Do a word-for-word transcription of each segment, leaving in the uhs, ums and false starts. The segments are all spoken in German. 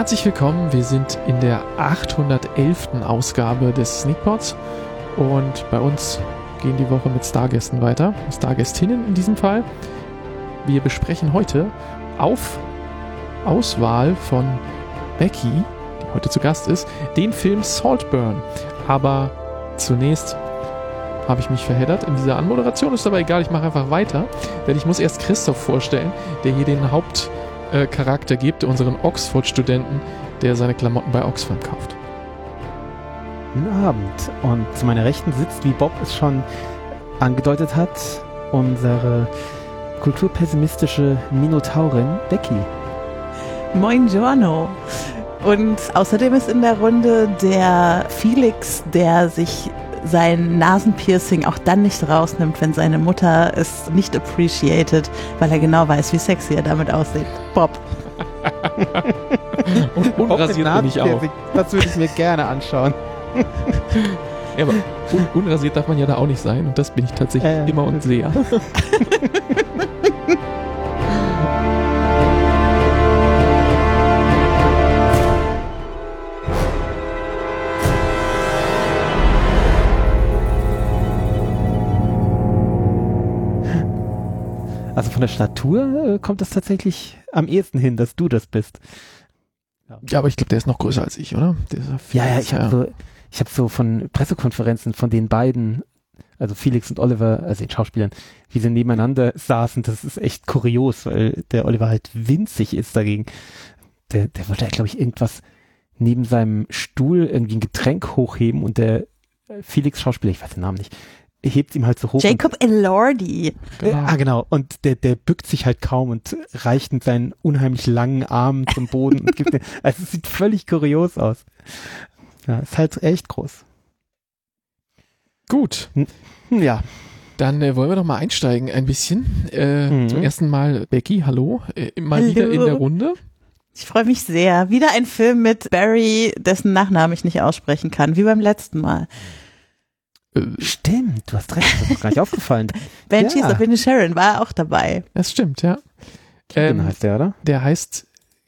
Herzlich willkommen, wir sind in der achthundertelften Ausgabe des Sneakpods und bei uns gehen die Woche mit Stargästen weiter, Stargästinnen in diesem Fall. Wir besprechen heute auf Auswahl von Becky, die heute zu Gast ist, den Film Saltburn. Aber zunächst habe ich mich verheddert in dieser Anmoderation, ist aber egal, ich mache einfach weiter, denn ich muss erst Christoph vorstellen, der hier den Hauptcharakter gibt, unseren Oxford-Studenten, der seine Klamotten bei Oxfam kauft. Guten Abend. Und zu meiner Rechten sitzt, wie Bob es schon angedeutet hat, unsere kulturpessimistische Minotaurin Becky. Moin Giorno. Und außerdem ist in der Runde der Felix, der sich sein Nasenpiercing auch dann nicht rausnimmt, wenn seine Mutter es nicht appreciated, weil er genau weiß, wie sexy er damit aussieht. Bob. Und unrasiert bin ich auch. Das würde ich mir gerne anschauen. Ja, aber un- unrasiert darf man ja da auch nicht sein und das bin ich tatsächlich äh, immer und sehr. Also von der Statur äh, kommt das tatsächlich am ehesten hin, dass du das bist. Ja, ja, aber ich glaube, der ist noch größer als ich, oder? Der ist ja, ja, ich habe ja. so, ich habe so von Pressekonferenzen von den beiden, also Felix und Oliver, also den Schauspielern, wie sie nebeneinander saßen, das ist echt kurios, weil der Oliver halt winzig ist dagegen. Der, der wollte, glaube ich, irgendwas neben seinem Stuhl, irgendwie ein Getränk hochheben und der Felix Schauspieler, ich weiß den Namen nicht, hebt ihm halt so hoch. Jacob Elordi. Genau. Ah, genau. Und der, der bückt sich halt kaum und reicht mit seinen unheimlich langen Armen zum Boden und gibt den, also es sieht völlig kurios aus. Ja, ist halt echt groß. Gut. Ja. Dann äh, wollen wir doch mal einsteigen ein bisschen. Äh, mhm. Zum ersten Mal Becky, hallo. Äh, mal hallo. Wieder in der Runde. Ich freue mich sehr. Wieder ein Film mit Barry, dessen Nachnamen ich nicht aussprechen kann, wie beim letzten Mal. Stimmt, du hast recht, das ist mir gar nicht aufgefallen. Banshees ja. of Inisherin war auch dabei. Das stimmt, ja. Keegan ähm, heißt der, oder? Der heißt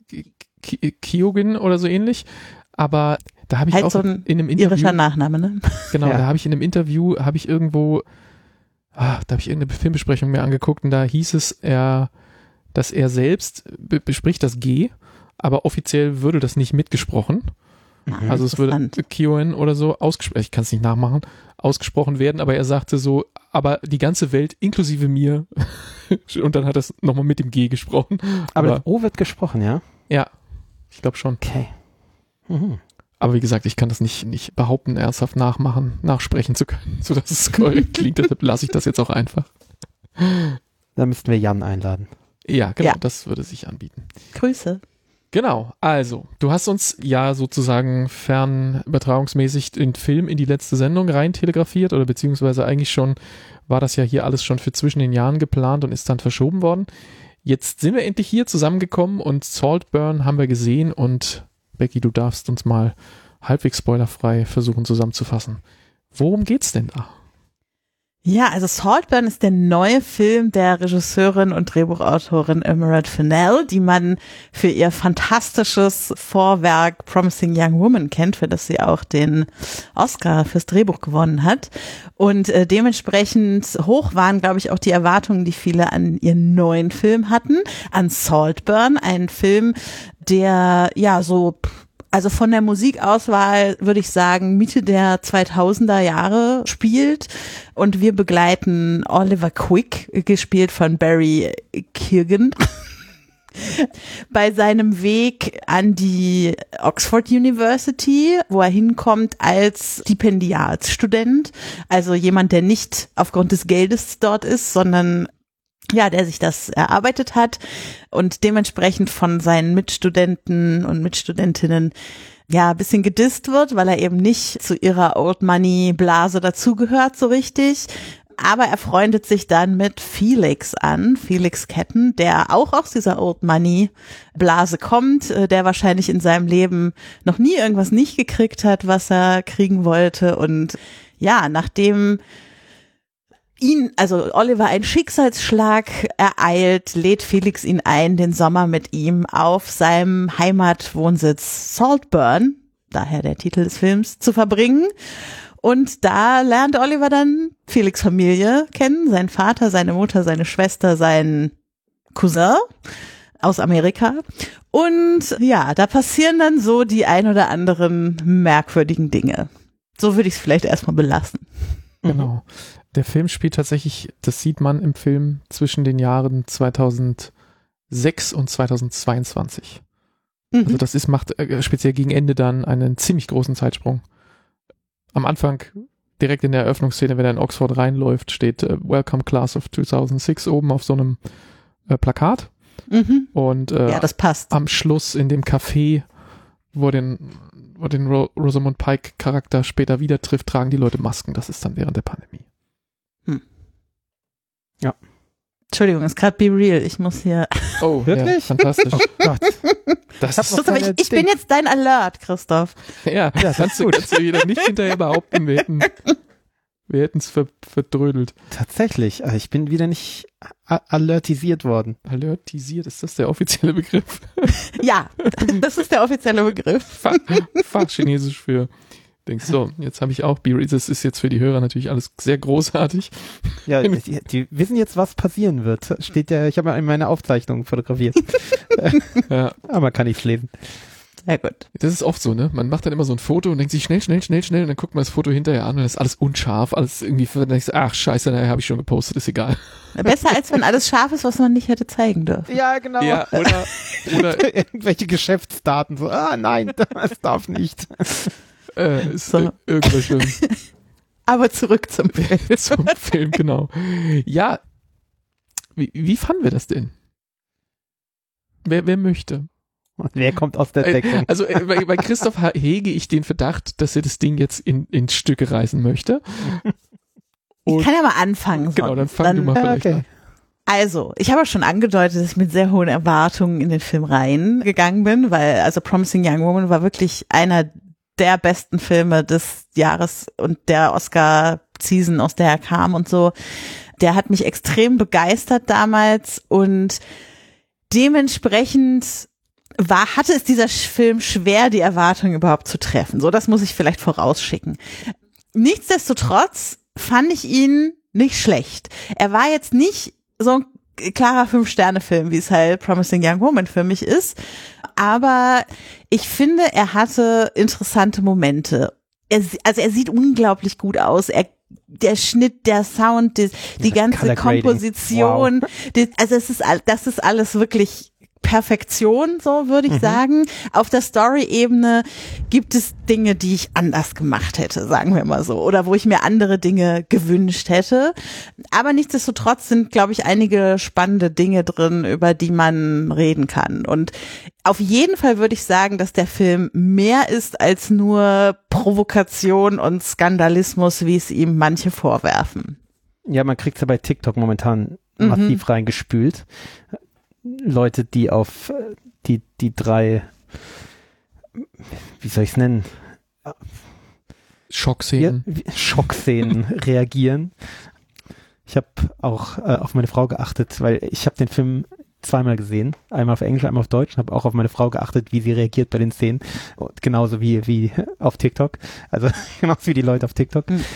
Keoghan oder so ähnlich, aber da habe ich halt auch so ein in einem Interview... irischer Nachname, ne? Genau, ja. da habe ich in einem Interview, habe ich irgendwo, ah, da habe ich irgendeine Filmbesprechung mir angeguckt und da hieß es, er, dass er selbst be- bespricht das G, aber offiziell würde das nicht mitgesprochen. Mhm, also es würde Keoghan oder so ausgesprochen, ich kann es nicht nachmachen, ausgesprochen werden, aber er sagte so, aber die ganze Welt inklusive mir und dann hat er es nochmal mit dem G gesprochen. Aber, aber das O wird gesprochen, ja? Ja, ich glaube schon. Okay. Mhm. Aber wie gesagt, ich kann das nicht, nicht behaupten, ernsthaft nachmachen, nachsprechen zu können, sodass es korrekt klingt, deshalb lasse ich das jetzt auch einfach. Da müssten wir Jan einladen. Ja, genau, ja. Das würde sich anbieten. Grüße. Genau, also, du hast uns ja sozusagen fernübertragungsmäßig den Film in die letzte Sendung rein telegrafiert oder beziehungsweise eigentlich schon, war das ja hier alles schon für zwischen den Jahren geplant und ist dann verschoben worden. Jetzt sind wir endlich hier zusammengekommen und Saltburn haben wir gesehen und Becky, du darfst uns mal halbwegs spoilerfrei versuchen zusammenzufassen. Worum geht's denn da? Ja, also Saltburn ist der neue Film der Regisseurin und Drehbuchautorin Emerald Fennell, die man für ihr fantastisches Vorwerk Promising Young Woman kennt, für das sie auch den Oscar fürs Drehbuch gewonnen hat. Und äh, dementsprechend hoch waren, glaube ich, auch die Erwartungen, die viele an ihren neuen Film hatten, an Saltburn, einen Film, der ja so... Also von der Musikauswahl würde ich sagen Mitte der zweitausender Jahre spielt und wir begleiten Oliver Quick, gespielt von Barry Keoghan, bei seinem Weg an die Oxford University, wo er hinkommt als Stipendiatsstudent, also jemand, der nicht aufgrund des Geldes dort ist, sondern ja, der sich das erarbeitet hat und dementsprechend von seinen Mitstudenten und Mitstudentinnen ja ein bisschen gedisst wird, weil er eben nicht zu ihrer Old Money Blase dazugehört so richtig. Aber er freundet sich dann mit Felix an, Felix Ketten, der auch aus dieser Old Money Blase kommt, der wahrscheinlich in seinem Leben noch nie irgendwas nicht gekriegt hat, was er kriegen wollte. Und ja, nachdem ihn, also Oliver, ein Schicksalsschlag ereilt, lädt Felix ihn ein, den Sommer mit ihm auf seinem Heimatwohnsitz Saltburn, daher der Titel des Films, zu verbringen. Und da lernt Oliver dann Felix' Familie kennen, seinen Vater, seine Mutter, seine Schwester, seinen Cousin aus Amerika. Und ja, da passieren dann so die ein oder anderen merkwürdigen Dinge. So würde ich es vielleicht erstmal belassen. Genau. Der Film spielt tatsächlich, das sieht man im Film, zwischen den Jahren zweitausendsechs und zweitausendzweiundzwanzig. Mhm. Also das ist, macht äh, speziell gegen Ende dann einen ziemlich großen Zeitsprung. Am Anfang, direkt in der Eröffnungsszene, wenn er in Oxford reinläuft, steht äh, Welcome Class of zweitausendsechs oben auf so einem äh, Plakat. Mhm. Und äh, ja, das passt. Am Schluss in dem Café, wo den, wo den Ro- Rosamund Pike Charakter später wieder trifft, tragen die Leute Masken. Das ist dann während der Pandemie. Hm. Ja. Entschuldigung, ist gerade Be Real. Ich muss hier. Oh, wirklich? Ja, fantastisch. Oh Gott. Das ist Christoph, ich, ich bin jetzt dein Alert, Christoph. Ja, ja, kannst du, kannst du wieder nicht hinterher behaupten, wir hätten wir hätten es ver, verdrödelt. Tatsächlich, ich bin wieder nicht a- alertisiert worden. Alertisiert, ist das der offizielle Begriff? Ja, das ist der offizielle Begriff. Fach, Fachchinesisch für denkst so, jetzt habe ich auch B-Read, das ist jetzt für die Hörer natürlich alles sehr großartig. Ja, die, die wissen jetzt, was passieren wird. Steht ja, ich habe ja in meiner Aufzeichnung fotografiert. Ja. Aber kann ich lesen. Sehr gut. Das ist oft so, ne? Man macht dann immer so ein Foto und denkt sich schnell, schnell, schnell, schnell und dann guckt man das Foto hinterher an und das ist alles unscharf, alles irgendwie, dann denkst du, ach scheiße, naja, habe ich schon gepostet, ist egal. Besser als wenn alles scharf ist, was man nicht hätte zeigen dürfen. Ja, genau. Ja, oder, oder irgendwelche Geschäftsdaten, so, ah nein, das darf nicht. äh, ist So. äh, irgendwas schlimm. Aber zurück zum Film. Zum Film, genau. Ja, wie, wie fanden wir das denn? Wer, wer möchte? Und wer kommt aus der Deckung? Also äh, bei, bei Christoph hege ich den Verdacht, dass er das Ding jetzt in, in Stücke reißen möchte. Und Ich kann ja mal anfangen. genau, dann sonst. fang du mal Ja, vielleicht okay. an. Also, ich habe ja schon angedeutet, dass ich mit sehr hohen Erwartungen in den Film reingegangen bin, weil also Promising Young Woman war wirklich einer der besten Filme des Jahres und der Oscar-Season, aus der er kam und so. Der hat mich extrem begeistert damals und dementsprechend war, hatte es dieser Film schwer, die Erwartungen überhaupt zu treffen. So, das muss ich vielleicht vorausschicken. Nichtsdestotrotz fand ich ihn nicht schlecht. Er war jetzt nicht so ein klarer Fünf-Sterne-Film, wie es halt Promising Young Woman für mich ist. Aber ich finde, er hatte interessante Momente. Er, also er sieht unglaublich gut aus. Er, der Schnitt, der Sound, die, die ganze Color Grading. Komposition, Wow. die, also es ist, all- das ist alles wirklich Perfektion, so würde ich Mhm. sagen. Auf der Story-Ebene gibt es Dinge, die ich anders gemacht hätte, sagen wir mal so, oder wo ich mir andere Dinge gewünscht hätte. Aber nichtsdestotrotz sind, glaube ich, einige spannende Dinge drin, über die man reden kann. Und auf jeden Fall würde ich sagen, dass der Film mehr ist als nur Provokation und Skandalismus, wie es ihm manche vorwerfen. Ja, man kriegt es ja bei TikTok momentan Mhm. massiv reingespült. Leute, die auf äh, die, die drei, wie soll ich es nennen, Schockszenen. Ja, wie- Schockszenen reagieren. Ich habe auch äh, auf meine Frau geachtet, weil ich habe den Film zweimal gesehen, einmal auf Englisch, einmal auf Deutsch, und habe auch auf meine Frau geachtet, wie sie reagiert bei den Szenen, und genauso wie wie auf TikTok, also genauso wie die Leute auf TikTok. Mhm.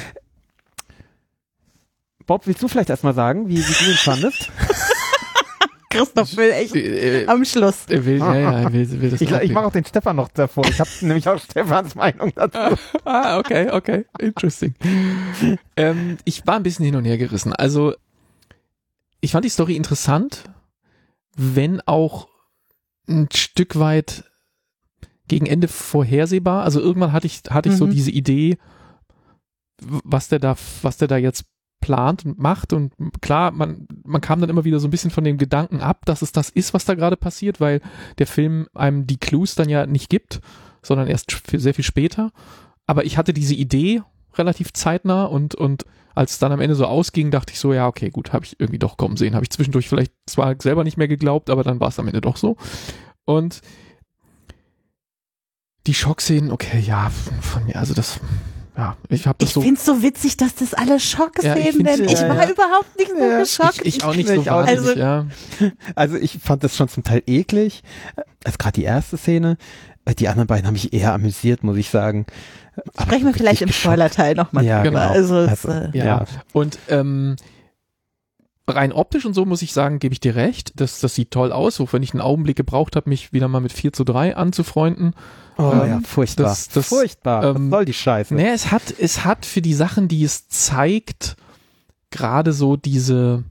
Bob, willst du vielleicht erstmal sagen, wie, wie du ihn fandest? Christoph will echt Äh, äh, am Schluss. er will, ja, ja, er will, will das Ich, ich aufnehmen. mache auch den Stefan noch davor. Ich habe nämlich auch Stefans Meinung dazu. Ah, okay, okay. Interesting. ähm, ich war ein bisschen hin und her gerissen. Also, ich fand die Story interessant, wenn auch ein Stück weit gegen Ende vorhersehbar. Also irgendwann hatte ich, hatte ich so Mhm. diese Idee, was der da, was der da jetzt plant und macht. Und klar, man, man kam dann immer wieder so ein bisschen von dem Gedanken ab, dass es das ist, was da gerade passiert, weil der Film einem die Clues dann ja nicht gibt, sondern erst f- sehr viel später. Aber ich hatte diese Idee relativ zeitnah und, und als es dann am Ende so ausging, dachte ich so, ja, okay, gut, habe ich irgendwie doch kommen sehen. Habe ich zwischendurch vielleicht zwar selber nicht mehr geglaubt, aber dann war es am Ende doch so. Und die Schockszenen, okay, ja, von mir, also das, ja, ich habe das ich so. Ich finde es so witzig, dass das alle Schockszenen Ja, ich sind. find's- Ich ja, war ja. überhaupt nicht so Ja. geschockt. Ich, ich auch nicht so Ich auch wahnsinnig, nicht. ja. Also ich fand das schon zum Teil eklig. Also gerade die erste Szene. Die anderen beiden haben mich eher amüsiert, muss ich sagen. Aber Sprechen wir vielleicht im richtig Spoilerteil nochmal Ja, drüber. genau. Also, es, Also, äh, Ja. Ja. Und ähm, rein optisch und so muss ich sagen, gebe ich dir recht. Das, das sieht toll aus, auch wenn ich einen Augenblick gebraucht habe, mich wieder mal mit vier zu drei anzufreunden. Oh Ähm, ja, furchtbar. das- das, furchtbar. ähm, Was soll die Scheiße? Naja, es hat, es hat für die Sachen, die es zeigt, gerade so diese,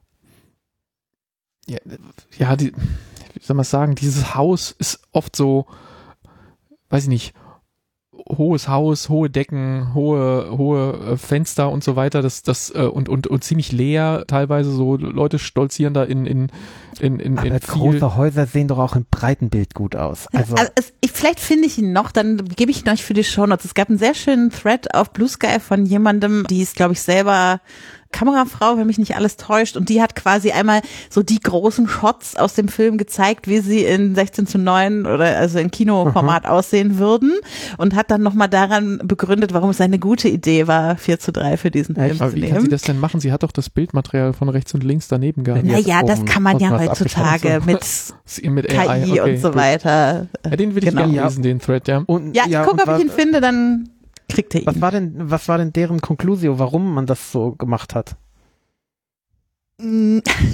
ja, ja die, wie soll man sagen, dieses Haus ist oft so, weiß ich nicht, hohes Haus, hohe Decken, hohe, hohe äh, Fenster und so weiter, das, das, äh, und, und, und ziemlich leer, teilweise so, Leute stolzieren da in, in, in, in, Aber in große Häuser sehen doch auch im Breitenbild gut aus. Also, Also es, ich, vielleicht finde ich ihn noch, dann gebe ich ihn euch für die Shownotes. Es gab einen sehr schönen Thread auf Blue Sky von jemandem, die ist, glaube ich, selber Kamerafrau, wenn mich nicht alles täuscht, und die hat quasi einmal so die großen Shots aus dem Film gezeigt, wie sie in sechzehn zu neun oder also in Kinoformat mhm. aussehen würden, und hat dann nochmal daran begründet, warum es eine gute Idee war, vier zu drei für diesen Film Aber zu wie nehmen. kann sie das denn machen? Sie hat doch das Bildmaterial von rechts und links daneben gehabt. Ja. Naja, jetzt das oben kann man ja was heutzutage mit Mit K I A I, okay, und so gut. weiter. Ja, den würde ich Genau. gerne Ja. lesen, den Thread, ja. und, Ja, ich gucke, und ob ich ihn was- finde, dann kriegt ihr ihn. Was war denn, was war denn deren Conclusio, warum man das so gemacht hat? Mm.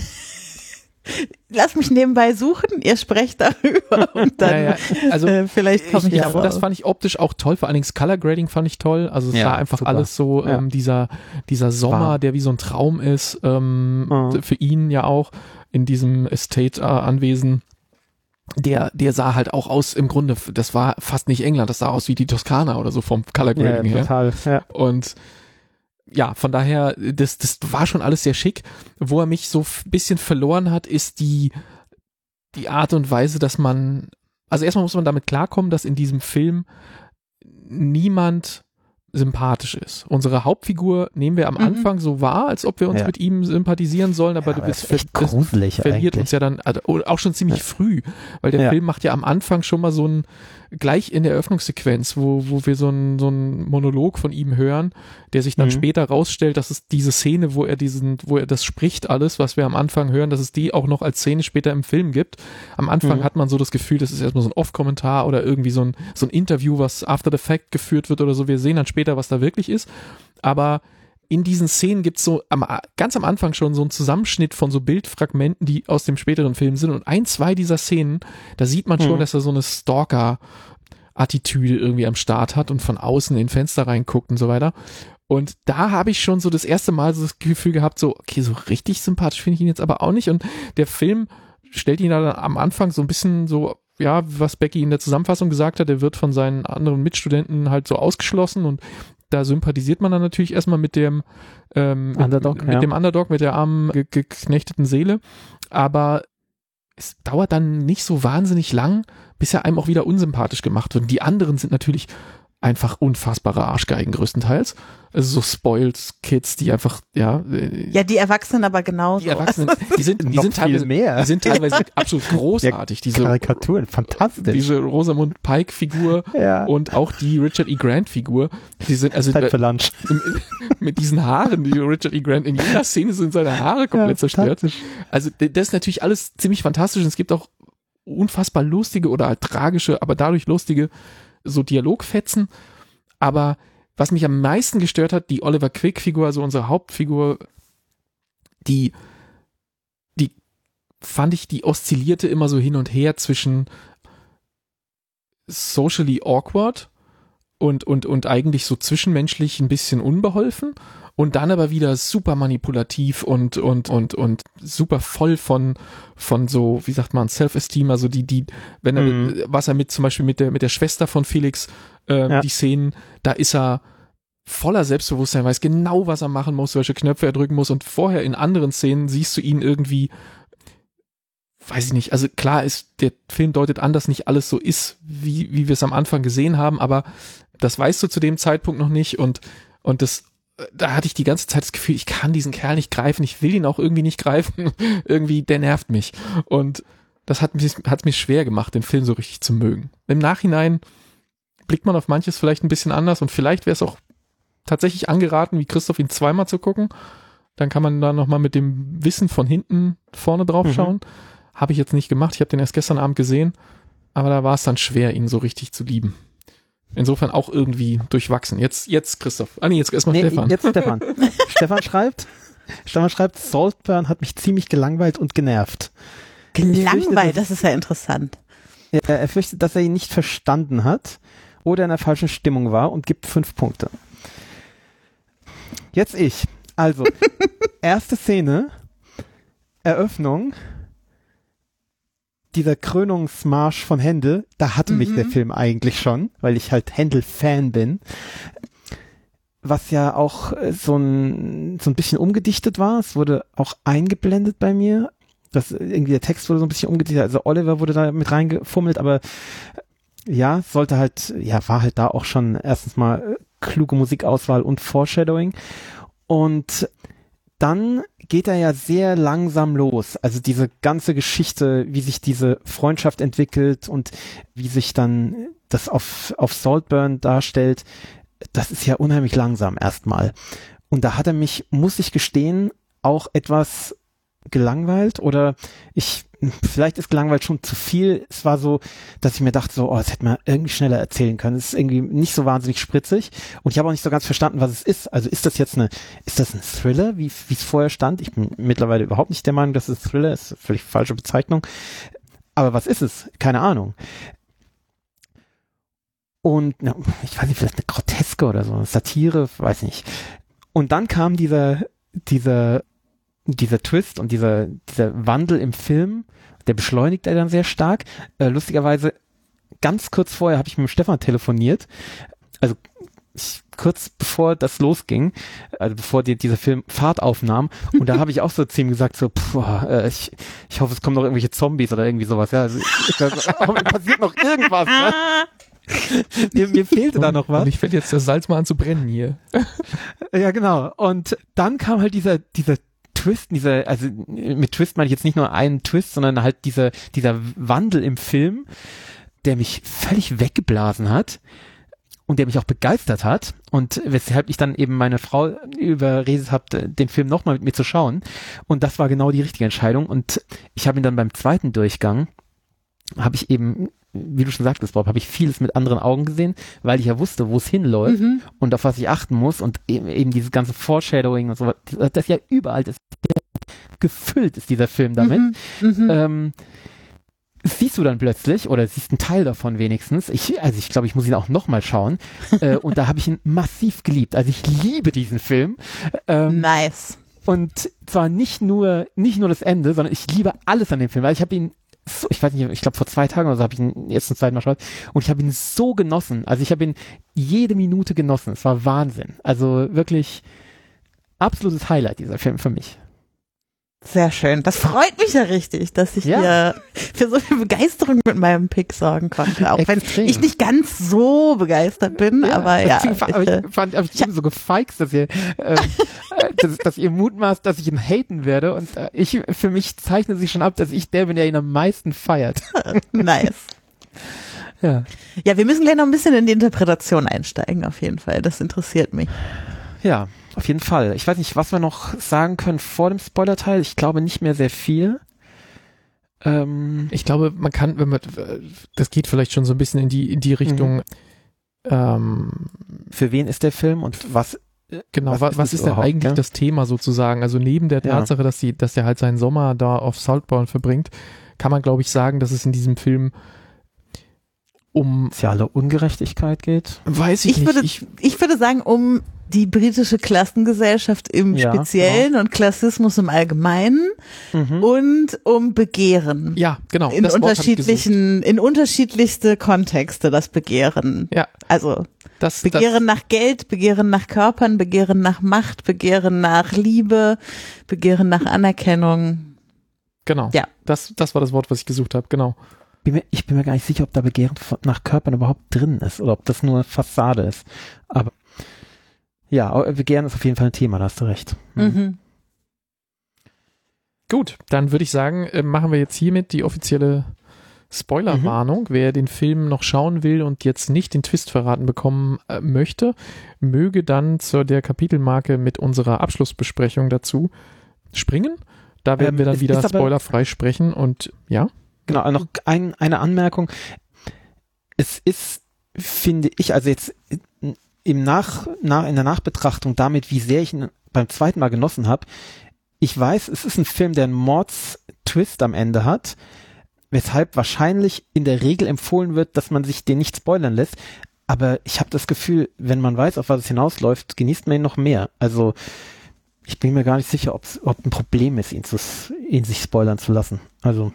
Lass mich nebenbei suchen, ihr sprecht darüber und dann Ja, ja, also äh, vielleicht komme ich, ich, ja das drauf. fand ich optisch auch toll, vor allen Dingen das Color Grading fand ich toll, also es Ja, war einfach super. alles so, Ja. ähm, dieser, dieser Sommer, Warm. der wie so ein Traum ist, ähm, Mhm. für ihn ja auch in diesem Estate-Anwesen. Der, der sah halt auch aus, im Grunde, das war fast nicht England, das sah aus wie die Toskana oder so vom Color Grading her. total. Ja. Und ja, von daher, das, das war schon alles sehr schick. Wo er mich so ein bisschen verloren hat, ist die, die Art und Weise, dass man, also erstmal muss man damit klarkommen, dass in diesem Film niemand sympathisch ist. Unsere Hauptfigur nehmen wir am Mhm. Anfang so wahr, als ob wir uns Ja. mit ihm sympathisieren sollen, aber Ja, du aber bist das ist echt das gruselig verliert eigentlich. uns ja dann, also auch schon ziemlich früh, weil der Ja. Film macht ja am Anfang schon mal so ein, gleich in der Eröffnungssequenz, wo, wo wir so einen so einen Monolog von ihm hören, der sich dann Mhm. später rausstellt, dass es diese Szene, wo er diesen, wo er das spricht alles, was wir am Anfang hören, dass es die auch noch als Szene später im Film gibt. Am Anfang Mhm. hat man so das Gefühl, das ist erstmal so ein Off-Kommentar oder irgendwie so ein, so ein Interview, was after the fact geführt wird oder so. Wir sehen dann später, was da wirklich ist. Aber in diesen Szenen gibt's so am, ganz am Anfang schon so einen Zusammenschnitt von so Bildfragmenten, die aus dem späteren Film sind. Und ein, zwei dieser Szenen, da sieht man schon, Mhm. dass er so eine Stalker-Attitüde irgendwie am Start hat und von außen in Fenster reinguckt und so weiter. Und da habe ich schon so das erste Mal so das Gefühl gehabt, so, okay, so richtig sympathisch finde ich ihn jetzt aber auch nicht. Und der Film stellt ihn dann am Anfang so ein bisschen so, ja, was Becky in der Zusammenfassung gesagt hat, er wird von seinen anderen Mitstudenten halt so ausgeschlossen, und da sympathisiert man dann natürlich erstmal mit dem ähm, mit, Underdog, mit ja. dem Underdog, mit der armen, ge geknechteten Seele. Aber es dauert dann nicht so wahnsinnig lang, bis er einem auch wieder unsympathisch gemacht wird. Und die anderen sind natürlich einfach unfassbare Arschgeigen größtenteils. Also so spoiled Kids, die einfach, ja, äh, Ja, die Erwachsenen aber genauso. die Erwachsenen, die sind, die Noch sind viel teilweise, mehr. die sind teilweise absolut großartig. Diese, Karikaturen, fantastisch. diese Rosamund Pike-Figur ja. und auch die Richard E. Grant-Figur, die sind also Zeit für Lunch. im- mit diesen Haaren, die Richard E. Grant, in jeder Szene sind seine Haare komplett zerstört. fantastisch. Also d- das ist natürlich alles ziemlich fantastisch, und es gibt auch unfassbar lustige oder halt tragische, aber dadurch lustige so Dialogfetzen. Aber was mich am meisten gestört hat, die Oliver Quick-Figur, also unsere Hauptfigur, die, die fand ich, die oszillierte immer so hin und her zwischen socially awkward und, und, und eigentlich so zwischenmenschlich ein bisschen unbeholfen und dann aber wieder super manipulativ und, und, und, und super voll von, von so, wie sagt man, Self-Esteem, also die, die, wenn er, Mhm. was er mit, zum Beispiel mit der, mit der Schwester von Felix, äh, Ja. die Szenen, da ist er voller Selbstbewusstsein, weiß genau, was er machen muss, welche Knöpfe er drücken muss, und vorher in anderen Szenen siehst du ihn irgendwie, weiß ich nicht, also klar ist, der Film deutet an, dass nicht alles so ist, wie, wie wir es am Anfang gesehen haben, aber das weißt du zu dem Zeitpunkt noch nicht, und, und das, da hatte ich die ganze Zeit das Gefühl, ich kann diesen Kerl nicht greifen, ich will ihn auch irgendwie nicht greifen, irgendwie, der nervt mich, und das hat mich, hat mir schwer gemacht, den Film so richtig zu mögen. Im Nachhinein blickt man auf manches vielleicht ein bisschen anders, und vielleicht wäre es auch tatsächlich angeraten, wie Christoph, ihn zweimal zu gucken. Dann kann man da nochmal mit dem Wissen von hinten vorne drauf schauen. Mhm. Habe ich jetzt nicht gemacht. Ich habe den erst gestern Abend gesehen. Aber da war es dann schwer, ihn so richtig zu lieben. Insofern auch irgendwie durchwachsen. Jetzt, jetzt Christoph. Ah nee, jetzt erstmal nee, Stefan. Jetzt Stefan. Stefan schreibt, Stefan schreibt, Saltburn hat mich ziemlich gelangweilt und genervt. Gelangweilt, das ist ja interessant. Er, er fürchtet, dass er ihn nicht verstanden hat oder in der falschen Stimmung war und gibt fünf Punkte. Jetzt ich. Also, erste Szene, Eröffnung, dieser Krönungsmarsch von Händel, da hatte mhm. mich der Film eigentlich schon, weil ich halt Händel-Fan bin. Was ja auch so ein, so ein bisschen umgedichtet war. Es wurde auch eingeblendet bei mir. Das, irgendwie der Text wurde so ein bisschen umgedichtet. Also Oliver wurde da mit reingefummelt, aber ja, sollte halt, ja, war halt da auch schon erstens mal kluge Musikauswahl und Foreshadowing. Und dann geht er ja sehr langsam los. Also diese ganze Geschichte, wie sich diese Freundschaft entwickelt und wie sich dann das auf, auf Saltburn darstellt, das ist ja unheimlich langsam erstmal. Und da hat er mich, muss ich gestehen, auch etwas gelangweilt oder ich, vielleicht ist gelangweilt schon zu viel. Es war so, dass ich mir dachte so, oh, das hätte man irgendwie schneller erzählen können. Es ist irgendwie nicht so wahnsinnig spritzig und ich habe auch nicht so ganz verstanden, was es ist. Also ist das jetzt eine, ist das ein Thriller, wie wie es vorher stand? Ich bin mittlerweile überhaupt nicht der Meinung, dass es Thriller ist. Völlig falsche Bezeichnung. Aber was ist es? Keine Ahnung. Und na, ich weiß nicht, vielleicht eine Groteske oder so, eine Satire, weiß nicht. Und dann kam dieser, dieser dieser Twist und dieser, dieser Wandel im Film, der beschleunigt er dann sehr stark. Äh, lustigerweise, ganz kurz vorher habe ich mit dem Stefan telefoniert, also ich, kurz bevor das losging, also bevor die, dieser Film Fahrt aufnahm, und da habe ich auch so zu ihm gesagt, so, pff, äh, ich, ich hoffe, es kommen noch irgendwelche Zombies oder irgendwie sowas, ja, also ich, ich, oh, passiert noch irgendwas, ne? mir, mir fehlte und, da noch was. Und ich fällt jetzt das Salz mal an zu brennen hier. Ja, genau. Und dann kam halt dieser, dieser Twist, dieser, also mit Twist meine ich jetzt nicht nur einen Twist, sondern halt dieser, dieser Wandel im Film, der mich völlig weggeblasen hat und der mich auch begeistert hat und weshalb ich dann eben meine Frau überredet habe, den Film nochmal mit mir zu schauen, und das war genau die richtige Entscheidung. Und ich habe ihn dann beim zweiten Durchgang, habe ich eben, wie du schon sagtest, Bob, habe ich vieles mit anderen Augen gesehen, weil ich ja wusste, wo es hinläuft mhm. und auf was ich achten muss, und eben, eben dieses ganze Foreshadowing und so, das ja überall ist, gefüllt ist dieser Film damit. Mhm. Mhm. Ähm, siehst du dann plötzlich, oder siehst einen Teil davon wenigstens, ich, also ich glaube, ich muss ihn auch nochmal schauen, äh, und da habe ich ihn massiv geliebt. Also ich liebe diesen Film. Ähm, nice. Und zwar nicht nur, nicht nur das Ende, sondern ich liebe alles an dem Film, weil ich habe ihn so, ich weiß nicht, ich glaube vor zwei Tagen oder so habe ich ihn jetzt zum zweiten Mal geschaut und ich habe ihn so genossen. Also ich habe ihn jede Minute genossen. Es war Wahnsinn. Also wirklich absolutes Highlight, dieser Film für mich. Sehr schön. Das freut mich ja richtig, dass ich ja. dir für so viel Begeisterung mit meinem Pick sorgen konnte. Auch Extrem. Wenn ich nicht ganz so begeistert bin, ja, aber ja. Ich, aber ich fand, aber ich bin so gefeixt, dass ihr, äh, dass, dass ihr mutmaßt, dass ich ihn haten werde, und äh, ich, für mich zeichnet sich schon ab, dass ich der bin, der ihn am meisten feiert. Nice. Ja. Ja, wir müssen gleich noch ein bisschen in die Interpretation einsteigen, auf jeden Fall. Das interessiert mich. Ja, auf jeden Fall. Ich weiß nicht, was wir noch sagen können vor dem Spoiler-Teil. Ich glaube nicht mehr sehr viel. Ähm, ich glaube, man kann, wenn man, das geht vielleicht schon so ein bisschen in die, in die Richtung, mhm. ähm, für wen ist der Film und was, genau, was, was, was ist denn eigentlich ja? das Thema sozusagen? Also neben der Tatsache, ja. dass die, dass der halt seinen Sommer da auf Saltburn verbringt, kann man, glaube ich, sagen, dass es in diesem Film um soziale Ungerechtigkeit geht. Weiß ich, ich nicht. Würde, ich, ich würde sagen, um die britische Klassengesellschaft im ja, Speziellen genau. und Klassismus im Allgemeinen mhm. und um Begehren. Ja, genau. In unterschiedlichen, in unterschiedlichste Kontexte das Begehren. Ja. Also das, Begehren das, nach Geld, Begehren nach Körpern, Begehren nach Macht, Begehren nach Liebe, Begehren nach Anerkennung. Genau. Ja. Das, das war das Wort, was ich gesucht habe. Genau. Ich bin mir gar nicht sicher, ob da Begehren nach Körpern überhaupt drin ist oder ob das nur Fassade ist. Aber ja, Begehren ist auf jeden Fall ein Thema, da hast du recht. Mhm. Mhm. Gut, dann würde ich sagen, machen wir jetzt hiermit die offizielle Spoilerwarnung, mhm. wer den Film noch schauen will und jetzt nicht den Twist verraten bekommen äh, möchte, möge dann zu der Kapitelmarke mit unserer Abschlussbesprechung dazu springen. Da werden ähm, wir dann wieder spoilerfrei sprechen und ja. Genau, noch ein, eine Anmerkung. Es ist, finde ich, also jetzt im Nach, nach, in der Nachbetrachtung damit, wie sehr ich ihn beim zweiten Mal genossen habe, ich weiß, es ist ein Film, der einen Mords-Twist am Ende hat, weshalb wahrscheinlich in der Regel empfohlen wird, dass man sich den nicht spoilern lässt. Aber ich habe das Gefühl, wenn man weiß, auf was es hinausläuft, genießt man ihn noch mehr. Also ich bin mir gar nicht sicher, ob's, ob ein Problem ist, ihn, zu, ihn sich spoilern zu lassen. Also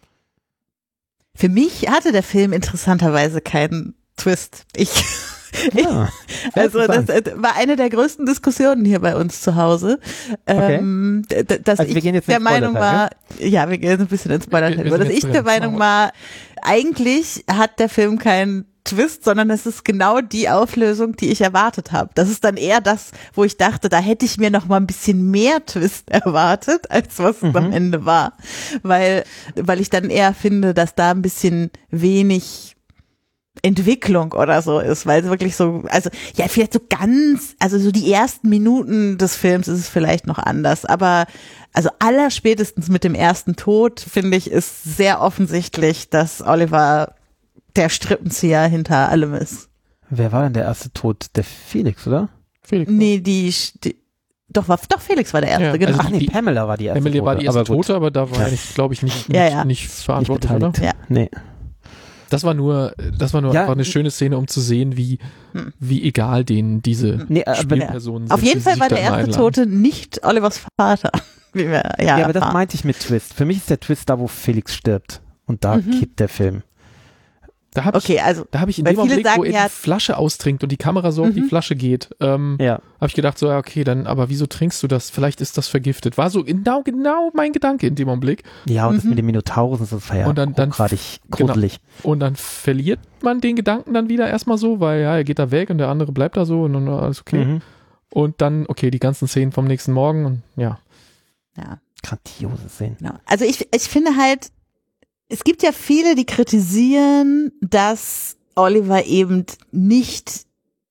für mich hatte der Film interessanterweise keinen Twist. Ich Ja, also das war eine der größten Diskussionen hier bei uns zu Hause, okay. ähm, dass also wir ich gehen jetzt der Meinung war, ja, wir gehen ein bisschen ins Spoiler-Teil, dass ich der Meinung war, eigentlich hat der Film keinen Twist, sondern es ist genau die Auflösung, die ich erwartet habe. Das ist dann eher das, wo ich dachte, da hätte ich mir noch mal ein bisschen mehr Twist erwartet, als was mhm. es am Ende war, weil weil ich dann eher finde, dass da ein bisschen wenig Entwicklung oder so ist, weil es wirklich so, also ja, vielleicht so ganz, also so die ersten Minuten des Films ist es vielleicht noch anders, aber also allerspätestens mit dem ersten Tod, finde ich, ist sehr offensichtlich, dass Oliver der Strippenzieher hinter allem ist. Wer war denn der erste Tod? Der Felix, oder? Felix. Nee, die, die doch, war, doch Felix war der erste, ja, genau. also Ach nee, die, Pamela war die erste Emily Tote. war die erste aber Tote, aber da war ja. er nicht, glaube ich, nicht, ja, nicht, ja. nicht verantwortlich, nicht oder? Ja. Nee. Das war nur, das war nur ja. einfach eine schöne Szene, um zu sehen, wie, hm. wie egal denen diese nee, Spielpersonen sind. Auf jeden Fall war der erste einladen. Tote nicht Olivers Vater. Wie wir, ja, ja, aber das meinte ich mit Twist. Für mich ist der Twist da, wo Felix stirbt. Und da mhm. kippt der Film. Da habe okay, ich, also, da hab ich in dem Augenblick, sagen, wo er ja, die Flasche austrinkt und die Kamera so mhm. auf die Flasche geht, ähm, ja. habe ich gedacht, so, ja, okay, dann, aber wieso trinkst du das? Vielleicht ist das vergiftet. War so genau, genau mein Gedanke in dem Augenblick. Ja, und mhm. das mit den Minotauren, das war ja und dann, dann gerade gruselig. Genau. Und dann verliert man den Gedanken dann wieder erstmal so, weil ja, er geht da weg und der andere bleibt da so und dann alles okay. Mhm. Und dann, okay, die ganzen Szenen vom nächsten Morgen und ja. Ja. Grandiose Szenen. Genau. Also ich, ich finde halt, es gibt ja viele, die kritisieren, dass Oliver eben nicht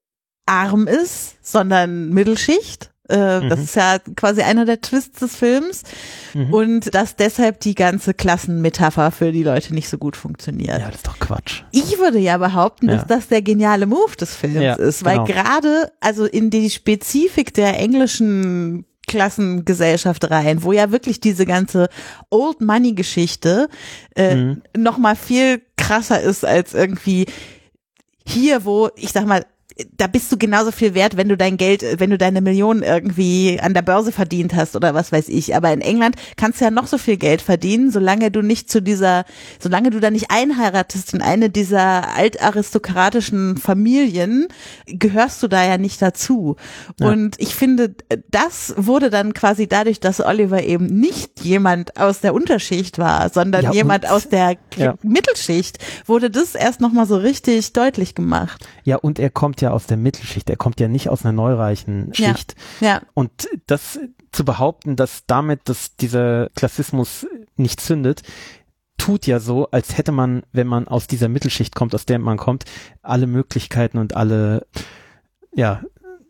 arm ist, sondern Mittelschicht. Äh, mhm. Das ist ja quasi einer der Twists des Films. Mhm. Und dass deshalb die ganze Klassenmetapher für die Leute nicht so gut funktioniert. Ja, das ist doch Quatsch. Ich würde ja behaupten, ja. dass das der geniale Move des Films ja, ist, weil genau. gerade also in die Spezifik der englischen Klassengesellschaft rein, wo ja wirklich diese ganze Old Money Geschichte äh, mhm. noch mal viel krasser ist als irgendwie hier, wo ich sag mal, da bist du genauso viel wert, wenn du dein Geld, wenn du deine Millionen irgendwie an der Börse verdient hast oder was weiß ich. Aber in England kannst du ja noch so viel Geld verdienen, solange du nicht zu dieser, solange du da nicht einheiratest in eine dieser altaristokratischen Familien, gehörst du da ja nicht dazu. Ja. Und ich finde, das wurde dann quasi dadurch, dass Oliver eben nicht jemand aus der Unterschicht war, sondern ja, jemand aus der ja. Mittelschicht, wurde das erst nochmal so richtig deutlich gemacht. Ja, und er kommt ja aus der Mittelschicht, er kommt ja nicht aus einer neureichen Schicht. Ja, ja. Und das zu behaupten, dass damit dass dieser Klassismus nicht zündet, tut ja so, als hätte man, wenn man aus dieser Mittelschicht kommt, aus der man kommt, alle Möglichkeiten und alle, ja,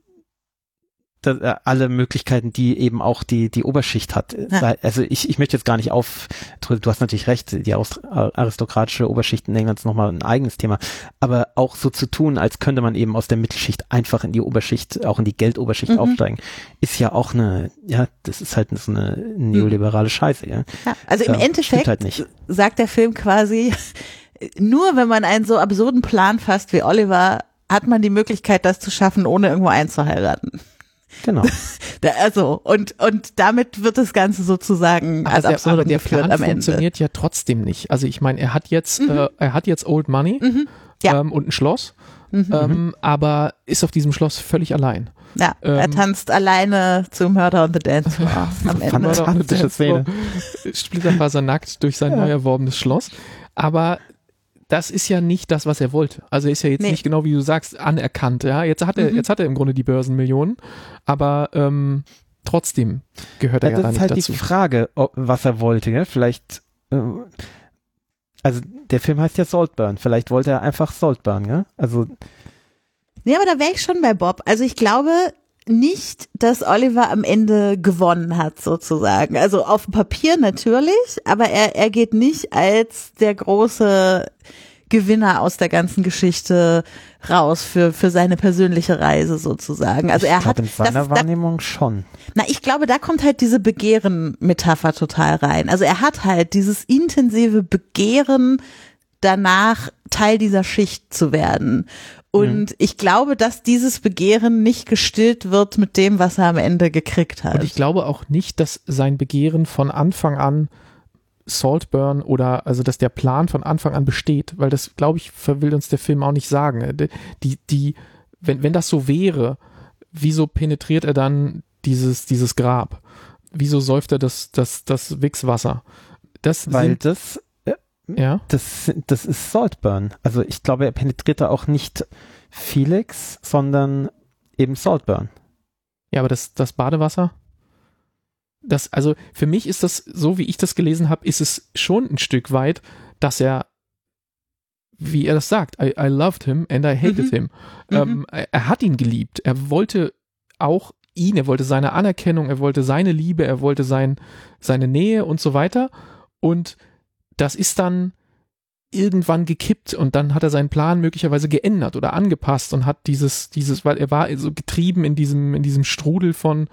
das, äh, alle Möglichkeiten, die eben auch die die Oberschicht hat. Ja. Also ich ich möchte jetzt gar nicht auf, du hast natürlich recht, die aristokratische Oberschicht in England ist nochmal ein eigenes Thema, aber auch so zu tun, als könnte man eben aus der Mittelschicht einfach in die Oberschicht, auch in die Geldoberschicht mhm. aufsteigen, ist ja auch eine, ja, das ist halt so eine neoliberale Scheiße. Ja, ja also im ja, Endeffekt halt nicht. sagt der Film quasi, nur wenn man einen so absurden Plan fasst wie Oliver, hat man die Möglichkeit, das zu schaffen, ohne irgendwo einzuheiraten. Genau. Also, und, und damit wird das Ganze sozusagen aber als der, absurd aber der geführt Plan am Ende. Funktioniert ja trotzdem nicht. Also ich meine, er hat jetzt, mhm. äh, er hat jetzt Old Money mhm. ja. ähm, und ein Schloss, mhm. ähm, aber ist auf diesem Schloss völlig allein. Ja, ähm, er tanzt alleine zu Murder on the Dance Floor am Ende. Murder on the Dance Floor. Splitterfasernackt durch sein ja. neu erworbenes Schloss. Aber das ist ja nicht das, was er wollte. Also er ist ja jetzt nee. nicht genau, wie du sagst, anerkannt. Ja, jetzt hat er, mhm. jetzt hat er im Grunde die Börsenmillionen, aber ähm, trotzdem gehört er ja, ja da nicht dazu. Das ist halt die Frage, ob, was er wollte. Ja? Vielleicht, äh, Also der Film heißt ja Saltburn. Vielleicht wollte er einfach Saltburn, ja? Also ja, aber da wäre ich schon bei Bob. Also ich glaube nicht, dass Oliver am Ende gewonnen hat, sozusagen. Also auf dem Papier natürlich, aber er, er geht nicht als der große Gewinner aus der ganzen Geschichte raus für, für seine persönliche Reise sozusagen. Also er ich glaub, hat in seiner das, Wahrnehmung da, schon. Na, ich glaube, da kommt halt diese Begehren-Metapher total rein. Also er hat halt dieses intensive Begehren danach, Teil dieser Schicht zu werden. Und mhm. ich glaube, dass dieses Begehren nicht gestillt wird mit dem, was er am Ende gekriegt hat. Und ich glaube auch nicht, dass sein Begehren von Anfang an Saltburn oder also dass der Plan von Anfang an besteht, weil das, glaube ich, will uns der Film auch nicht sagen. Die, die, wenn, wenn das so wäre, wieso penetriert er dann dieses, dieses Grab? Wieso säuft er das, das, das Wichswasser? Das weil sind, das Ja. Das, das ist Saltburn. Also ich glaube, er penetriert da auch nicht Felix, sondern eben Saltburn. Ja, aber das, das Badewasser? Das, also für mich ist das, so wie ich das gelesen habe, ist es schon ein Stück weit, dass er, wie er das sagt, I, I loved him and I hated mhm. him. Mhm. Ähm, er, er hat ihn geliebt. Er wollte auch ihn, er wollte seine Anerkennung, er wollte seine Liebe, er wollte sein, seine Nähe und so weiter. Und das ist dann irgendwann gekippt und dann hat er seinen Plan möglicherweise geändert oder angepasst und hat dieses, dieses, weil er war so getrieben in diesem, in diesem Strudel von,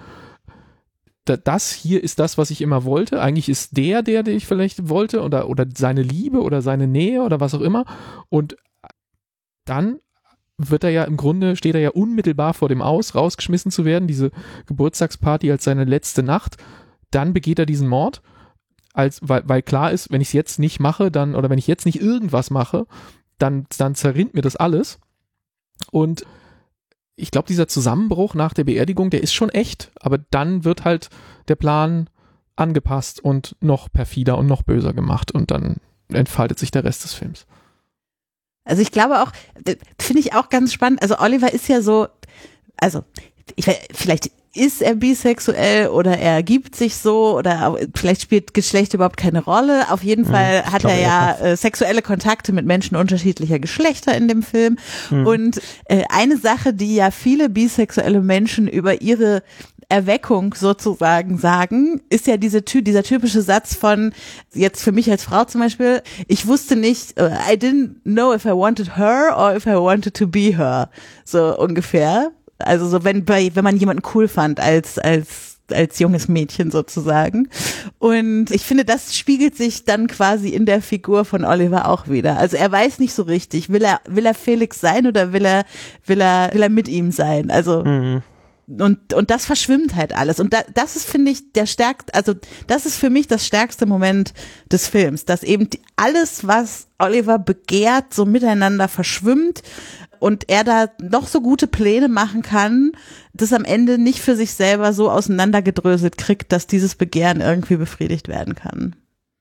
das hier ist das, was ich immer wollte. Eigentlich ist der, der, der ich vielleicht wollte oder, oder seine Liebe oder seine Nähe oder was auch immer. Und dann wird er ja im Grunde, steht er ja unmittelbar vor dem Aus, rausgeschmissen zu werden, diese Geburtstagsparty als seine letzte Nacht. Dann begeht er diesen Mord. Als, weil, weil klar ist, wenn ich es jetzt nicht mache, dann, oder wenn ich jetzt nicht irgendwas mache, dann, dann zerrinnt mir das alles. Und ich glaube, dieser Zusammenbruch nach der Beerdigung, der ist schon echt, aber dann wird halt der Plan angepasst und noch perfider und noch böser gemacht und dann entfaltet sich der Rest des Films. Also ich glaube auch, finde ich auch ganz spannend, also Oliver ist ja so, also ich, vielleicht ist er bisexuell oder er ergibt sich so oder vielleicht spielt Geschlecht überhaupt keine Rolle. Auf jeden Fall hm, hat glaube, er ja er äh, sexuelle Kontakte mit Menschen unterschiedlicher Geschlechter in dem Film. Hm. Und äh, eine Sache, die ja viele bisexuelle Menschen über ihre Erweckung sozusagen sagen, ist ja diese, dieser typische Satz von, jetzt für mich als Frau zum Beispiel, ich wusste nicht, uh, I didn't know if I wanted her or if I wanted to be her. So ungefähr. Also so, wenn bei, wenn man jemanden cool fand als, als, als junges Mädchen sozusagen. Und ich finde, das spiegelt sich dann quasi in der Figur von Oliver auch wieder. Also er weiß nicht so richtig, will er, will er Felix sein oder will er, will er, will er mit ihm sein? Also, mhm. Und, und das verschwimmt halt alles. Und da, das ist, finde ich, der stärkste, also das ist für mich das stärkste Moment des Films, dass eben die, alles, was Oliver begehrt, so miteinander verschwimmt und er da noch so gute Pläne machen kann, das am Ende nicht für sich selber so auseinandergedröselt kriegt, dass dieses Begehren irgendwie befriedigt werden kann.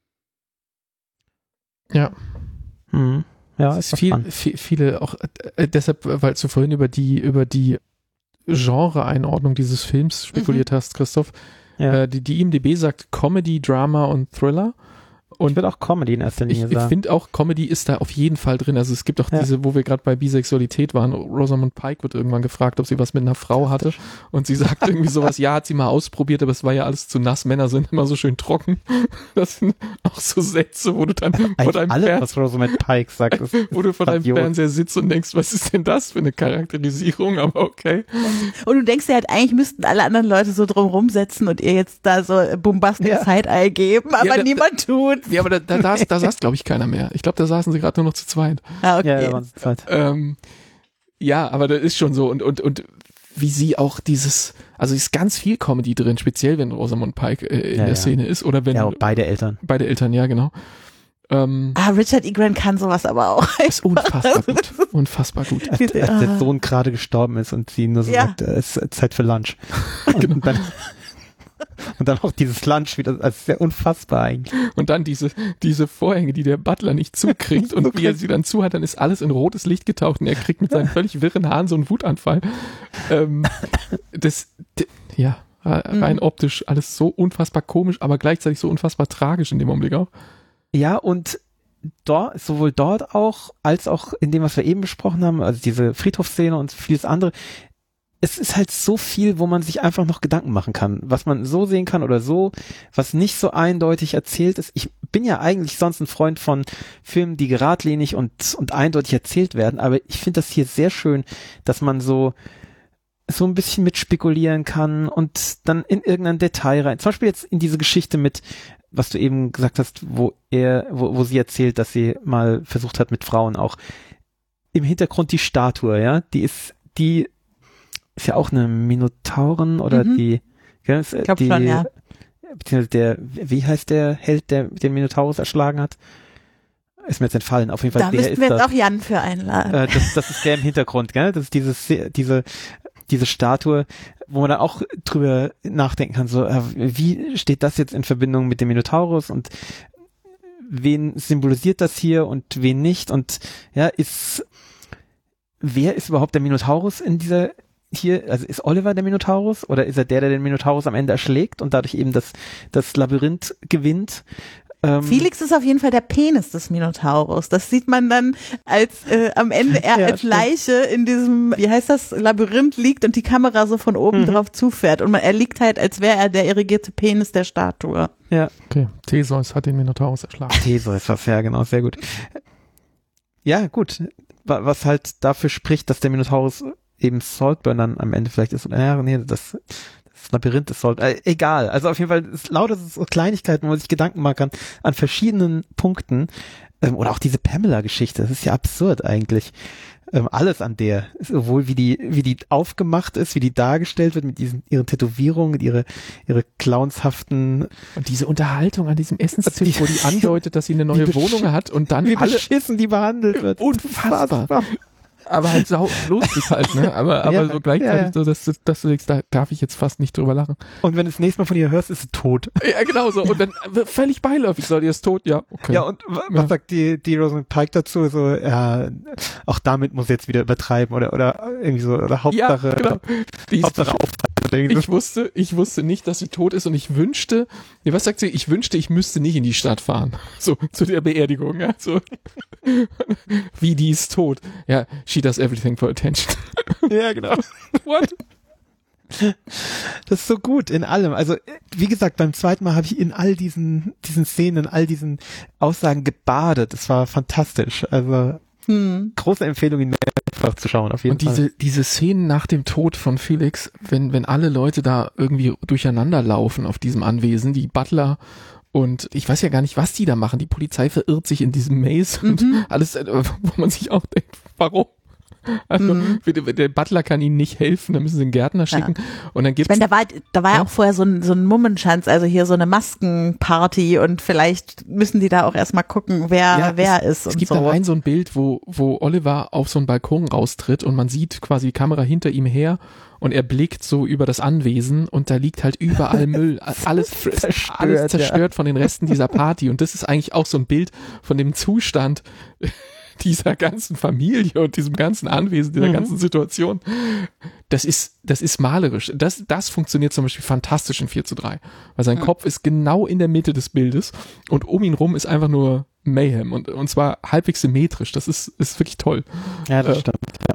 Ja. Mhm. Ja, es ist viel, viel, viele auch, äh, deshalb, weil du vorhin über die, über die Genre-Einordnung dieses Films spekuliert mhm. hast, Christoph. Ja. Äh, die, die I M D B sagt Comedy, Drama und Thriller. Und ich würde auch Comedy in erster Linie ich, sagen. Ich finde auch, Comedy ist da auf jeden Fall drin. Also es gibt auch ja. diese, wo wir gerade bei Bisexualität waren, Rosamund Pike wird irgendwann gefragt, ob sie was mit einer Frau hatte. Und sie sagt irgendwie sowas, ja, hat sie mal ausprobiert, aber es war ja alles zu nass. Männer sind immer so schön trocken. Das sind auch so Sätze, wo du dann vor deinem alles, Fern- was Rosamund Pike sagt, ist, wo du vor deinem Idiot. Fernseher sitzt und denkst, was ist denn das für eine Charakterisierung? Aber okay. Und du denkst dir halt, eigentlich müssten alle anderen Leute so drum rumsetzen und ihr jetzt da so bombastisches Ja. Side-Eye geben, aber Ja, da- niemand tut. Ja, aber da, da, da, da saß, glaube ich, keiner mehr. Ich glaube, da saßen sie gerade nur noch zu zweit. Ah, okay. Ja, da waren sie Zeit. Ähm, ja, aber das ist schon so. Und, und, und wie sie auch dieses, also ist ganz viel Comedy drin, speziell wenn Rosamund Pike äh, in Ja, der ja. Szene ist oder wenn Ja, und beide Eltern. beide Eltern, ja, genau. Ähm, Ah, Richard E. Grant kann sowas aber auch. ist unfassbar gut. Unfassbar gut. Als, als der Sohn gerade gestorben ist und sie nur so Ja. sagt, äh, es ist Zeit für Lunch. Und, Genau. dann, und dann auch dieses Lunch wieder, also sehr unfassbar eigentlich. Und dann diese, diese Vorhänge, die der Butler nicht zukriegt und wie er sie dann zu hat, dann ist alles in rotes Licht getaucht und er kriegt mit seinen völlig wirren Haaren so einen Wutanfall. Ähm, das, d- ja, rein optisch alles so unfassbar komisch, aber gleichzeitig so unfassbar tragisch in dem Augenblick auch. Ja, und dort, sowohl dort auch, als auch in dem, was wir eben besprochen haben, also diese Friedhofsszene und vieles andere, es ist halt so viel, wo man sich einfach noch Gedanken machen kann, was man so sehen kann oder so, was nicht so eindeutig erzählt ist. Ich bin ja eigentlich sonst ein Freund von Filmen, die geradlinig und, und eindeutig erzählt werden, aber ich finde das hier sehr schön, dass man so so ein bisschen mit spekulieren kann und dann in irgendein Detail rein. Zum Beispiel jetzt in diese Geschichte mit, was du eben gesagt hast, wo er, wo, wo sie erzählt, dass sie mal versucht hat mit Frauen auch. Im Hintergrund die Statue, ja, die ist, die ist ja auch eine Minotaurin oder mhm. die, ja, ich glaube die, schon, ja. Beziehungsweise der, wie heißt der Held, der den Minotaurus erschlagen hat? Ist mir jetzt entfallen. Auf jeden Fall, da der müssten ist wir jetzt das. auch Jan für einladen. Äh, das, das ist der im Hintergrund, gell? Das ist dieses, diese, diese Statue, wo man da auch drüber nachdenken kann, so, äh, wie steht das jetzt in Verbindung mit dem Minotaurus und wen symbolisiert das hier und wen nicht und ja, ist, wer ist überhaupt der Minotaurus in dieser, hier, also ist Oliver der Minotaurus oder ist er der, der den Minotaurus am Ende erschlägt und dadurch eben das, das Labyrinth gewinnt? Ähm, Felix ist auf jeden Fall der Penis des Minotaurus. Das sieht man dann, als äh, am Ende er ja, als Leiche in diesem, wie heißt das, Labyrinth liegt und die Kamera so von oben mhm. drauf zufährt. Und man, er liegt halt, als wäre er der irrigierte Penis der Statue. Ja. Okay, Theseus hat den Minotaurus erschlagen. Theseus, was, ja genau, sehr gut. Ja, gut. Was halt dafür spricht, dass der Minotaurus eben Saltburn dann am Ende vielleicht ist. Ja, nee, das... Das Labyrinth ist Salt, äh, egal. Also auf jeden Fall ist lauter so Kleinigkeiten, wo man sich Gedanken machen kann an verschiedenen Punkten. Ähm, oder auch diese Pamela-Geschichte, das ist ja absurd eigentlich. Ähm, alles an der, sowohl wie die, wie die aufgemacht ist, wie die dargestellt wird mit diesen, ihren Tätowierungen, ihre, ihre clownshaften. Und diese Unterhaltung an diesem Essenstisch, wo die andeutet, dass sie eine neue Wohnung hat und dann wie alle beschissen die behandelt wird. Unfassbar. Aber halt sau lustig halt, ne? Aber, aber ja, so gleichzeitig ja, ja. so, dass, du- dass du denkst, da darf ich jetzt fast nicht drüber lachen. Und wenn du das nächste Mal von ihr hörst, ist sie tot. Ja, genau so. Und dann völlig beiläufig, so, die ist tot, ja, okay. Ja, und w- was Ja. sagt die, die Rosamund Pike dazu? So, ja, auch damit muss jetzt wieder übertreiben oder, oder irgendwie so, oder Hauptsache, ja, genau. Die ist, Hauptsache aufteilen. ich wusste, ich wusste nicht, dass sie tot ist und ich wünschte, nee, was sagt sie? Ich wünschte, ich müsste nicht in die Stadt fahren. So, zu der Beerdigung, ja, so. Wie, die ist tot. Ja, she does everything for attention. Ja, genau. What? Das ist so gut in allem. Also, wie gesagt, beim zweiten Mal habe ich in all diesen, diesen Szenen, in all diesen Aussagen gebadet. Es war fantastisch. Also, Hm. große Empfehlung, ihn mehrfach zu schauen, auf jeden Und Fall. diese, diese Szenen nach dem Tod von Felix, wenn, wenn alle Leute da irgendwie durcheinander laufen auf diesem Anwesen, die Butler und ich weiß ja gar nicht, was die da machen. Die Polizei verirrt sich in diesem Maze und Mhm. alles, äh, wo man sich auch denkt, warum? Also, Mhm. der, der Butler kann ihnen nicht helfen, da müssen sie einen Gärtner schicken. Und dann Ich gibt's meine, da war, da war ja Ja. auch vorher so ein, so ein Mummenschanz, also hier so eine Maskenparty und vielleicht müssen die da auch erstmal gucken, wer, Ja, wer ist Es und gibt so. da ein so ein Bild, wo, wo Oliver auf so einen Balkon raustritt und man sieht quasi die Kamera hinter ihm her und er blickt so über das Anwesen und da liegt halt überall Müll, alles Zerstört, alles zerstört ja. von den Resten dieser Party und das ist eigentlich auch so ein Bild von dem Zustand dieser ganzen Familie und diesem ganzen Anwesen, dieser Mhm. ganzen Situation. Das ist, das ist malerisch. Das, das funktioniert zum Beispiel fantastisch in vier zu drei, weil sein Mhm. Kopf ist genau in der Mitte des Bildes und um ihn rum ist einfach nur Mayhem und, und zwar halbwegs symmetrisch. Das ist, ist wirklich toll. Ja, das äh, stimmt. Ja.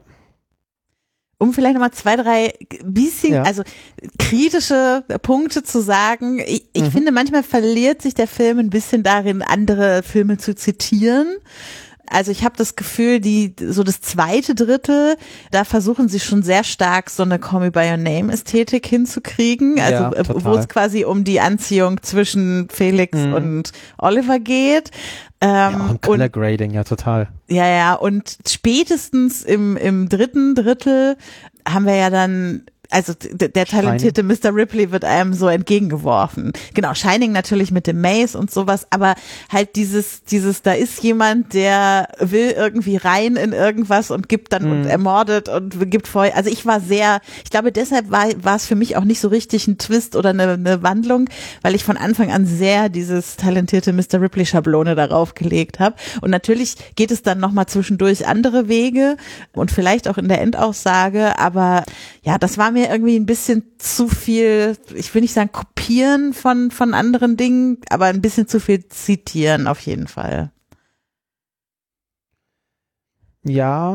Um vielleicht nochmal zwei, drei bisschen, Ja. also kritische Punkte zu sagen. Ich, ich Mhm. finde, manchmal verliert sich der Film ein bisschen darin, andere Filme zu zitieren. Also ich habe das Gefühl, die so das zweite Drittel, da versuchen sie schon sehr stark so eine Call Me by Your Name Ästhetik hinzukriegen, also Ja, äh, total. wo es quasi um die Anziehung zwischen Felix Mhm. und Oliver geht. Ähm, Ja, auch im und Color Grading, ja, total. ja, ja, und spätestens im, im dritten Drittel haben wir ja dann, also d- der talentierte Mister Ripley wird einem so entgegengeworfen. Genau, Shining natürlich mit dem Maze und sowas, aber halt dieses, dieses, da ist jemand, der will irgendwie rein in irgendwas und gibt dann Mhm. und ermordet und gibt vor, also ich war sehr, ich glaube deshalb war, war es für mich auch nicht so richtig ein Twist oder eine, eine Wandlung, weil ich von Anfang an sehr dieses talentierte Mister Ripley Schablone darauf gelegt habe. Und natürlich geht es dann nochmal zwischendurch andere Wege und vielleicht auch in der Endaussage, aber ja, das war mir irgendwie ein bisschen zu viel, ich will nicht sagen kopieren von, von anderen Dingen, aber ein bisschen zu viel zitieren auf jeden Fall. Ja.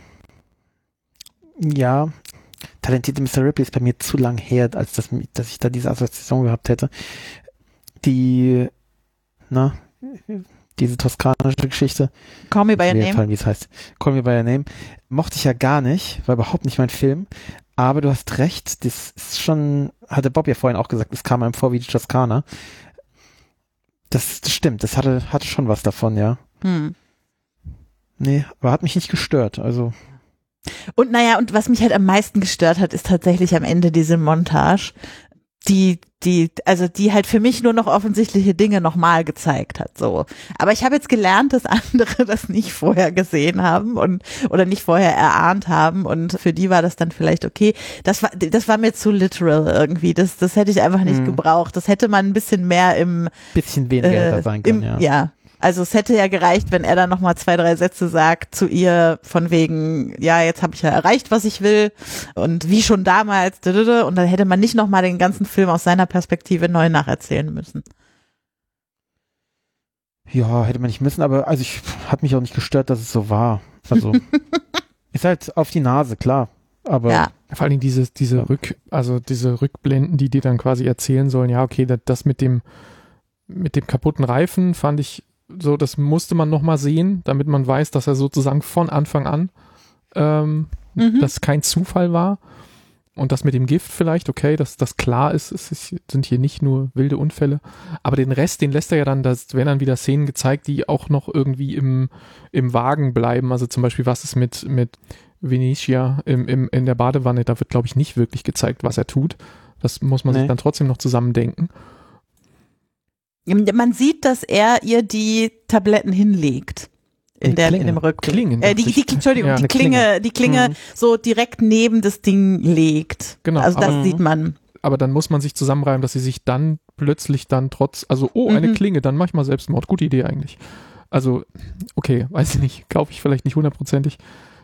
Ja. Talentierte Mister Ripley ist bei mir zu lang her, als dass, dass ich da diese Assoziation gehabt hätte. Die, na, diese toskanische Geschichte. Call Me By Your Name. Fallen, wie es heißt. Call Me By Your Name. Mochte ich ja gar nicht, war überhaupt nicht mein Film. Aber du hast recht, das ist schon, hatte Bob ja vorhin auch gesagt, es kam einem vor wie die Toskana. Das, das stimmt, das hatte, hatte schon was davon, ja. Hm. Nee, aber hat mich nicht gestört, also. Und naja, und was mich halt am meisten gestört hat, ist tatsächlich am Ende diese Montage, die, die, also die halt für mich nur noch offensichtliche Dinge nochmal gezeigt hat, so. Aber ich habe jetzt gelernt, dass andere das nicht vorher gesehen haben und, oder nicht vorher erahnt haben und für die war das dann vielleicht okay. Das war, das war mir zu literal irgendwie. Das, das hätte ich einfach nicht Mhm. gebraucht. Das hätte man ein bisschen mehr im, Bisschen weniger äh, sein können, im, ja. ja. Also es hätte ja gereicht, wenn er dann nochmal zwei, drei Sätze sagt zu ihr von wegen, ja, jetzt habe ich ja erreicht, was ich will und wie schon damals, und dann hätte man nicht nochmal den ganzen Film aus seiner Perspektive neu nacherzählen müssen. Ja, hätte man nicht müssen, aber also ich hat mich auch nicht gestört, dass es so war. Also ist halt auf die Nase, klar. Aber Ja. Vor allen Dingen diese, diese Rück, also diese Rückblenden, die dir dann quasi erzählen sollen, ja, okay, das, das mit dem, mit dem kaputten Reifen fand ich so, das musste man nochmal sehen, damit man weiß, dass er sozusagen von Anfang an, ähm, Mhm. dass kein Zufall war. Und das mit dem Gift vielleicht, okay, dass das klar ist, es ist, sind hier nicht nur wilde Unfälle. Aber den Rest, den lässt er ja dann, das werden dann wieder Szenen gezeigt, die auch noch irgendwie im, im Wagen bleiben. Also zum Beispiel, was ist mit, mit Venetia im, im, in der Badewanne, da wird, glaube ich, nicht wirklich gezeigt, was er tut. Das muss man Nee. sich dann trotzdem noch zusammendenken. Man sieht, dass er ihr die Tabletten hinlegt. In, Die der, Klinge. in dem Rückblick. Klingen, Äh, die, dachte die, ich. Entschuldigung, Ja, die eine Klinge, Klinge. die Klinge Mhm. so direkt neben das Ding legt. Genau, Also das aber- sieht man. Aber dann muss man sich zusammenreimen, dass sie sich dann plötzlich dann trotz, also, oh, eine Mhm. Klinge, dann mach ich mal Selbstmord. Gute Idee eigentlich. Also, okay, weiß ich nicht, glaube ich vielleicht nicht hundertprozentig.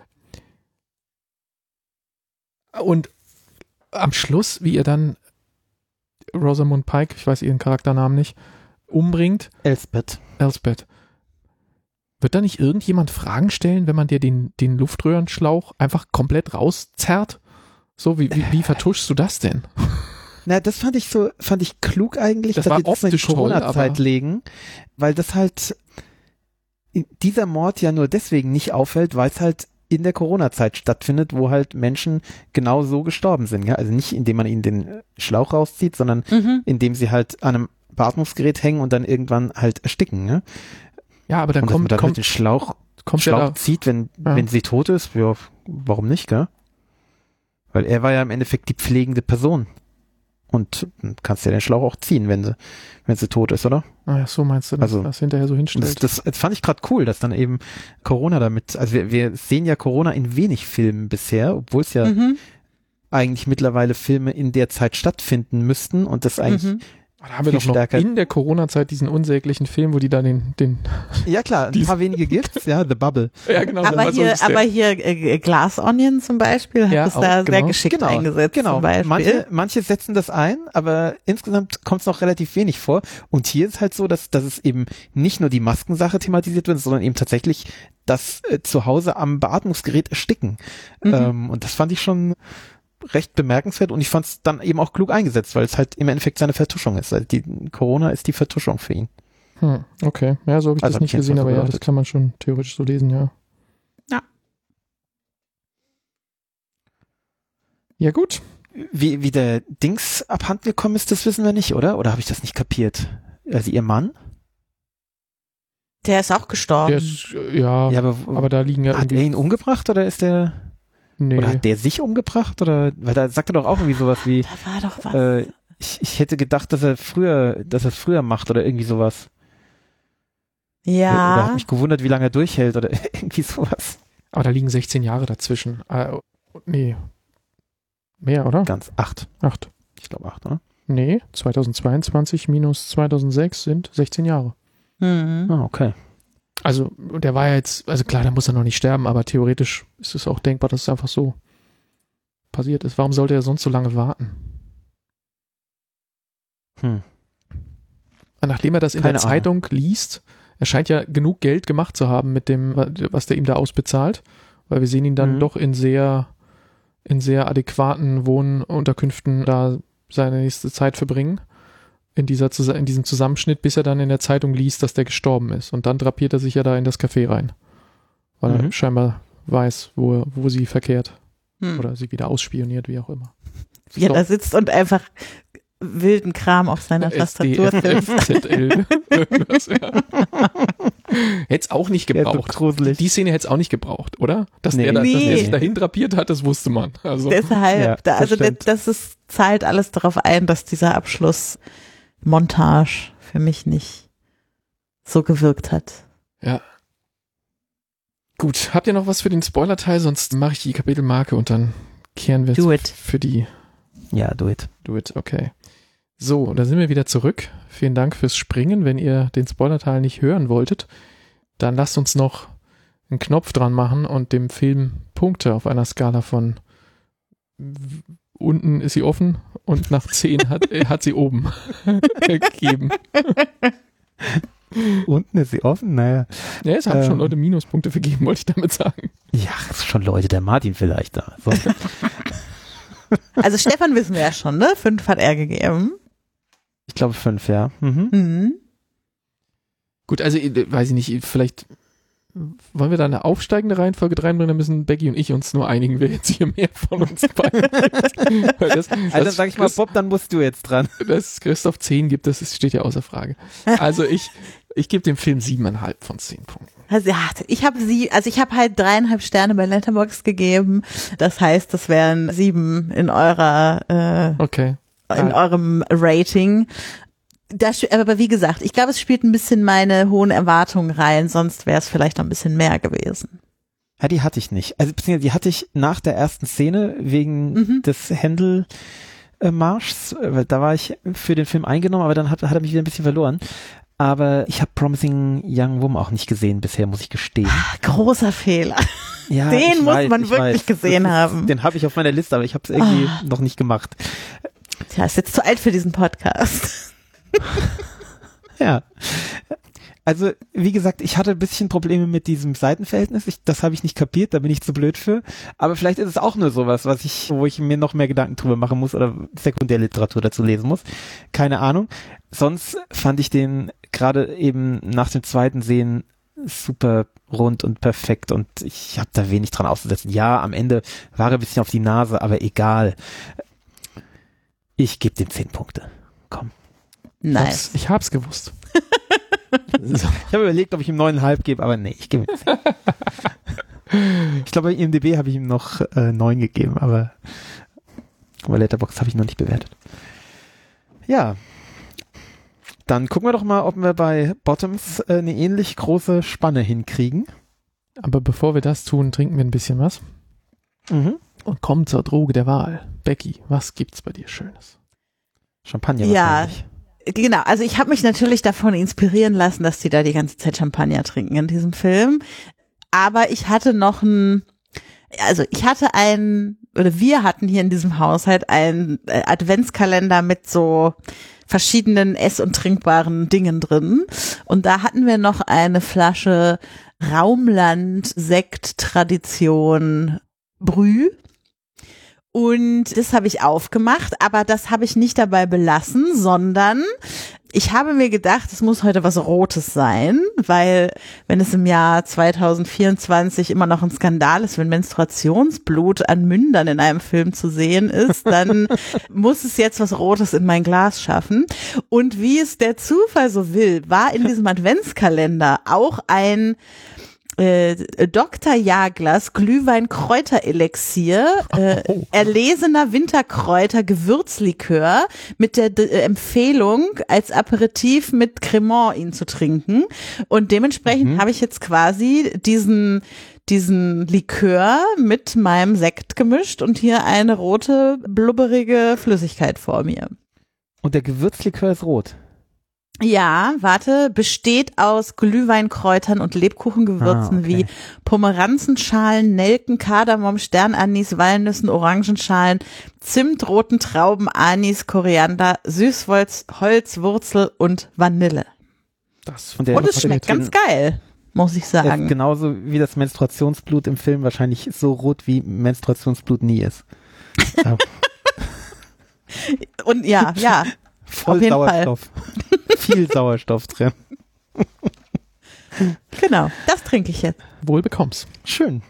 Und am Schluss, wie ihr dann Rosamund Pike, ich weiß ihren Charakternamen nicht, umbringt, Elspeth. Elspeth, wird da nicht irgendjemand Fragen stellen, wenn man dir den, den Luftröhrenschlauch einfach komplett rauszerrt? So, wie, wie, wie vertuschst du das denn? Na, das fand ich so, fand ich klug eigentlich, Das dass war sie das in die optisch toll, Corona-Zeit aber- legen, weil das halt dieser Mord ja nur deswegen nicht auffällt, weil es halt in der Corona-Zeit stattfindet, wo halt Menschen genau so gestorben sind. Ja? Also nicht, indem man ihnen den Schlauch rauszieht, sondern Mhm. indem sie halt an einem Beatmungsgerät hängen und dann irgendwann halt ersticken. Ne? Ja, aber dann und dass man kommt, dann halt kommt, den Schlauch, kommt Schlauch ja da, zieht, wenn, Ja. wenn sie tot ist. Ja, warum nicht, gell? Weil er war ja im Endeffekt die pflegende Person. Und dann kannst du ja den Schlauch auch ziehen, wenn sie, wenn sie tot ist, oder? ah ja, so meinst du, dass Also- das hinterher so Und das, hinstellt. das, das fand ich gerade cool, dass dann eben Corona damit, also wir, wir sehen ja Corona in wenig Filmen bisher, obwohl es ja Mhm. eigentlich mittlerweile Filme in der Zeit stattfinden müssten und das eigentlich, Mhm. Da haben wir viel doch noch stärker- in der Corona-Zeit diesen unsäglichen Film, wo die da den, den ja klar, ein Dies- paar wenige gibt's, ja, The Bubble. ja genau, Aber war so hier, ist der. aber hier äh, Glass Onion zum Beispiel hat Ja, das auch, da sehr genau. geschickt Genau, eingesetzt Genau, zum Beispiel. manche, manche setzen das ein, aber insgesamt kommt es noch relativ wenig vor. Und hier ist halt so, dass, dass es eben nicht nur die Maskensache thematisiert wird, sondern eben tatsächlich das äh, zu Hause am Beatmungsgerät ersticken. Mhm. Ähm, und das fand ich schon recht bemerkenswert und ich fand es dann eben auch klug eingesetzt, weil es halt im Endeffekt seine Vertuschung ist. Also die Corona ist die Vertuschung für ihn. Hm, okay, ja, so habe ich Also das hab nicht ich gesehen, jedenfalls aber ja, beobachtet. das kann man schon theoretisch so lesen, ja. Ja. Ja, gut. Wie, wie der Dings abhanden gekommen ist, das wissen wir nicht, oder? Oder habe ich das nicht kapiert? Also ihr Mann? Der ist auch gestorben. Der ist, äh, ja, Ja, aber, aber da liegen ja hat er irgendwie, ihn umgebracht oder ist der nee, oder hat der sich umgebracht oder weil da sagt er doch auch irgendwie sowas wie da war doch was. äh, ich, ich hätte gedacht, dass er früher, dass er es früher macht oder irgendwie sowas. Oder ja. hat mich gewundert, wie lange er durchhält oder irgendwie sowas. aber da liegen sechzehn Jahre dazwischen. Äh, nee, mehr, oder? Ganz acht. Acht. Ich glaube acht, oder? Nee, zweitausendzweiundzwanzig minus zweitausendsechs sind sechzehn Jahre. Mhm. Ah, okay. Also, der war ja jetzt, also klar, da muss er noch nicht sterben, aber theoretisch ist es auch denkbar, dass es einfach so passiert ist. Warum sollte er sonst so lange warten? Hm. Nachdem er das in Keine der Ahnung. Zeitung liest, er scheint ja genug Geld gemacht zu haben mit dem, was der ihm da ausbezahlt, weil wir sehen ihn dann mhm. doch in sehr, in sehr adäquaten Wohnunterkünften da seine nächste Zeit verbringen. In, dieser, in diesem Zusammenschnitt, bis er dann in der Zeitung liest, dass der gestorben ist. Und dann drapiert er sich ja da in das Café rein. Weil mhm. er scheinbar weiß, wo, wo sie verkehrt. Hm. Oder sie wieder ausspioniert, wie auch immer. Wie er da sitzt und einfach wilden Kram auf seiner Tastatur filmt. Irgendwas, ja. Hätte es auch nicht gebraucht. Ja, die Szene hätte es auch nicht gebraucht, oder? Dass, nee. der, da, nee. dass der sich dahin drapiert hat, das wusste man. Also. Deshalb, ja, da, also das, das ist, zahlt alles darauf ein, dass dieser Abschlussmontage für mich nicht so gewirkt hat. Ja. Gut, habt ihr noch was für den Spoiler-Teil? Sonst mache ich die Kapitelmarke und dann kehren wir do it. für die. Ja, do it. Do it, okay. So, da sind wir wieder zurück. Vielen Dank fürs Springen. Wenn ihr den Spoiler-Teil nicht hören wolltet, dann lasst uns noch einen Knopf dran machen und dem Film Punkte auf einer Skala von unten ist sie offen und nach zehn hat, hat sie oben gegeben. Unten ist sie offen? Naja. Ja, es haben ähm, schon Leute Minuspunkte vergeben, wollte ich damit sagen. Ja, es sind schon Leute, der Martin vielleicht da. So. Also Stefan wissen wir ja schon, ne? Fünf hat er gegeben. Ich glaube fünf, ja. Mhm. Mhm. Gut, also weiß ich nicht, vielleicht wollen wir da eine aufsteigende Reihenfolge reinbringen, dann müssen Becky und ich uns nur einigen, wer jetzt hier mehr von uns beiden das, Also dann sag ich mal, Bob, dann musst du jetzt dran. Dass es Christoph zehn gibt, das steht ja außer Frage. Also ich, ich gebe dem Film siebeneinhalb von zehn Punkten. Also ja, ich habe sie, also ich habe halt dreieinhalb Sterne bei Letterboxd gegeben. Das heißt, das wären sieben in eurer, äh, okay. in ah. eurem Rating. Das, aber wie gesagt, ich glaube, es spielt ein bisschen meine hohen Erwartungen rein, sonst wäre es vielleicht noch ein bisschen mehr gewesen. Ja, die hatte ich nicht. Also beziehungsweise die hatte ich nach der ersten Szene wegen mhm. des Händel-Marschs, weil da war ich für den Film eingenommen, aber dann hat, hat er mich wieder ein bisschen verloren. Aber ich habe Promising Young Woman auch nicht gesehen bisher, muss ich gestehen. Ach, großer Fehler. Ja, den muss weiß, man wirklich weiß. gesehen ist, haben. Den habe ich auf meiner Liste, aber ich habe es irgendwie oh. noch nicht gemacht. Tja, ist jetzt zu alt für diesen Podcast. Ja. Also, wie gesagt, ich hatte ein bisschen Probleme mit diesem Seitenverhältnis. Ich, das habe ich nicht kapiert, da bin ich zu blöd für. Aber vielleicht ist es auch nur sowas, was ich, wo ich mir noch mehr Gedanken drüber machen muss oder Sekundärliteratur dazu lesen muss. Keine Ahnung. Sonst fand ich den gerade eben nach dem zweiten Sehen super rund und perfekt und ich habe da wenig dran auszusetzen. Ja, am Ende war er ein bisschen auf die Nase, aber egal. Ich gebe dem zehn Punkte. Komm. Nice. Ich hab's gewusst. So. Ich habe überlegt, ob ich ihm neun Komma fünf gebe, aber nee, ich gebe ihm zehn. Ich glaube, bei I M D B habe ich ihm noch äh, neun gegeben, aber bei Letterboxd habe ich noch nicht bewertet. Ja. Dann gucken wir doch mal, ob wir bei Bottoms äh, eine ähnlich große Spanne hinkriegen. Aber bevor wir das tun, trinken wir ein bisschen was. Mhm. Und kommen zur Droge der Wahl. Becky, was gibt's bei dir Schönes? Champagner ja, wahrscheinlich. Genau, also ich habe mich natürlich davon inspirieren lassen, dass die da die ganze Zeit Champagner trinken in diesem Film. Aber ich hatte noch ein, also ich hatte einen, oder wir hatten hier in diesem Haushalt einen Adventskalender mit so verschiedenen ess- und trinkbaren Dingen drin. Und da hatten wir noch eine Flasche Raumland-Sekt-Tradition Brü. Und das habe ich aufgemacht, aber das habe ich nicht dabei belassen, sondern ich habe mir gedacht, es muss heute was Rotes sein, weil wenn es im Jahr zwanzig vierundzwanzig immer noch ein Skandal ist, wenn Menstruationsblut an Mündern in einem Film zu sehen ist, dann muss es jetzt was Rotes in mein Glas schaffen. Und wie es der Zufall so will, war in diesem Adventskalender auch ein Äh, Doktor Jaglas Glühwein-Kräuterelixier, äh, oh. erlesener Winterkräuter-Gewürzlikör mit der D- äh, Empfehlung, als Aperitif mit Cremant ihn zu trinken. Und dementsprechend mhm. habe ich jetzt quasi diesen diesen Likör mit meinem Sekt gemischt und hier eine rote, blubberige Flüssigkeit vor mir. Und der Gewürzlikör ist rot? Ja, warte, besteht aus Glühweinkräutern und Lebkuchengewürzen ah, okay. wie Pomeranzenschalen, Nelken, Kardamom, Sternanis, Walnüssen, Orangenschalen, Zimt, roten Trauben, Anis, Koriander, Süßholz, Holz, Wurzel und Vanille. Das Und, der Und es schmeckt ganz geil, muss ich sagen. Ist genauso wie das Menstruationsblut im Film wahrscheinlich so rot wie Menstruationsblut nie ist. Ja. Und ja, ja. Voll auf jeden Sauerstoff. Viel Sauerstoff drin. Genau, das trinke ich jetzt. Wohl bekomm's. Schön.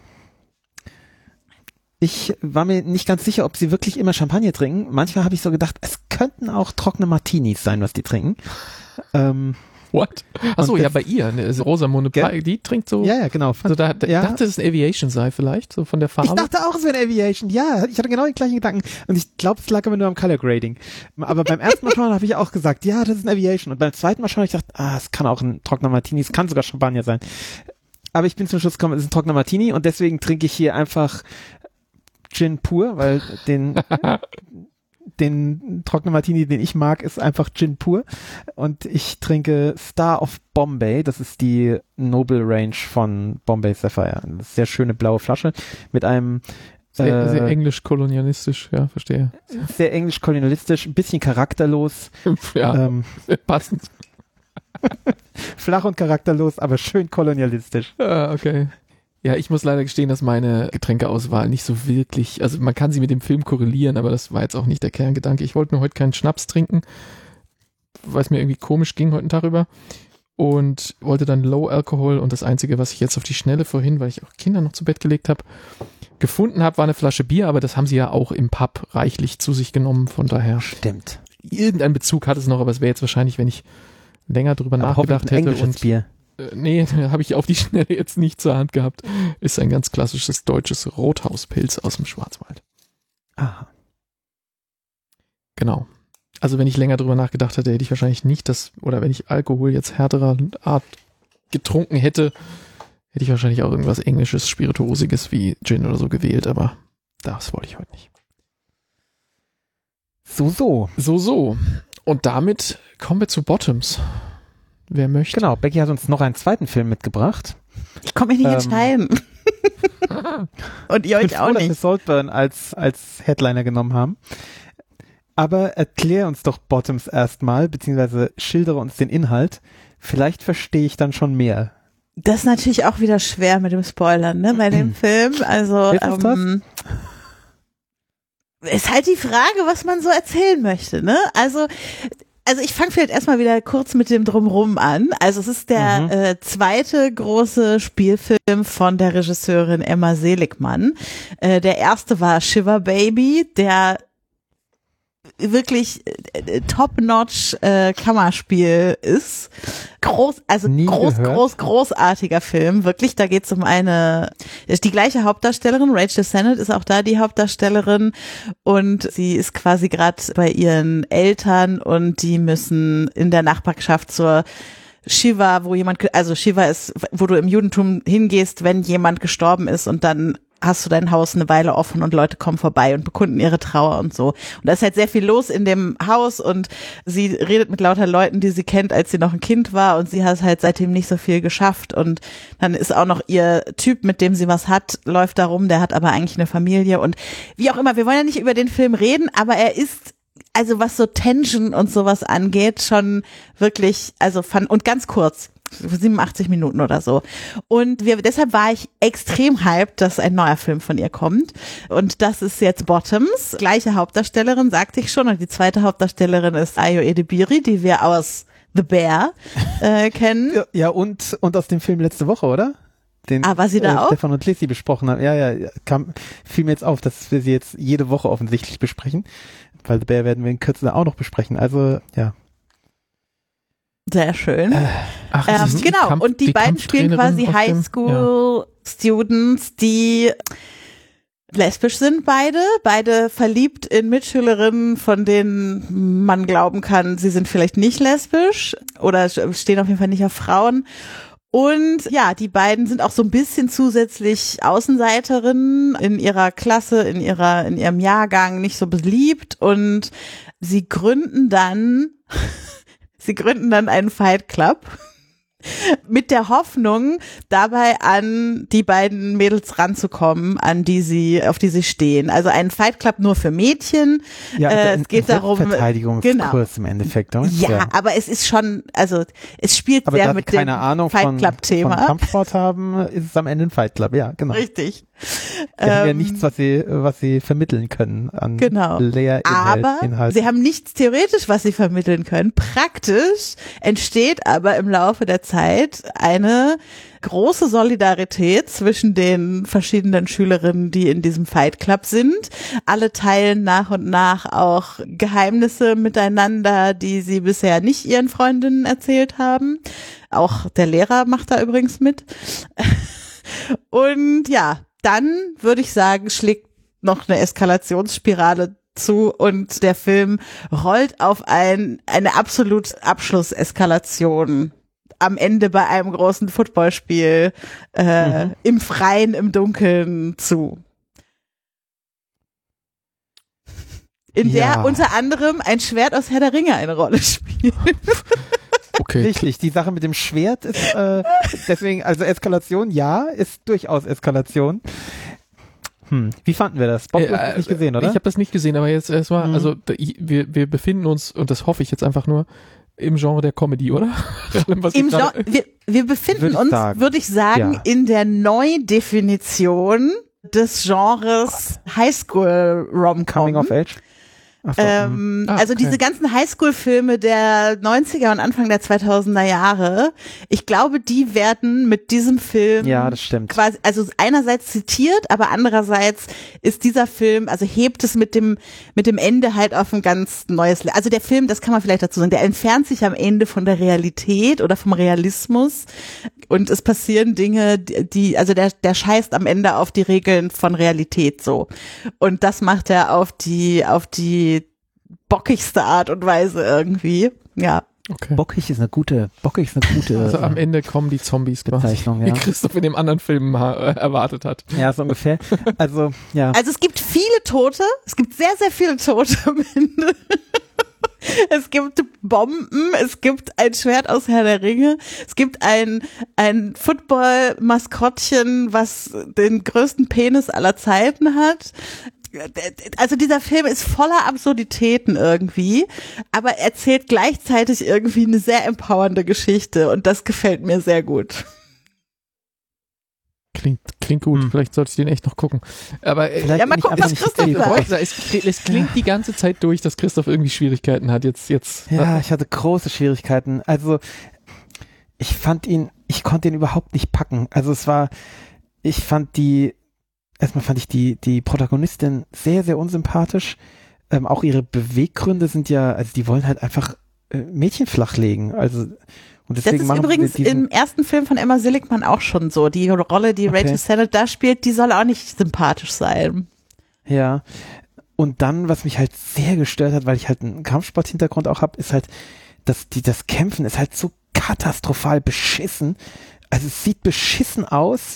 Ich war mir nicht ganz sicher, ob sie wirklich immer Champagner trinken. Manchmal habe ich so gedacht, es könnten auch trockene Martinis sein, was die trinken. Ähm, What? Achso, Und ja, das- bei ihr, ne, also Rosamunde Gell? Pike, die trinkt so. ja, ja, genau. Also da, da Ja. ich dachte, es ein Aviation sei vielleicht, so von der Farbe. Ich dachte auch, es wäre ein Aviation. Ja, ich hatte genau den gleichen Gedanken. Und ich glaube, es lag aber nur am Color Grading. Aber beim ersten Mal schauen habe ich auch gesagt, ja, das ist ein Aviation. Und beim zweiten Mal schauen habe ich gedacht, ah, es kann auch ein trockener Martini, es kann sogar Champagner sein. Aber ich bin zum Schluss gekommen, es ist ein trockener Martini und deswegen trinke ich hier einfach Gin pur, weil den den trockenen Martini, den ich mag, ist einfach Gin pur. Und ich trinke Star of Bombay. Das ist die Noble Range von Bombay Sapphire. Eine sehr schöne blaue Flasche mit einem sehr, äh, sehr englisch-kolonialistisch, ja, verstehe. sehr englisch-kolonialistisch, ein bisschen charakterlos. Ja, Ähm, passend. flach und charakterlos, aber schön kolonialistisch. Ah, okay. Ja, ich muss leider gestehen, dass meine Getränkeauswahl nicht so wirklich, also man kann sie mit dem Film korrelieren, aber das war jetzt auch nicht der Kerngedanke. Ich wollte nur heute keinen Schnaps trinken, weil es mir irgendwie komisch ging heute einen Tag über und wollte dann Low Alcohol und das Einzige, was ich jetzt auf die Schnelle vorhin, weil ich auch Kinder noch zu Bett gelegt habe, gefunden habe, war eine Flasche Bier, aber das haben sie ja auch im Pub reichlich zu sich genommen, von daher Stimmt. irgendeinen Bezug hat es noch, aber es wäre jetzt wahrscheinlich, wenn ich länger drüber Aber nachgedacht hoffentlich ein hätte englisches und Bier. Äh, Nee, habe ich auf die Schnelle jetzt nicht zur Hand gehabt. Ist ein ganz klassisches deutsches Rothauspilz aus dem Schwarzwald. Aha. Genau. Also wenn ich länger drüber nachgedacht hätte, hätte ich wahrscheinlich nicht das, oder wenn ich Alkohol jetzt härterer Art getrunken hätte, hätte ich wahrscheinlich auch irgendwas Englisches, Spirituosiges wie Gin oder so gewählt, aber das wollte ich heute nicht. So, so. So, so. Und damit kommen wir zu Bottoms. Wer möchte? Genau, Becky hat uns noch einen zweiten Film mitgebracht. Ich komme mich nicht Ähm. entscheiden. Und ihr Ich bin euch froh, auch dass wir nicht. Saltburn als, als Headliner genommen haben. Aber erklär uns doch Bottoms erstmal, beziehungsweise schildere uns den Inhalt. Vielleicht verstehe ich dann schon mehr. Das ist natürlich auch wieder schwer mit dem Spoilern, ne, bei dem Film. Also, Hilft uns ähm, ist halt die Frage, was man so erzählen möchte, ne? Also, also ich fange vielleicht erstmal wieder kurz mit dem Drumrum an. Also es ist der Mhm. äh, zweite große Spielfilm von der Regisseurin Emma Seligmann. Äh, der erste war Shiver Baby, der wirklich äh, top-notch äh, Kammerspiel ist. Groß, also Nie groß, gehört. groß, großartiger Film. Wirklich, da geht's um eine, ist die gleiche Hauptdarstellerin, Rachel Sennett ist auch da die Hauptdarstellerin und sie ist quasi gerade bei ihren Eltern und die müssen in der Nachbarschaft zur Shiva, wo jemand, also Shiva ist, wo du im Judentum hingehst, wenn jemand gestorben ist und dann hast du dein Haus eine Weile offen und Leute kommen vorbei und bekunden ihre Trauer und so. Und da ist halt sehr viel los in dem Haus und sie redet mit lauter Leuten, die sie kennt, als sie noch ein Kind war und sie hat halt seitdem nicht so viel geschafft und dann ist auch noch ihr Typ, mit dem sie was hat, läuft da rum, der hat aber eigentlich eine Familie und wie auch immer, wir wollen ja nicht über den Film reden, aber er ist also was so Tension und sowas angeht, schon wirklich, also fun und ganz kurz. siebenundachtzig Minuten oder so. Und wir, deshalb war ich extrem hyped, dass ein neuer Film von ihr kommt. Und das ist jetzt Bottoms. Gleiche Hauptdarstellerin, sagte ich schon. Und die zweite Hauptdarstellerin ist Ayo Edebiri, die wir aus The Bear äh, kennen. Ja, ja, und, und aus dem Film letzte Woche, oder? Den Ah, war sie da äh, auch? Stefan und Lissy besprochen haben. Ja, ja, kam, fiel mir jetzt auf, dass wir sie jetzt jede Woche offensichtlich besprechen. Weil The Bear werden wir in Kürze auch noch besprechen. Also, ja. Sehr schön. Ach, Ähm, das ist genau, Kampf- und die, beiden spielen quasi Kampftrainerin auf dem- Highschool-Students, die lesbisch sind beide, beide verliebt in Mitschülerinnen, von denen man glauben kann, sie sind vielleicht nicht lesbisch oder stehen auf jeden Fall nicht auf Frauen. Und ja, die beiden sind auch so ein bisschen zusätzlich Außenseiterinnen in ihrer Klasse, in ihrer, in ihrem Jahrgang, nicht so beliebt und sie gründen dann, sie gründen dann einen Fight Club. Mit der Hoffnung, dabei an die beiden Mädels ranzukommen, an die sie, auf die sie stehen. Also ein Fight Club nur für Mädchen. Ja, also äh, ein, es geht ein darum, Verteidigungskurs im Endeffekt. Oder? Ja, Ja, aber es ist schon, also es spielt aber sehr da mit wir keine dem Ahnung Fight von, Club-Thema. von Kampfsport haben, ist es am Ende ein Fight Club. Ja, genau. Richtig. Die haben ja Ähm, nichts, was sie, was sie vermitteln können an Genau. Lehrinhalt. Aber Inhalt. sie haben nichts theoretisch, was sie vermitteln können. Praktisch entsteht aber im Laufe der Zeit eine große Solidarität zwischen den verschiedenen Schülerinnen, die in diesem Fight Club sind. Alle teilen nach und nach auch Geheimnisse miteinander, die sie bisher nicht ihren Freundinnen erzählt haben. Auch der Lehrer macht da übrigens mit. Und ja, dann würde ich sagen, schlägt noch eine Eskalationsspirale zu und der Film rollt auf ein, eine absolut Abschlusseskalation am Ende bei einem großen Footballspiel äh, mhm. im Freien, im Dunkeln zu. In Ja. der unter anderem ein Schwert aus Herr der Ringe eine Rolle spielt. Okay. Richtig, die Sache mit dem Schwert ist äh, deswegen, also Eskalation, ja, ist durchaus Eskalation. Hm. Wie fanden wir das? Bob, du hast das nicht gesehen, oder? Ich habe das nicht gesehen, aber jetzt erstmal, Mhm. also da- ich- wir, wir befinden uns, und das hoffe ich jetzt einfach nur, im Genre der Comedy, oder? Was Im ich grade- Genre, wir, wir befinden Würde ich uns, sagen. würde ich sagen, Ja. in der Neudefinition des Genres Highschool Rom-Com. Coming of Age? Ach so, hm. Ähm, Ah, also okay. diese ganzen Highschool-Filme der neunziger und Anfang der zweitausender Jahre, ich glaube, die werden mit diesem Film Ja, das stimmt. quasi, also einerseits zitiert, aber andererseits ist dieser Film, also hebt es mit dem mit dem Ende halt auf ein ganz neues, Le- also der Film, das kann man vielleicht dazu sagen, der entfernt sich am Ende von der Realität oder vom Realismus und es passieren Dinge, die, die- also der der scheißt am Ende auf die Regeln von Realität so und das macht er auf die auf die bockigste Art und Weise irgendwie, ja. Okay. Bockig ist eine gute, bockig ist eine gute Also am Ende kommen die Zombies quasi, Bezeichnung, wie ja. Christoph in dem anderen Film äh, erwartet hat. Ja, so ungefähr. Also, ja. Also es gibt viele Tote, es gibt sehr, sehr viele Tote am Ende. Es gibt Bomben, es gibt ein Schwert aus Herr der Ringe, es gibt ein, ein Football-Maskottchen, was den größten Penis aller Zeiten hat. Also dieser Film ist voller Absurditäten irgendwie, aber erzählt gleichzeitig irgendwie eine sehr empowernde Geschichte und das gefällt mir sehr gut. Klingt, klingt gut, Hm. vielleicht sollte ich den echt noch gucken. Aber äh, Vielleicht Ja, mal bin ich gucken, einfach was nicht Christoph die- sagt. es, es klingt die ganze Zeit durch, dass Christoph irgendwie Schwierigkeiten hat. Jetzt, jetzt. Ja, ich hatte große Schwierigkeiten. Also, ich fand ihn, ich konnte ihn überhaupt nicht packen. Also es war, ich fand die, erstmal fand ich die, die Protagonistin sehr, sehr unsympathisch. Ähm, auch ihre Beweggründe sind ja, also die wollen halt einfach äh, Mädchen flachlegen. Also, und Das deswegen ist machen übrigens sie diesen, im ersten Film von Emma Seligman auch schon so. Die Rolle, die Okay. Rachel Sennett da spielt, die soll auch nicht sympathisch sein. ja. Und dann, was mich halt sehr gestört hat, weil ich halt einen Kampfsport-Hintergrund auch habe, ist halt, dass die, das Kämpfen ist halt so katastrophal beschissen. Also es sieht beschissen aus.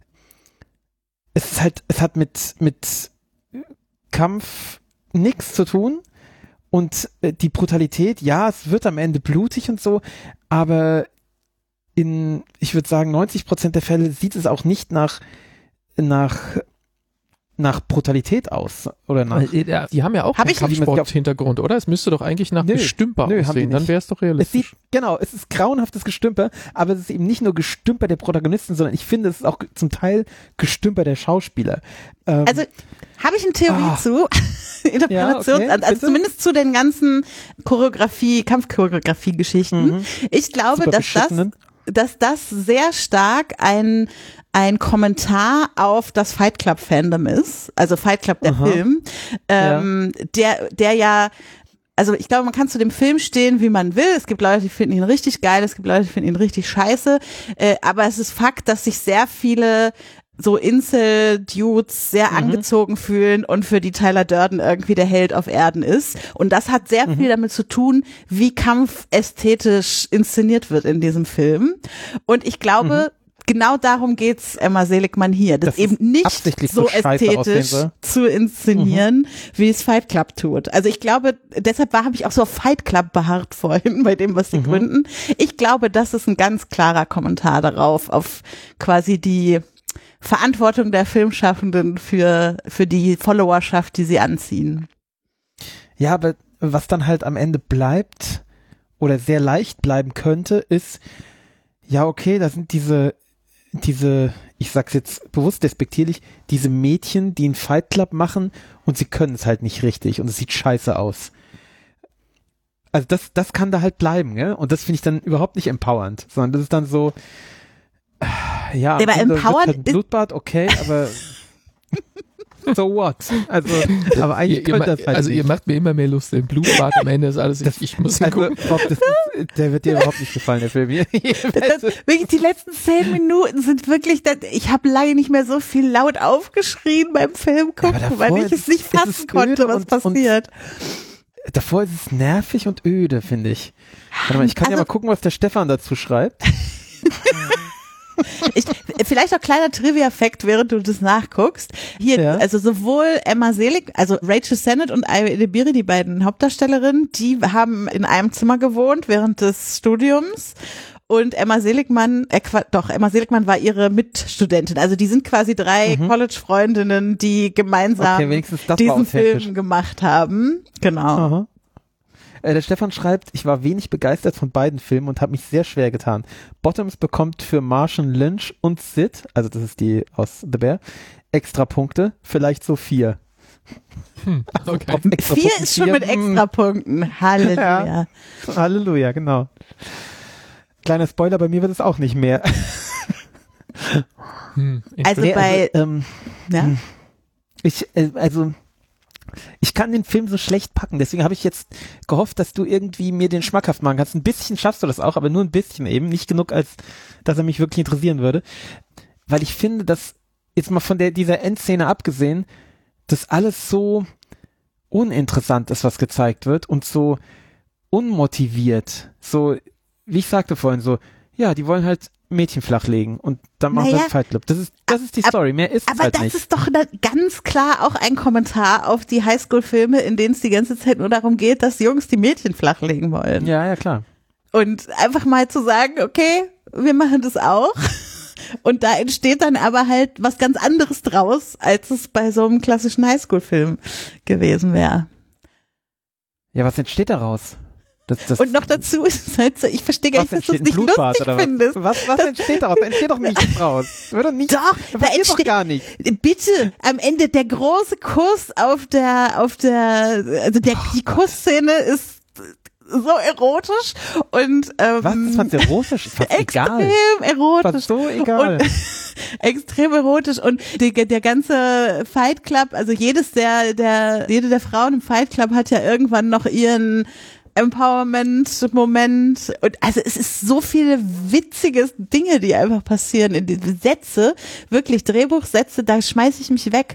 Es ist halt, es hat mit, mit Kampf nichts zu tun. Und äh, die Brutalität, ja, es wird am Ende blutig und so, aber in, ich würde sagen, neunzig Prozent der Fälle sieht es auch nicht nach, nach, nach Brutalität aus. Oder nach, Äh, ja, die haben ja auch Hab einen ich- Kampfsport-Hintergrund, oder? Es müsste doch eigentlich nach Nö, Gestümper nö, haben die aussehen, dann nicht. wäre es doch Es sieht, realistisch. genau, es ist grauenhaftes Gestümper, aber es ist eben nicht nur Gestümper der Protagonisten, sondern ich finde, es ist auch ge- zum Teil Gestümper der Schauspieler. Ähm, Also habe ich eine Theorie Ah. zu. Interpretation, okay, also bitte. zumindest zu den ganzen Choreografie, Kampfchoreografie-Geschichten. Mhm. Ich glaube, super dass das, beschissenen. dass das sehr stark ein ein Kommentar auf das Fight Club Fandom ist, also Fight Club der Aha. Film, ähm, der der ja, also ich glaube, man kann zu dem Film stehen, wie man will. Es gibt Leute, die finden ihn richtig geil, es gibt Leute, die finden ihn richtig scheiße, äh, aber es ist Fakt, dass sich sehr viele so Insel-Dudes sehr Mhm. angezogen fühlen und für die Tyler Durden irgendwie der Held auf Erden ist. Und das hat sehr Mhm. viel damit zu tun, wie Kampf ästhetisch inszeniert wird in diesem Film. Und ich glaube, genau darum geht's Emma Seligmann hier, das, Das eben ist nicht absichtlich so so scheiße aussehen ästhetisch soll. zu inszenieren, wie es Fight Club tut. Also ich glaube, deshalb war habe ich auch so auf Fight Club beharrt vorhin bei dem, was sie Mhm. gründen. Ich glaube, das ist ein ganz klarer Kommentar darauf, auf quasi die Verantwortung der Filmschaffenden für für die Followerschaft, die sie anziehen. Ja, aber was dann halt am Ende bleibt oder sehr leicht bleiben könnte, ist, ja okay, da sind diese, diese, ich sag's jetzt bewusst despektierlich, diese Mädchen, die einen Fight Club machen und sie können es halt nicht richtig und es sieht scheiße aus. Also das, das kann da halt bleiben, gell? Und das finde ich dann überhaupt nicht empowernd, sondern das ist dann so, ja, Aber am Ende wird's empowernd halt ein Blutbad, okay, aber so what? Also, aber eigentlich ihr, ihr, könnte das halt also nicht. ihr macht mir immer mehr Lust. Im Blutbad am Ende ist alles, Das- ich muss ihn Also, gucken. Bob, das ist, der wird dir überhaupt nicht gefallen, der Film hier. Das, wirklich, die letzten zehn Minuten sind wirklich, das, ich habe lange nicht mehr so viel laut aufgeschrien beim Film gucken, Ja, aber davor weil ich ist es es- nicht es fassen ist konnte, öde was und- und- passiert. Davor ist es nervig und öde, finde ich. Warte mal, ich kann ja Also- mal gucken, was der Stefan dazu schreibt. Ich, vielleicht auch kleiner Trivia-Fact, während du das nachguckst. Hier, Ja. also sowohl Emma Selig, also Rachel Sennett und Ayo Edebiri, die beiden Hauptdarstellerinnen, die haben in einem Zimmer gewohnt während des Studiums. Und Emma Seligmann, äh, qua- doch, Emma Seligmann war ihre Mitstudentin. Also die sind quasi drei Mhm. College-Freundinnen, die gemeinsam Okay, wenigstens das war diesen authentisch. Film gemacht haben. Genau. Aha. Äh, der Stefan schreibt, ich war wenig begeistert von beiden Filmen und habe mich sehr schwer getan. Bottoms bekommt für Martian Lynch und Sid, also das ist die aus The Bear, extra Punkte, vielleicht so vier. Hm, okay. Auf extra Vier Punkten ist schon vier, mit hm, Extrapunkten. Halleluja. Ja. Halleluja, genau. Kleiner Spoiler, bei mir wird es auch nicht mehr. Hm, Also Nee, bei, also, ähm, ja. ich, äh, also ich kann den Film so schlecht packen, deswegen habe ich jetzt gehofft, dass du irgendwie mir den schmackhaft machen kannst. Ein bisschen schaffst du das auch, aber nur ein bisschen eben, nicht genug, als dass er mich wirklich interessieren würde. Weil ich finde, dass, jetzt mal von der dieser Endszene abgesehen, dass alles so uninteressant ist, was gezeigt wird und so unmotiviert. So, wie ich sagte vorhin, so, ja, die wollen halt Mädchen flachlegen und dann machen Naja, sie Fight Club. Das ist, das ist die ab- Story, mehr ist es Aber halt das nicht. ist doch da ganz klar auch ein Kommentar auf die Highschool-Filme, in denen es die ganze Zeit nur darum geht, dass Jungs die Mädchen flachlegen wollen. Ja, ja, klar. Und einfach mal zu sagen, okay, wir machen das auch. Und da entsteht dann aber halt was ganz anderes draus, als es bei so einem klassischen Highschool-Film gewesen wäre. Ja, was entsteht daraus? Das, das, Und noch dazu ist es halt so, ich verstehe gar was nicht, dass du es entsteht, ein nicht Blutbad lustig oder was? findest. Was, was entsteht daraus? Da entsteht doch nichts draus. Das wird doch nicht, Doch, das da passiert doch entsteht, gar nicht. bitte, am Ende der große Kuss auf der, auf der, also der, die Kussszene ist so erotisch und ähm, Was? Das fand's erotisch? Das fand's extrem egal. erotisch. Das so egal. Und extrem erotisch und die, der ganze Fight Club, also jedes der, der, jede der Frauen im Fight Club hat ja irgendwann noch ihren Empowerment-Moment und also es ist so viele witzige Dinge, die einfach passieren in diese Sätze, wirklich Drehbuchsätze, da schmeiße ich mich weg.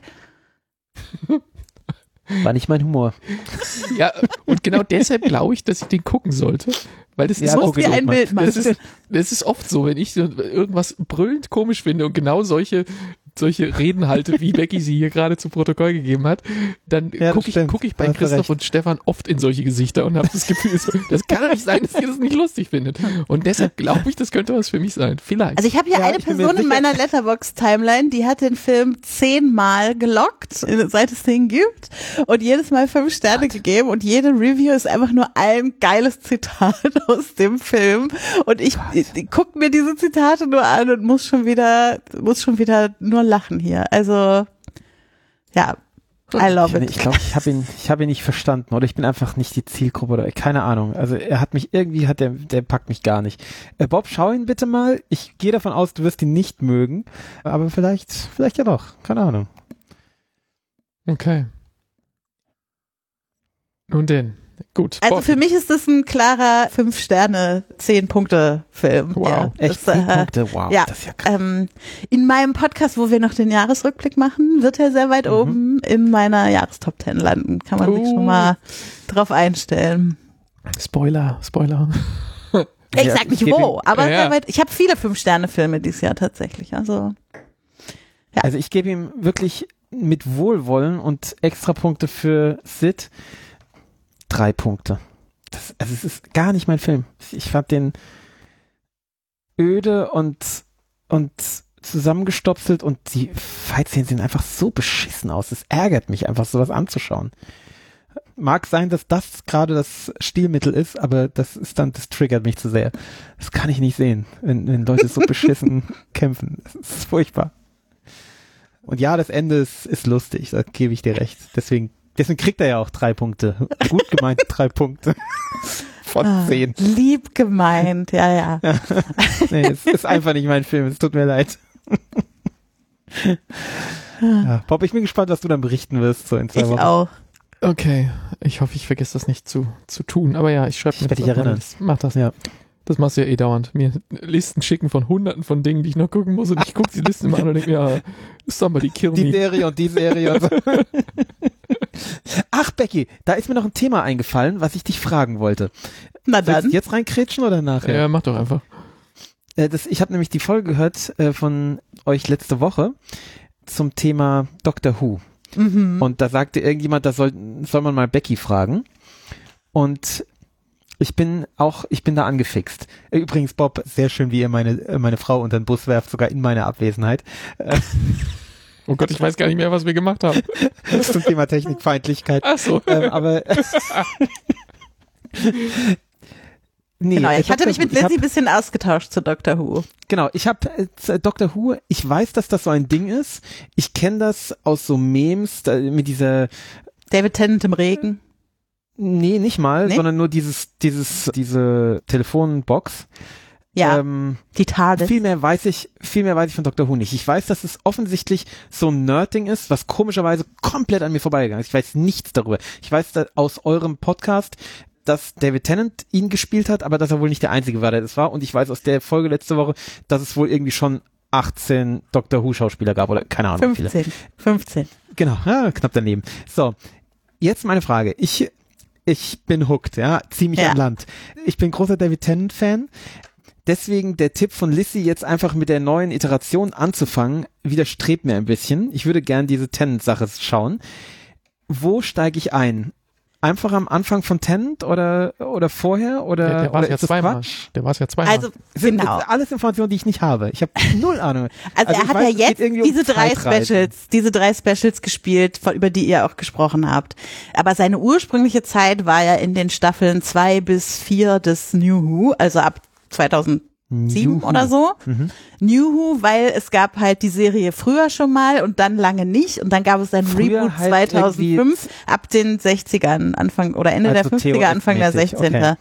War nicht mein Humor. Ja, und genau deshalb glaube ich, dass ich den gucken sollte. Weil das Ja, ist, Du guck musst ihn dir doch ein mal. Bild machen. das, ist, das ist oft so, wenn ich so irgendwas brüllend komisch finde und genau solche solche Reden halte, wie Becky sie hier gerade zu Protokoll gegeben hat, dann Ja, das gucke ich, stimmt. guck ich bei Da hast du Christoph recht. und Stefan oft in solche Gesichter und habe das Gefühl, so, das kann doch nicht sein, dass ihr das nicht lustig findet. Und deshalb glaube ich, das könnte was für mich sein. Vielleicht. Also ich habe hier Ja, eine ich bin mir Person in sicher. meiner Letterboxd-Timeline, die hat den Film zehnmal gelockt, seit es den gibt und jedes Mal fünf Sterne gegeben und jede Review ist einfach nur ein geiles Zitat aus dem Film und ich, ich, ich gucke mir diese Zitate nur an und muss schon wieder, muss schon wieder nur lachen hier. Also ja, I love Ich, it. ich glaube, ich habe ihn, ich habe ihn nicht verstanden oder ich bin einfach nicht die Zielgruppe oder keine Ahnung. Also er hat mich irgendwie, hat der, der packt mich gar nicht. Äh, Bob, schau ihn bitte mal. Ich gehe davon aus, du wirst ihn nicht mögen, aber vielleicht, vielleicht ja doch. Keine Ahnung. Okay. Nun denn. Gut. Also Bob. für mich ist das ein klarer fünf Sterne, zehn Punkte Film. Wow. Ja, Echt das, zehn äh, Punkte? Wow, ja, das ist ja krass. ähm, in meinem Podcast, wo wir noch den Jahresrückblick machen, wird er sehr weit Mhm. oben in meiner Jahrestop zehn landen. Kann man sich Uh. schon mal drauf einstellen. Spoiler, Spoiler. Ich Ja, sag nicht ich geb wo, ihm- aber Ja, ja. sehr weit- ich habe viele Fünf-Sterne-Filme dieses Jahr tatsächlich. Also Ja. Also ich gebe ihm wirklich mit Wohlwollen und Extrapunkte für Sid drei Punkte. Das, also es ist gar nicht mein Film. Ich fand den öde und, und zusammengestopselt und die Fight-Szenen sehen einfach so beschissen aus. Es ärgert mich einfach, sowas anzuschauen. Mag sein, dass das gerade das Stilmittel ist, aber das ist dann, das triggert mich zu sehr. Das kann ich nicht sehen, wenn, wenn Leute so beschissen kämpfen. Das ist furchtbar. Und ja, das Ende ist, ist lustig, da gebe ich dir recht. Deswegen, deswegen kriegt er ja auch drei Punkte. Gut gemeint, drei Punkte. Von ah, zehn. lieb gemeint, ja, ja. Nee, es ist einfach nicht mein Film, es tut mir leid. Ja, Bob, ich bin gespannt, was du dann berichten wirst, so in zwei Ich Wochen. auch. Okay, ich hoffe, ich vergesse das nicht zu, zu tun. Aber ja, ich schreibe Ich mir werde das dich auf meine erinnern. Liste. Mach das. Ja. Das machst du ja eh dauernd. Mir Listen schicken von hunderten von Dingen, die ich noch gucken muss und ich gucke die Liste mal an und denke mir, ja, somebody kill Die me. Serie und die Serie und so. Ach, Becky, da ist mir noch ein Thema eingefallen, was ich dich fragen wollte. Na Willst du dann. jetzt reinkrätschen oder nachher? Ja, mach doch einfach. Äh, das, ich habe nämlich die Folge gehört äh, von euch letzte Woche zum Thema Doctor Who. Mhm. Und da sagte irgendjemand, da soll, soll man mal Becky fragen. Und ich bin auch, ich bin da angefixt. Äh, Übrigens, Bob, sehr schön, wie ihr meine, äh, meine Frau unter den Bus werft, sogar in meiner Abwesenheit. Äh, Oh Gott, ich weiß gar nicht mehr, was wir gemacht haben. zum Thema Technikfeindlichkeit. Ach so. Ähm, aber nee, Genau, ich, hab hatte mich das- mit ich hab- Lizzie ein bisschen ausgetauscht zu Doctor Who. Genau, ich habe äh, Doctor Who, ich weiß, dass das so ein Ding ist. Ich kenne das aus so Memes da, mit dieser, David Tennant im Regen. nee, nicht mal, Nee? sondern nur dieses, dieses, diese Telefonbox. Ja, Ähm, die TARDIS. viel mehr weiß ich, viel mehr weiß ich von Doctor Who nicht. Ich weiß, dass es offensichtlich so ein Nerd-Ding ist, was komischerweise komplett an mir vorbeigegangen ist. Ich weiß nichts darüber. Ich weiß da aus eurem Podcast, dass David Tennant ihn gespielt hat, aber dass er wohl nicht der Einzige war, der das war. Und ich weiß aus der Folge letzte Woche, dass es wohl irgendwie schon achtzehn Doctor Who Schauspieler gab oder keine Ahnung. wie viele. fünfzehn. fünfzehn. Genau, ja, knapp daneben. So, jetzt meine Frage. Ich, ich bin hooked, ja, zieh mich Ja. an Land. Ich bin großer David Tennant-Fan. Deswegen der Tipp von Lissy, jetzt einfach mit der neuen Iteration anzufangen, widerstrebt mir ein bisschen. Ich würde gern diese Tennant-Sache schauen. Wo steige ich ein? Einfach am Anfang von Tennant oder, oder vorher? Oder, Der, der war oder ja ist das zweimal. Quatsch? Der war es ja zweimal. Also, Sind genau. alles Informationen, die ich nicht habe. Ich habe null Ahnung. Also, Also er ich hat weiß, ja es geht jetzt irgendwie um diese drei Zeitreisen. Specials, diese drei Specials gespielt, von, über die ihr auch gesprochen habt. Aber seine ursprüngliche Zeit war ja in den Staffeln zwei bis vier des New Who, also ab zweitausendsieben New Who. oder so. Mhm. New Who, weil es gab halt die Serie früher schon mal und dann lange nicht und dann gab es ein Früher Reboot halt zweitausendfünf ab den sechzigern, Anfang oder Ende Also der fünfziger, Anfang der theoretisch, sechziger.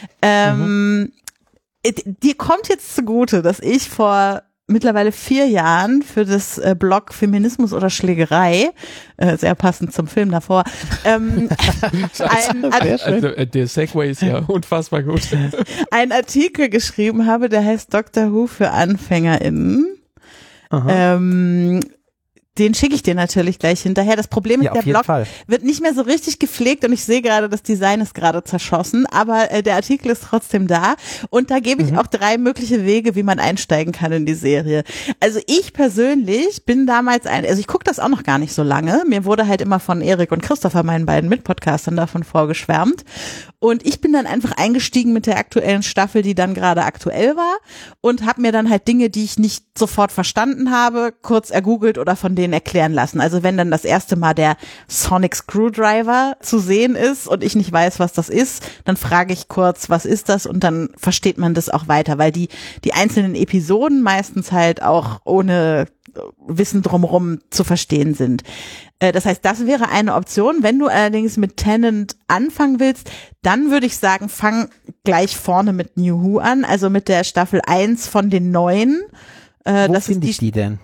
Ähm, äh, dir kommt jetzt zugute, dass ich vor mittlerweile vier Jahren für das äh, Blog Feminismus oder Schlägerei, äh, sehr passend zum Film davor, ähm, ein, Sehr ein, schön. also, äh, der Segway ist ja unfassbar gut. einen Artikel geschrieben habe, der heißt Doctor Who für AnfängerInnen. Aha. Ähm, den schicke ich dir natürlich gleich hinterher. Das Problem ist, Ja, der auf jeden Blog Fall. wird nicht mehr so richtig gepflegt und ich sehe gerade, das Design ist gerade zerschossen, aber äh, der Artikel ist trotzdem da und da gebe ich Mhm. auch drei mögliche Wege, wie man einsteigen kann in die Serie. Also ich persönlich bin damals ein, also ich gucke das auch noch gar nicht so lange, mir wurde halt immer von Erik und Christopher, meinen beiden Mitpodcastern, davon vorgeschwärmt und ich bin dann einfach eingestiegen mit der aktuellen Staffel, die dann gerade aktuell war und habe mir dann halt Dinge, die ich nicht sofort verstanden habe, kurz ergoogelt oder von denen erklären lassen. Also wenn dann das erste Mal der Sonic Screwdriver zu sehen ist und ich nicht weiß, was das ist, dann frage ich kurz, was ist das? Und dann versteht man das auch weiter, weil die, die einzelnen Episoden meistens halt auch ohne Wissen drumherum zu verstehen sind. Äh, Das heißt, das wäre eine Option. Wenn du allerdings mit Tennant anfangen willst, dann würde ich sagen, fang gleich vorne mit New Who an, also mit der Staffel eins von den neuen. Äh, Wo das ist finde die ich die denn?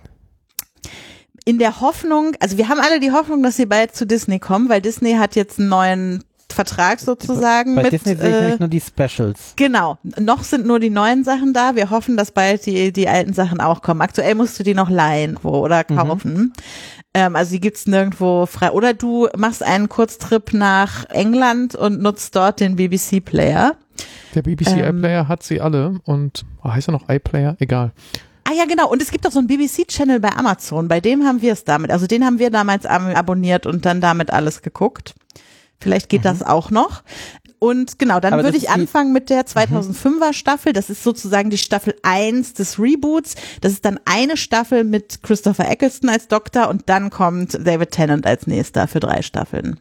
in der Hoffnung, also wir haben alle die Hoffnung, dass sie bald zu Disney kommen, weil Disney hat jetzt einen neuen Vertrag sozusagen Bei mit, Disney sehe ich äh, nämlich nur die Specials. genau, noch sind nur die neuen Sachen da, wir hoffen, dass bald die die alten Sachen auch kommen. Aktuell musst du die noch leihen wo, oder kaufen. Mhm. Ähm, also die gibt's nirgendwo frei. Oder du machst einen Kurztrip nach England und nutzt dort den B B C Player. Der B B C Ähm, iPlayer hat sie alle und oh, heißt er noch iPlayer? Egal. Ah ja, genau. Und es gibt auch so einen B B C-Channel bei Amazon. Bei dem haben wir es damit. Also den haben wir damals am- abonniert und dann damit alles geguckt. Vielleicht geht Mhm. das auch noch. Und genau, dann Aber würde das ich ist die- anfangen mit der zweitausendfünfer Staffel. Das ist sozusagen die Staffel eins des Reboots. Das ist dann eine Staffel mit Christopher Eccleston als Doktor und dann kommt David Tennant als nächster für drei Staffeln.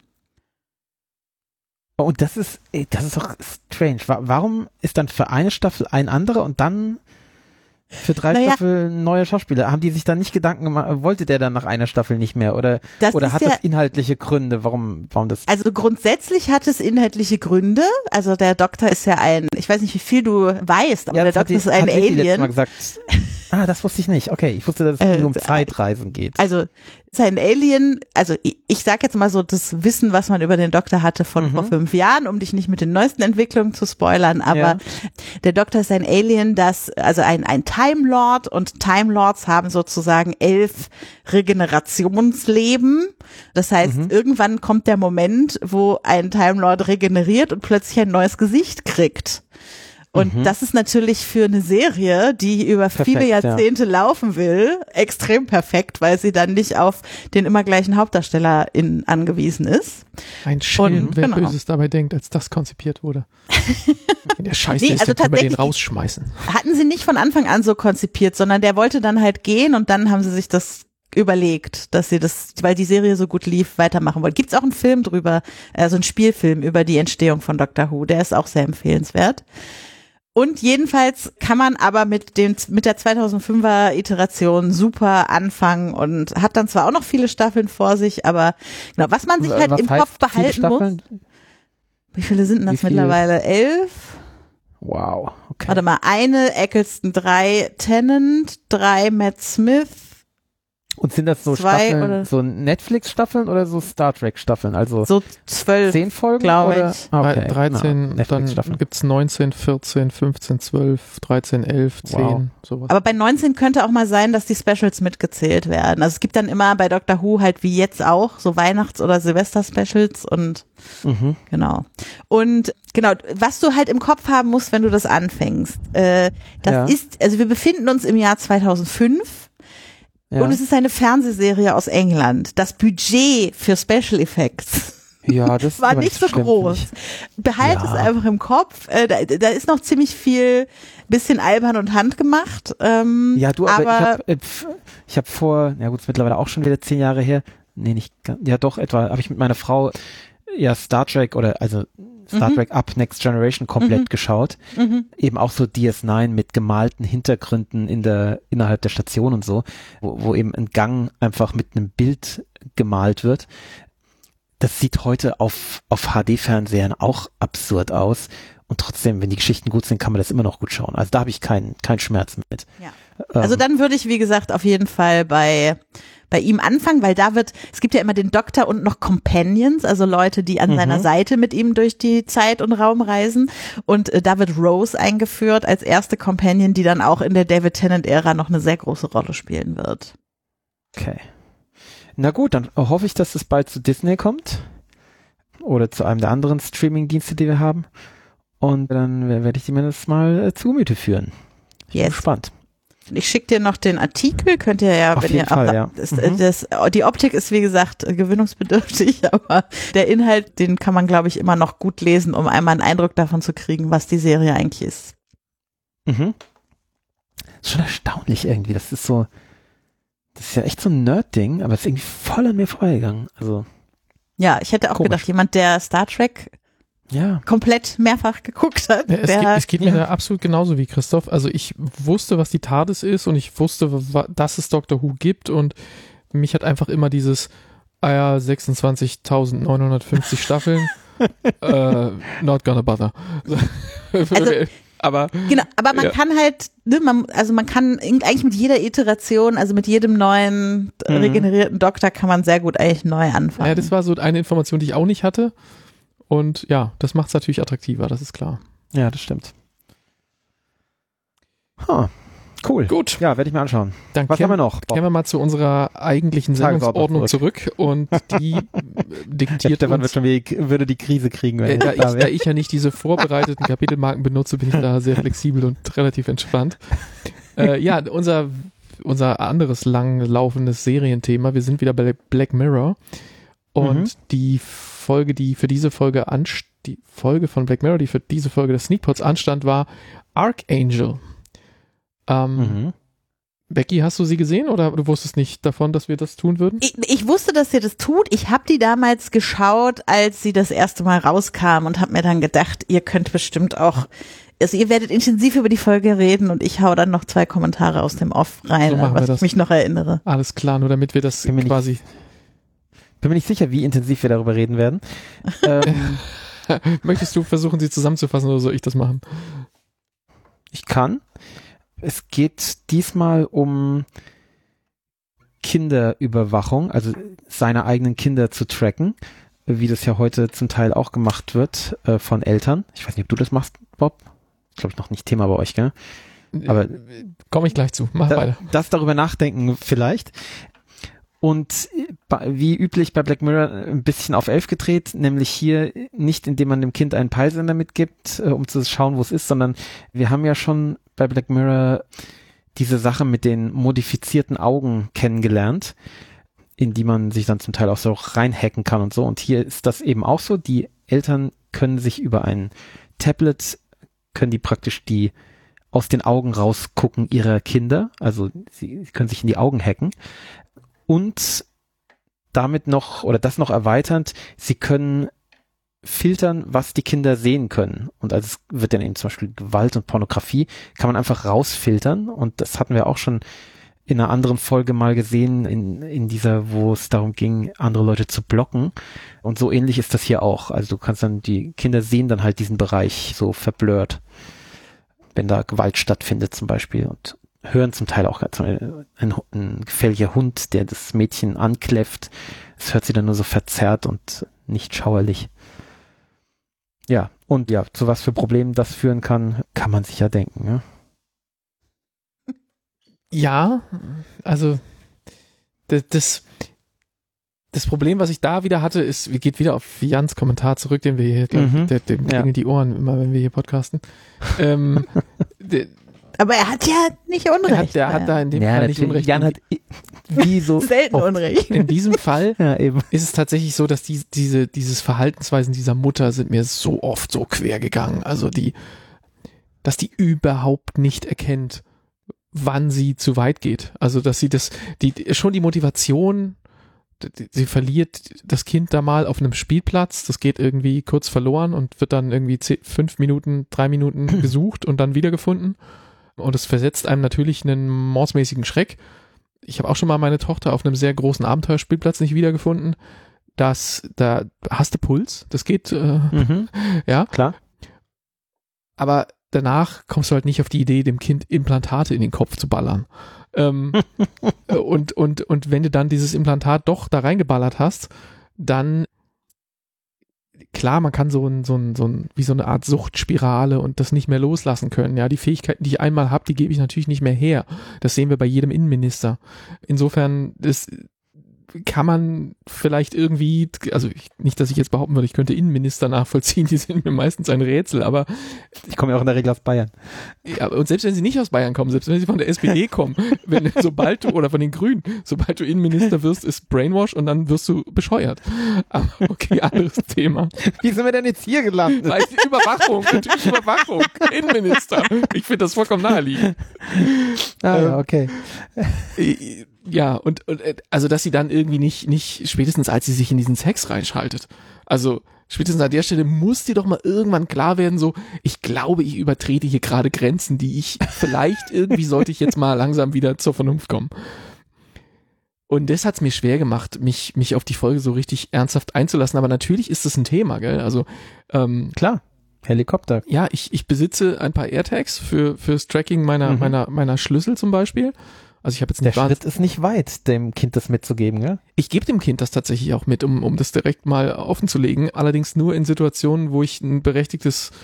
Oh, und das ist, ey, das ist doch strange. Wa- Warum ist dann für eine Staffel ein anderer und dann für drei Naja. Staffeln neue Schauspieler? Haben die sich dann nicht Gedanken gemacht, wollte der dann nach einer Staffel nicht mehr? Oder, Das oder ist hat ja- das inhaltliche Gründe, warum, warum das? Also grundsätzlich hat es inhaltliche Gründe. Also der Doktor ist ja ein, ich weiß nicht, wie viel du weißt, aber der das hat Doktor die- ist ein hat Vicky letztes Mal Alien. gesagt. Ah, das wusste ich nicht. Okay, ich wusste, dass es Äh, nur um Zeitreisen geht. Also ist ein Alien, also ich, ich sag jetzt mal so das Wissen, was man über den Doktor hatte von Mhm. vor fünf Jahren, um dich nicht mit den neuesten Entwicklungen zu spoilern, aber Ja. der Doktor ist ein Alien, das, also ein, ein Time Lord und Time Lords haben sozusagen elf Regenerationsleben. Das heißt, Mhm. irgendwann kommt der Moment, wo ein Time Lord regeneriert und plötzlich ein neues Gesicht kriegt. Und Mhm. das ist natürlich für eine Serie, die über Perfekt, viele ja. Jahrzehnte laufen will, extrem perfekt, weil sie dann nicht auf den immer gleichen Hauptdarsteller in, angewiesen ist. Ein Schelm, Und- wer genau. Böses dabei denkt, als das konzipiert wurde. Wenn der Scheiße Nee, ist, also dann können wir den tatsächlich- rausschmeißen. Hatten sie nicht von Anfang an so konzipiert, sondern der wollte dann halt gehen und dann haben sie sich das überlegt, dass sie das, weil die Serie so gut lief, weitermachen wollen. Gibt's auch einen Film drüber, also einen Spielfilm über die Entstehung von Doctor Who, der ist auch sehr empfehlenswert. Und jedenfalls kann man aber mit dem, mit der zweitausendfünfer Iteration super anfangen und hat dann zwar auch noch viele Staffeln vor sich, aber genau, was man sich halt Was im heißt Kopf viele behalten muss. Staffeln? Wie viele sind denn Wie das viele? mittlerweile? Elf? Wow, okay. Warte mal, eine Eccleston, drei Tennant, drei Matt Smith. Und sind das so Zwei Staffeln, oder- so Netflix-Staffeln oder so Star Trek-Staffeln? Also So zwölf. zehn Folgen? glaube oder? ich. Okay. Drei- dreizehn, Na, dann Netflix-Staffeln. gibt's neunzehn, vierzehn, fünfzehn, zwölf, dreizehn, elf, zehn, Wow. sowas. Aber bei neunzehn könnte auch mal sein, dass die Specials mitgezählt werden. Also es gibt dann immer bei Doctor Who halt wie jetzt auch so Weihnachts- oder Silvester-Specials und Mhm. genau. Und genau, was du halt im Kopf haben musst, wenn du das anfängst, äh, das Ja. ist, also wir befinden uns im Jahr zweitausendfünf. Ja. Und es ist eine Fernsehserie aus England. Das Budget für Special Effects ja, das ist war aber nicht so schlimm, groß. finde Behalt Ja. es einfach im Kopf. Äh, da, da ist noch ziemlich viel, bisschen albern und handgemacht. Ähm, ich. Ja, du, aber, aber ich habe äh, pf, ich hab vor, ja gut, ist mittlerweile auch schon wieder zehn Jahre her. Nee, nicht ganz, ja doch, etwa, habe ich mit meiner Frau ja Star Trek oder also Star Mhm. Trek Up Next Generation komplett Mhm. geschaut. mhm. Eben auch so D S neun mit gemalten Hintergründen in der, innerhalb der Station und so, wo, wo eben ein Gang einfach mit einem Bild gemalt wird. Das sieht heute auf, auf H D-Fernsehern auch absurd aus. Und trotzdem, wenn die Geschichten gut sind, kann man das immer noch gut schauen. Also da habe ich keinen keinen Schmerz mit. Ja. Ähm, Also dann würde ich, wie gesagt, auf jeden Fall bei bei ihm anfangen, weil da wird, es gibt ja immer den Doktor und noch Companions, also Leute, die an Mhm. seiner Seite mit ihm durch die Zeit und Raum reisen. Und äh, da wird Rose eingeführt als erste Companion, die dann auch in der David Tennant-Ära noch eine sehr große Rolle spielen wird. Okay. Na gut, dann hoffe ich, dass es bald zu Disney kommt. Oder zu einem der anderen Streaming-Dienste, die wir haben. Und dann werde ich mir das mal äh, zu Gemüte führen. Ich bin Yes. gespannt. Ich schicke dir noch den Artikel, könnt ihr ja, Auf wenn jeden ihr Fall, auch, ja. das, Mhm. das, die Optik ist wie gesagt gewöhnungsbedürftig, aber der Inhalt, den kann man glaube ich immer noch gut lesen, um einmal einen Eindruck davon zu kriegen, was die Serie eigentlich ist. Mhm. Ist schon erstaunlich irgendwie. Das ist so, das ist ja echt so ein Nerd-Ding, aber es ist irgendwie voll an mir vorbeigegangen. Also, Ja, ich hätte auch Komisch. gedacht, jemand, der Star Trek ja. komplett mehrfach geguckt hat, Ja, es, der, geht, es geht ja. mir da absolut genauso wie Christoph. Also ich wusste, was die TARDIS ist und ich wusste, wa- dass es Doctor Who gibt und mich hat einfach immer dieses, ah ja, sechsundzwanzigtausendneunhundertfünfzig Staffeln, äh, not gonna bother. Also, aber genau, aber man Ja. kann halt, ne, man, also man kann eigentlich mit jeder Iteration, also mit jedem neuen äh, Mhm. regenerierten Doktor kann man sehr gut eigentlich neu anfangen. ja, das war so eine Information, die ich auch nicht hatte. Und ja, das macht es natürlich attraktiver, das ist klar. Ja, das stimmt. Huh. Cool. Gut. Ja, werde ich mir anschauen. Dann Was kehren, haben wir noch? kehren wir mal zu unserer eigentlichen Sendungsordnung zurück. zurück und die diktiert Stefan uns, wird schon wieder, würde die Krise kriegen. Wenn äh, da, er ich, da da wäre. ich ja nicht diese vorbereiteten Kapitelmarken benutze, bin ich da sehr flexibel und relativ entspannt. Äh, ja, unser, unser anderes langlaufendes Serienthema, wir sind wieder bei Black Mirror und Mhm. die Folge, die für diese Folge anst die Folge von Black Mirror, die für diese Folge des Sneakpots anstand, war Archangel. Ähm, Mhm. Becky, hast du sie gesehen oder du wusstest nicht davon, dass wir das tun würden? Ich, ich wusste, dass ihr das tut. Ich habe die damals geschaut, als sie das erste Mal rauskam und habe mir dann gedacht, ihr könnt bestimmt auch, also ihr werdet intensiv über die Folge reden und ich hau dann noch zwei Kommentare aus dem Off rein, So machen wir was das. ich mich noch erinnere. Alles klar, nur damit wir das Bin mir nicht- quasi... Bin mir nicht sicher, wie intensiv wir darüber reden werden. ähm, Möchtest du versuchen, sie zusammenzufassen oder soll ich das machen? Ich kann. Es geht diesmal um Kinderüberwachung, also seine eigenen Kinder zu tracken, wie das ja heute zum Teil auch gemacht wird äh, von Eltern. Ich weiß nicht, ob du das machst, Bob. Glaube ich noch nicht Thema bei euch, gell? Aber komme ich gleich zu. Mach da, weiter. das darüber nachdenken vielleicht. Und bei- wie üblich bei Black Mirror ein bisschen auf elf gedreht, nämlich hier nicht, indem man dem Kind einen Peilsender mitgibt, äh, um zu schauen, wo es ist, sondern wir haben ja schon bei Black Mirror diese Sache mit den modifizierten Augen kennengelernt, in die man sich dann zum Teil auch so reinhacken kann und so. Und hier ist das eben auch so. Die Eltern können sich über ein Tablet, können die praktisch die aus den Augen rausgucken ihrer Kinder. Also sie können sich in die Augen hacken. Und damit noch, oder das noch erweiternd, sie können filtern, was die Kinder sehen können. Und also es wird dann eben zum Beispiel Gewalt und Pornografie, kann man einfach rausfiltern. Und das hatten wir auch schon in einer anderen Folge mal gesehen, in, in dieser, wo es darum ging, andere Leute zu blocken. Und so ähnlich ist das hier auch. Also du kannst dann, die Kinder sehen dann halt diesen Bereich so verblurrt, wenn da Gewalt stattfindet zum Beispiel. Und hören zum Teil auch ein, ein, ein gefährlicher Hund, der das Mädchen ankläfft. Es hört sie dann nur so verzerrt und nicht schauerlich. Ja, und ja, zu was für Problemen das führen kann, kann man sich ja denken. Ne? Ja, also das, das, das Problem, was ich da wieder hatte, ist, wir geht wieder auf Jans Kommentar zurück, den wir hier, glaub, Mhm. der, dem Ja. klingeln die Ohren immer, wenn wir hier podcasten. ähm, der, Aber er hat ja nicht Unrecht. der hat, der hat da in dem Ja, Fall nicht natürlich. Unrecht. Jan hat i- wie so selten oft- Unrecht. In diesem Fall Ja, eben. ist es tatsächlich so, dass die, diese, dieses Verhaltensweisen dieser Mutter sind mir so oft so quer gegangen. Also die, dass die überhaupt nicht erkennt, wann sie zu weit geht. Also dass sie das, die, schon die Motivation, die, sie verliert das Kind da mal auf einem Spielplatz, das geht irgendwie kurz verloren und wird dann irgendwie zehn, fünf Minuten, drei Minuten gesucht und dann wiedergefunden. Und es versetzt einem natürlich einen mordsmäßigen Schreck. Ich habe auch schon mal meine Tochter auf einem sehr großen Abenteuerspielplatz nicht wiedergefunden. Das, da hast du Puls, das geht, äh, Mhm. ja. Klar. Aber danach kommst du halt nicht auf die Idee, dem Kind Implantate in den Kopf zu ballern. Ähm, und, und, und wenn du dann dieses Implantat doch da reingeballert hast, dann klar, man kann so ein, so ein, so ein, wie so eine Art Suchtspirale und das nicht mehr loslassen können. Ja, die Fähigkeiten, die ich einmal habe, die gebe ich natürlich nicht mehr her. Das sehen wir bei jedem Innenminister. Insofern, das kann man vielleicht irgendwie, also ich, nicht, dass ich jetzt behaupten würde, ich könnte Innenminister nachvollziehen, die sind mir meistens ein Rätsel, aber Ich komme ja auch in der Regel aus Bayern. ja, und selbst wenn sie nicht aus Bayern kommen, selbst wenn sie von der S P D kommen, wenn, sobald du, oder von den Grünen, sobald du Innenminister wirst, ist Brainwash und dann wirst du bescheuert. Aber okay, anderes Thema. Wie sind wir denn jetzt hier gelandet? Weil die Überwachung, natürlich Überwachung, Innenminister. Ich finde das vollkommen naheliegend. Ah, Ähm, ja, okay. Äh, Ja, und, und äh, also, dass sie dann irgendwie nicht, nicht, spätestens als sie sich in diesen Sex reinschaltet. Also, spätestens an der Stelle muss dir doch mal irgendwann klar werden, so, ich glaube, ich übertrete hier gerade Grenzen, die ich, vielleicht irgendwie sollte ich jetzt mal langsam wieder zur Vernunft kommen. Und das hat's mir schwer gemacht, mich, mich auf die Folge so richtig ernsthaft einzulassen, aber natürlich ist das ein Thema, gell, also, ähm, Klar. Helikopter. ja, ich, ich besitze ein paar AirTags für, fürs Tracking meiner, Mhm. meiner, meiner Schlüssel zum Beispiel. Also ich habe jetzt Der nicht wahnsinnig- Schritt ist nicht weit, dem Kind das mitzugeben, gell? Ich gebe dem Kind das tatsächlich auch mit, um, um das direkt mal offen zu legen. Allerdings nur in Situationen, wo ich ein berechtigtes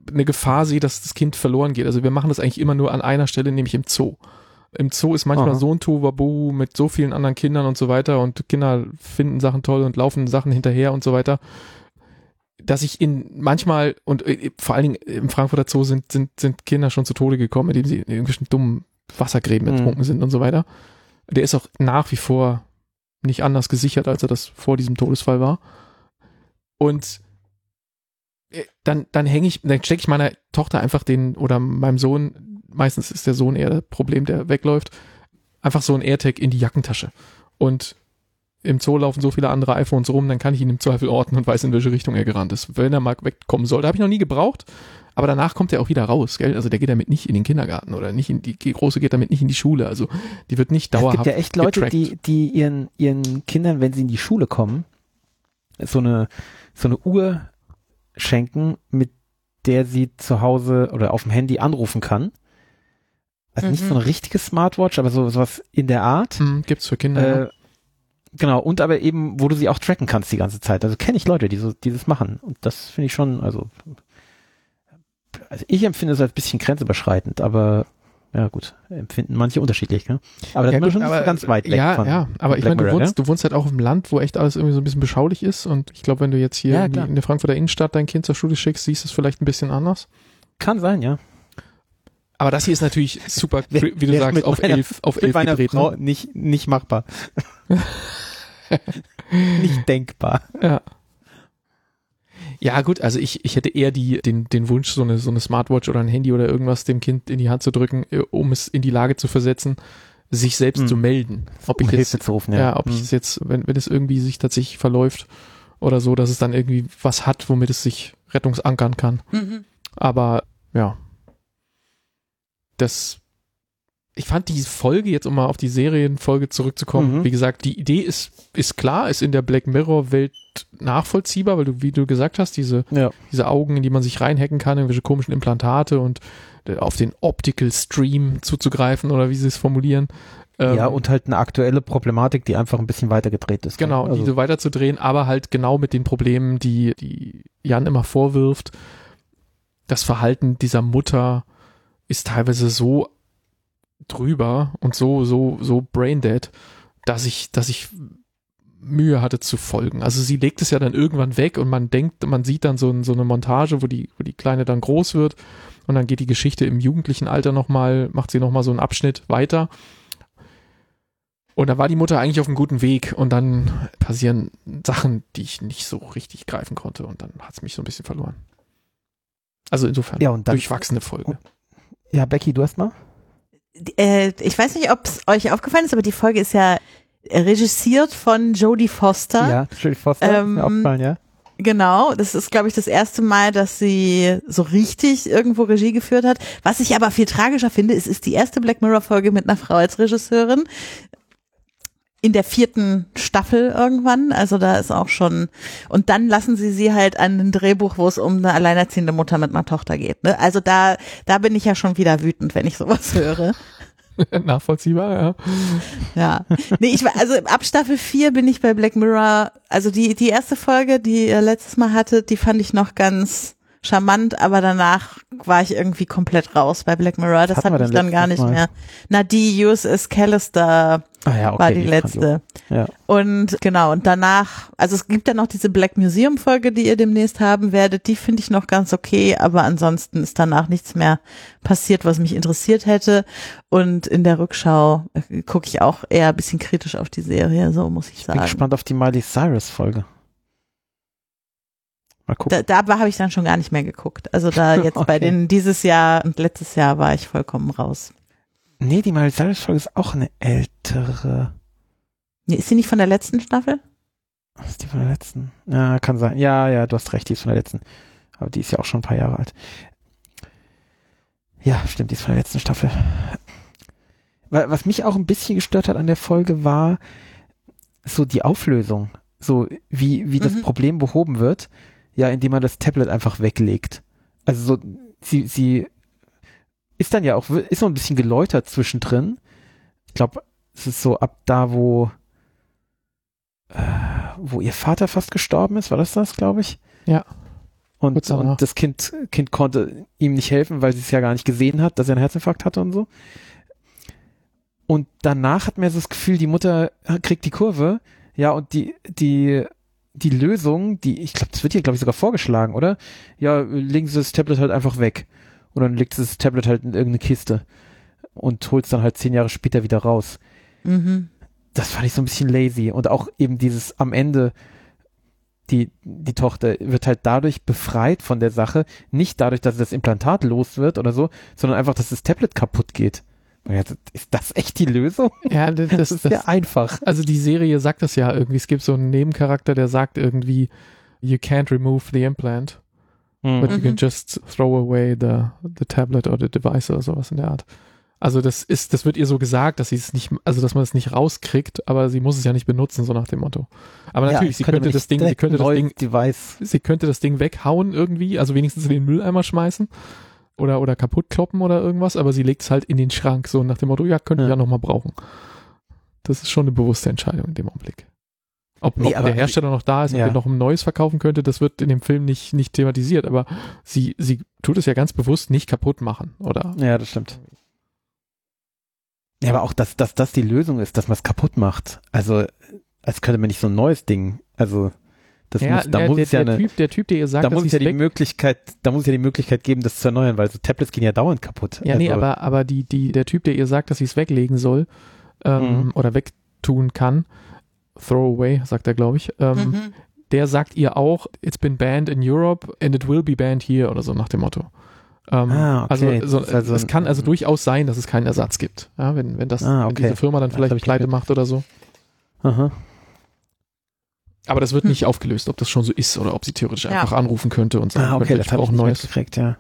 eine Gefahr sehe, dass das Kind verloren geht. Also wir machen das eigentlich immer nur an einer Stelle, nämlich im Zoo. Im Zoo ist manchmal Aha. so ein Tohuwabohu mit so vielen anderen Kindern und so weiter und Kinder finden Sachen toll und laufen Sachen hinterher und so weiter, dass ich in manchmal und äh, vor allen Dingen im Frankfurter Zoo sind, sind, sind Kinder schon zu Tode gekommen, indem sie in irgendwelchen dummen Wassergräben Mhm. ertrunken sind und so weiter. Der ist auch nach wie vor nicht anders gesichert, als er das vor diesem Todesfall war. Und äh, dann, dann hänge ich, dann stecke ich meiner Tochter einfach den, oder meinem Sohn, meistens ist der Sohn eher das Problem, der wegläuft, einfach so ein AirTag in die Jackentasche. Und im Zoo laufen so viele andere iPhones rum, dann kann ich ihn im Zweifel orten und weiß, in welche Richtung er gerannt ist, wenn er mal wegkommen soll. Da habe ich noch nie gebraucht, aber danach kommt er auch wieder raus, gell? Also der geht damit nicht in den Kindergarten oder nicht in die, die Große geht damit nicht in die Schule. Also die wird nicht dauerhaft Es gibt ja echt Leute, getrackt. die, die ihren, ihren Kindern, wenn sie in die Schule kommen, so eine, so eine Uhr schenken, mit der sie zu Hause oder auf dem Handy anrufen kann. Also nicht Mhm. so eine richtige Smartwatch, aber so sowas in der Art. Hm, gibt's für Kinder. Äh, ja. genau, und aber eben, wo du sie auch tracken kannst die ganze Zeit. Also kenne ich Leute, die so, die das machen. Und das finde ich schon, also, also ich empfinde es als ein bisschen grenzüberschreitend, aber ja gut, empfinden manche unterschiedlich, ne? Aber das Ja, ist gut, schon aber, ganz weit weg ja, von ja, aber ich Black meine, du Mirror, wohnst, du wohnst halt auch im Land, wo echt alles irgendwie so ein bisschen beschaulich ist und ich glaube, wenn du jetzt hier Ja, in, die, klar. in der Frankfurter Innenstadt dein Kind zur Schule schickst, siehst du es vielleicht ein bisschen anders. Kann sein, ja. Aber das hier ist natürlich super, Wär- wie du wär sagst, mit auf meiner- elf, auf Mit elf meiner gedreht. Frau Ne? nicht, nicht machbar. Nicht denkbar. Ja. Ja, gut, also ich, ich hätte eher die, den, den Wunsch, so eine, so eine Smartwatch oder ein Handy oder irgendwas dem Kind in die Hand zu drücken, äh, um es in die Lage zu versetzen, sich selbst Hm. zu melden. Ob ich Um jetzt, Hilfe zu rufen, ja. ja, ob ich Hm. es jetzt, wenn, wenn es irgendwie sich tatsächlich verläuft oder so, dass es dann irgendwie was hat, womit es sich rettungsankern kann. Mhm. Aber, ja. Das, ich fand die Folge, jetzt um mal auf die Serienfolge zurückzukommen, Mhm. wie gesagt, die Idee ist, ist klar, ist in der Black Mirror Welt nachvollziehbar, weil du, wie du gesagt hast, diese, Ja. diese Augen, in die man sich reinhacken kann, irgendwelche komischen Implantate und äh, auf den Optical Stream zuzugreifen oder wie sie es formulieren. Ähm, Ja, und halt eine aktuelle Problematik, die einfach ein bisschen weiter gedreht ist. Genau, also, die so weiterzudrehen, aber halt genau mit den Problemen, die, die Jan immer vorwirft. Das Verhalten dieser Mutter ist teilweise so drüber und so, so, so braindead, dass ich, dass ich Mühe hatte zu folgen. Also sie legt es ja dann irgendwann weg und man denkt, man sieht dann so, ein, so eine Montage, wo die, wo die Kleine dann groß wird und dann geht die Geschichte im jugendlichen Alter nochmal, macht sie nochmal so einen Abschnitt weiter. Und da war die Mutter eigentlich auf einem guten Weg und dann passieren Sachen, die ich nicht so richtig greifen konnte und dann hat es mich so ein bisschen verloren. Also insofern, Ja, und dann- durchwachsene Folge. ja, Becky, du hast mal? Äh, ich weiß nicht, ob es euch aufgefallen ist, aber die Folge ist ja regisiert von Jodie Foster. Ja, Jodie Foster, Ähm, ist mir aufgefallen, ja. Genau, das ist, glaube ich, das erste Mal, dass sie so richtig irgendwo Regie geführt hat. Was ich aber viel tragischer finde, ist, ist die erste Black Mirror-Folge mit einer Frau als Regisseurin. In der vierten Staffel irgendwann, also da ist auch schon, und dann lassen sie sie halt an ein Drehbuch, wo es um eine alleinerziehende Mutter mit einer Tochter geht. Ne? Also da, da bin ich ja schon wieder wütend, wenn ich sowas höre. Nachvollziehbar, ja. Ja. Nee, ich war, also ab Staffel vier bin ich bei Black Mirror, also die, die erste Folge, die ihr letztes Mal hattet, die fand ich noch ganz charmant, aber danach war ich irgendwie komplett raus bei Black Mirror. Das hatten hat wir mich denn dann gar nicht letztes Mal? mehr. Na, die U S S Callister Ah ja, okay. war die ist letzte. grandios. Ja. Und genau, und danach, also es gibt ja noch diese Black Museum Folge, die ihr demnächst haben werdet, die finde ich noch ganz okay, aber ansonsten ist danach nichts mehr passiert, was mich interessiert hätte. Und in der Rückschau äh, gucke ich auch eher ein bisschen kritisch auf die Serie, so muss ich Ich bin sagen. gespannt auf die Miley Cyrus Folge. Mal gucken. Da, da habe ich dann schon gar nicht mehr geguckt. Also da jetzt bei Okay. den dieses Jahr und letztes Jahr war ich vollkommen raus. Nee, die Miley Cyrus Folge ist auch eine ältere. Nee, ist sie nicht von der letzten Staffel? Ist die von der letzten? Ja, kann sein. Ja, ja, du hast recht, die ist von der letzten. Aber die ist ja auch schon ein paar Jahre alt. Ja, stimmt, die ist von der letzten Staffel. Wa- Was mich auch ein bisschen gestört hat an der Folge war so die Auflösung. So wie, wie das Mhm. Problem behoben wird, ja, indem man das Tablet einfach weglegt. Also so, sie, sie ist dann ja auch, ist so ein bisschen geläutert zwischendrin. Ich glaube, es ist so ab da, wo äh, wo ihr Vater fast gestorben ist, war das das, glaube ich? Ja. Und, und das Kind, Kind konnte ihm nicht helfen, weil sie es ja gar nicht gesehen hat, dass er einen Herzinfarkt hatte und so. Und danach hat man so das Gefühl, die Mutter kriegt die Kurve, ja, und die, die, die Lösung, die, ich glaube, das wird hier, glaube ich, sogar vorgeschlagen, oder? Ja, legen Sie das Tablet halt einfach weg. Und dann legt sie das Tablet halt in irgendeine Kiste und holt es dann halt zehn Jahre später wieder raus. Mhm. Das fand ich so ein bisschen lazy. Und auch eben dieses am Ende, die, die Tochter wird halt dadurch befreit von der Sache, nicht dadurch, dass das Implantat los wird oder so, sondern einfach, dass das Tablet kaputt geht. Ist das echt die Lösung? Ja, das, das ist das, ja einfach. Also die Serie sagt das ja irgendwie. Es gibt so einen Nebencharakter, der sagt irgendwie, you can't remove the implant, mhm. but you can just throw away the, the tablet or the device oder sowas in der Art. Also das ist, das wird ihr so gesagt, dass sie es nicht, also dass man es nicht rauskriegt, aber sie muss es ja nicht benutzen, so nach dem Motto. Aber natürlich, ja, sie könnte das Ding, sie könnte das Ding, Device. sie könnte das Ding weghauen irgendwie, also wenigstens in den Mülleimer schmeißen oder, oder kaputt kloppen oder irgendwas, aber sie legt es halt in den Schrank, so nach dem Motto, ja, könnte ich ja, ja nochmal brauchen. Das ist schon eine bewusste Entscheidung in dem Augenblick. Ob, nee, ob der Hersteller noch da ist und ja. noch ein neues verkaufen könnte, das wird in dem Film nicht, nicht thematisiert, aber sie, sie tut es ja ganz bewusst nicht kaputt machen, oder? Ja, das stimmt. Ja, aber auch, dass, dass das die Lösung ist, dass man es kaputt macht. Also, als könnte man nicht so ein neues Ding, also, das ja, muss, da der, muss der, es ja der eine, Typ, der Typ, der ihr sagt, da muss es ja die weg. Möglichkeit, da muss es ja die Möglichkeit geben, das zu erneuern, weil so Tablets gehen ja dauernd kaputt. Ja, also, nee, aber, aber die, die, der Typ, der ihr sagt, dass sie es weglegen soll, ähm, mhm. oder wegtun kann, throw away, sagt er, glaube ich, ähm, mhm. der sagt ihr auch, it's been banned in Europe and it will be banned here, oder so nach dem Motto. Ähm, ah, okay. Also, so, also es kann also durchaus sein, dass es keinen Ersatz gibt, ja, wenn, wenn das ah, okay. wenn diese Firma dann vielleicht das pleite macht oder so. Aha. Aber das wird hm. nicht aufgelöst, ob das schon so ist oder ob sie theoretisch ja. einfach anrufen könnte und sagen, ah, okay, könnte, das habe ich ein neues gekriegt, ja.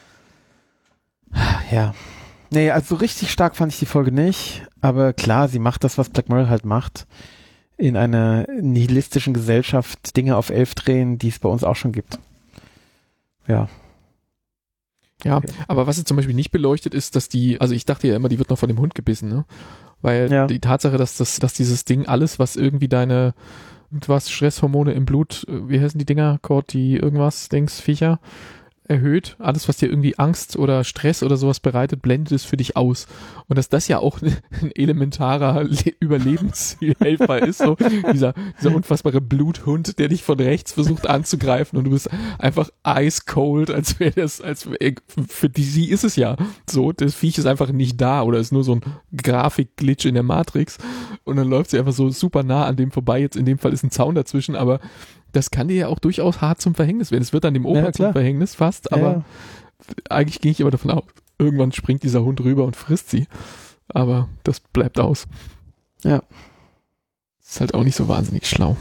Ja. Nee, also richtig stark fand ich die Folge nicht, aber klar, sie macht das, was Black Mirror halt macht, in einer nihilistischen Gesellschaft Dinge auf elf drehen, die es bei uns auch schon gibt. Ja. Ja, okay. Aber was jetzt zum Beispiel nicht beleuchtet ist, dass die, also ich dachte ja immer, die wird noch von dem Hund gebissen, ne? Weil ja. die Tatsache, dass das, dass dieses Ding alles, was irgendwie deine, was, Stresshormone im Blut, wie heißen die Dinger, Corti, irgendwas, Dings, Viecher, erhöht, alles, was dir irgendwie Angst oder Stress oder sowas bereitet, blendet es für dich aus. Und dass das ja auch ein elementarer Le- Überlebenshelfer ist, so dieser, dieser unfassbare Bluthund, der dich von rechts versucht anzugreifen und du bist einfach ice cold, als wäre das, als wär, für die, sie ist es ja so, das Viech ist einfach nicht da oder ist nur so ein Grafik-Glitch in der Matrix und dann läuft sie einfach so super nah an dem vorbei, jetzt in dem Fall ist ein Zaun dazwischen, aber das kann dir ja auch durchaus hart zum Verhängnis werden. Es wird dann dem Opa ja, zum Verhängnis fast, aber ja. eigentlich gehe ich aber davon aus, irgendwann springt dieser Hund rüber und frisst sie. Aber das bleibt aus. Ja. Ist halt auch nicht so wahnsinnig schlau.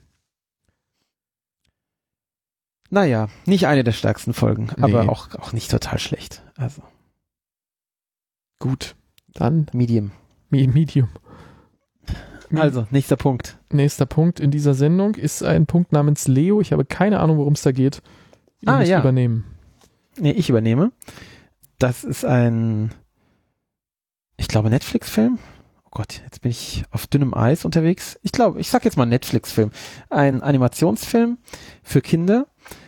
Naja, nicht eine der stärksten Folgen, nee. aber auch, auch nicht total schlecht. Also. Gut. Dann Medium. Medium. Also, nächster Punkt. Nächster Punkt in dieser Sendung ist ein Punkt namens Leo. Ich habe keine Ahnung, worum es da geht. Ihr ah, müsst ja. übernehmen. Nee, ich übernehme. Das ist ein, ich glaube, Netflix-Film. Oh Gott, jetzt bin ich auf dünnem Eis unterwegs. Ich glaube, ich sag jetzt mal Netflix-Film. Ein Animationsfilm für Kinder.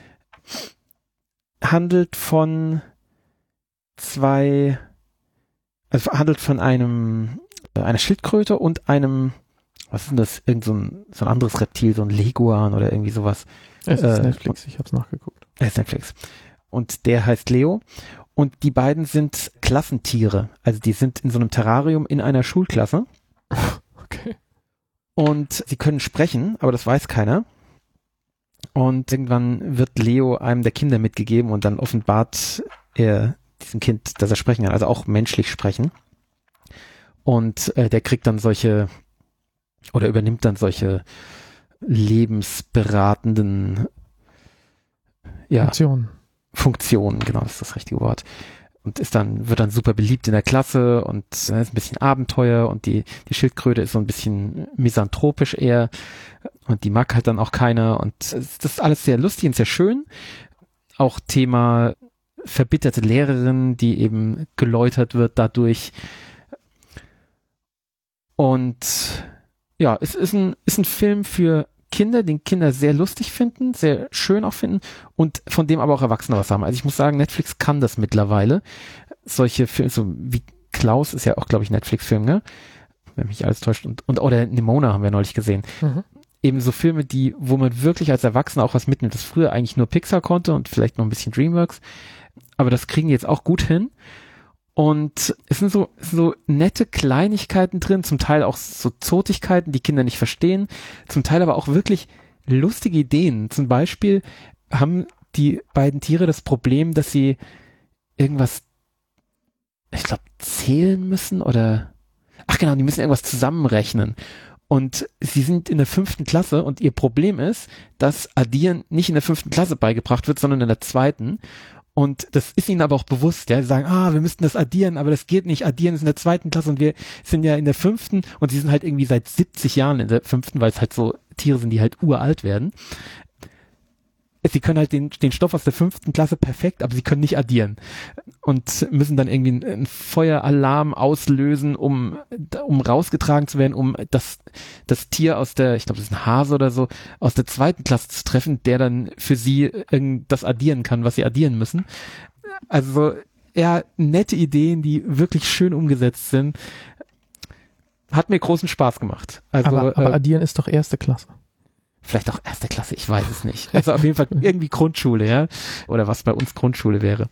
Handelt von zwei, also handelt von einem, einer Schildkröte und einem, was ist denn das? Irgend so ein, so ein anderes Reptil, so ein Leguan oder irgendwie sowas. Es ist äh, Netflix, ich habe es nachgeguckt. Es ist Netflix. Und der heißt Leo. Und die beiden sind Klassentiere. Also die sind in so einem Terrarium in einer Schulklasse. Okay. Und sie können sprechen, aber das weiß keiner. Und irgendwann wird Leo einem der Kinder mitgegeben und dann offenbart er diesem Kind, dass er sprechen kann, also auch menschlich sprechen. Und äh, der kriegt dann solche oder übernimmt dann solche lebensberatenden ja, Funktionen. Funktionen, genau, das ist das richtige Wort. Und ist dann, wird dann super beliebt in der Klasse und äh, ist ein bisschen Abenteuer und die, die Schildkröte ist so ein bisschen misanthropisch eher und die mag halt dann auch keiner und das ist alles sehr lustig und sehr schön. Auch Thema verbitterte Lehrerin, die eben geläutert wird dadurch. Und ja, es ist ein, ist ein Film für Kinder, den Kinder sehr lustig finden, sehr schön auch finden und von dem aber auch Erwachsene was haben. Also ich muss sagen, Netflix kann das mittlerweile. Solche Filme, so wie Klaus ist ja auch, glaube ich, Netflix-Film, ne? Wenn mich alles täuscht. Und, und oder Nimona haben wir neulich gesehen. Mhm. Eben so Filme, die, wo man wirklich als Erwachsener auch was mitnimmt. Das früher eigentlich nur Pixar konnte und vielleicht noch ein bisschen DreamWorks. Aber das kriegen die jetzt auch gut hin. Und es sind so, so nette Kleinigkeiten drin, zum Teil auch so Zotigkeiten, die Kinder nicht verstehen, zum Teil aber auch wirklich lustige Ideen. Zum Beispiel haben die beiden Tiere das Problem, dass sie irgendwas, ich glaube, zählen müssen oder, ach genau, die müssen irgendwas zusammenrechnen. Und sie sind in der fünften Klasse und ihr Problem ist, dass Addieren nicht in der fünften Klasse beigebracht wird, sondern in der zweiten. Und das ist ihnen aber auch bewusst, ja. Sie sagen, ah, wir müssten das addieren, aber das geht nicht. Addieren ist in der zweiten Klasse und wir sind ja in der fünften und sie sind halt irgendwie seit siebzig Jahren in der fünften, weil es halt so Tiere sind, die halt uralt werden. Sie können halt den, den Stoff aus der fünften Klasse perfekt, aber sie können nicht addieren. Und müssen dann irgendwie einen Feueralarm auslösen, um, um rausgetragen zu werden, um das, das Tier aus der, ich glaube, das ist ein Hase oder so, aus der zweiten Klasse zu treffen, der dann für sie das addieren kann, was sie addieren müssen. Also, ja, nette Ideen, die wirklich schön umgesetzt sind. Hat mir großen Spaß gemacht. Also, aber, aber äh, addieren ist doch erste Klasse. Vielleicht auch erste Klasse, ich weiß es nicht. Also auf jeden Fall irgendwie Grundschule, ja. Oder was bei uns Grundschule wäre.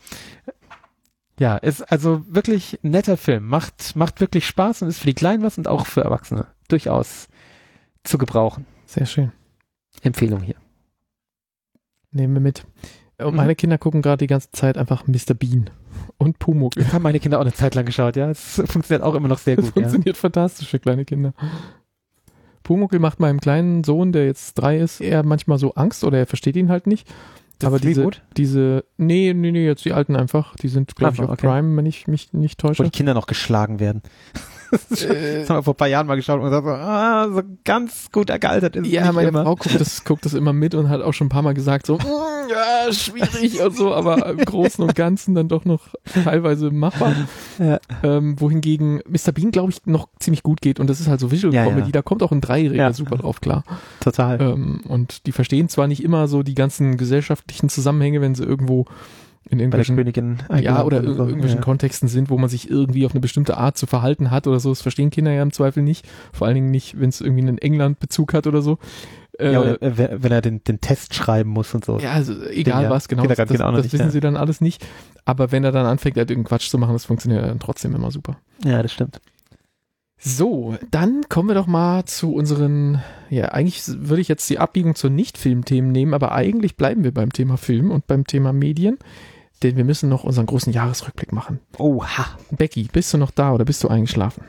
Ja, ist also wirklich ein netter Film. Macht, macht wirklich Spaß und ist für die Kleinen was und auch für Erwachsene durchaus zu gebrauchen. Sehr schön. Empfehlung hier. Nehmen wir mit. Und meine mhm. Kinder gucken gerade die ganze Zeit einfach Mister Bean und Pumuckl. Das haben meine Kinder auch eine Zeit lang geschaut, ja. Es funktioniert auch immer noch sehr gut. Das funktioniert ja. fantastisch für kleine Kinder. Pumuckl macht meinem kleinen Sohn, der jetzt drei ist, eher manchmal so Angst oder er versteht ihn halt nicht. Das aber ist diese, gut? diese, nee, nee, nee, jetzt die alten einfach, die sind, glaube ich, auf okay. Prime, wenn ich mich nicht täusche. Wo die Kinder noch geschlagen werden. Das, äh, das haben wir vor ein paar Jahren mal geschaut und gesagt, so, ah, so ganz gut gealtert ist es ja, nicht meine immer. Frau guckt das, guckt das immer mit und hat auch schon ein paar Mal gesagt, so, mm, ja, schwierig und so, aber im Großen und Ganzen dann doch noch teilweise machbar. Ja. Ähm, wohingegen Mister Bean, glaube ich, noch ziemlich gut geht und das ist halt so Visual ja, Comedy, ja. Da kommt auch ein Dreijähriger ja. super drauf klar. Total. Ähm, und die verstehen zwar nicht immer so die ganzen gesellschaftlichen Zusammenhänge, wenn sie irgendwo in irgendwelchen, Königin ja, oder in so, irgendwelchen ja. Kontexten sind, wo man sich irgendwie auf eine bestimmte Art zu verhalten hat oder so. Das verstehen Kinder ja im Zweifel nicht. Vor allen Dingen nicht, wenn es irgendwie einen England-Bezug hat oder so. Ja, oder äh, wenn er den, den Test schreiben muss und so. Ja, also egal den, was, genau. Das, das, das nicht, wissen ja. sie dann alles nicht. Aber wenn er dann anfängt, halt irgendeinen Quatsch zu machen, das funktioniert dann trotzdem immer super. Ja, das stimmt. So, dann kommen wir doch mal zu unseren, ja, eigentlich würde ich jetzt die Abbiegung zu Nicht-Film-Themen nehmen, aber eigentlich bleiben wir beim Thema Film und beim Thema Medien. Denn wir müssen noch unseren großen Jahresrückblick machen. Oha. Becky, bist du noch da oder bist du eingeschlafen?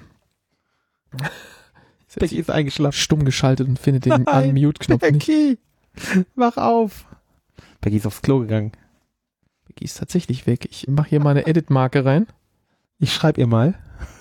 Becky ist eingeschlafen. Stumm geschaltet und findet den Unmute-Knopf nicht. Becky, wach auf. Becky ist aufs Klo gegangen. Becky ist tatsächlich weg. Ich mache hier mal eine Edit-Marke rein. Ich schreibe ihr mal.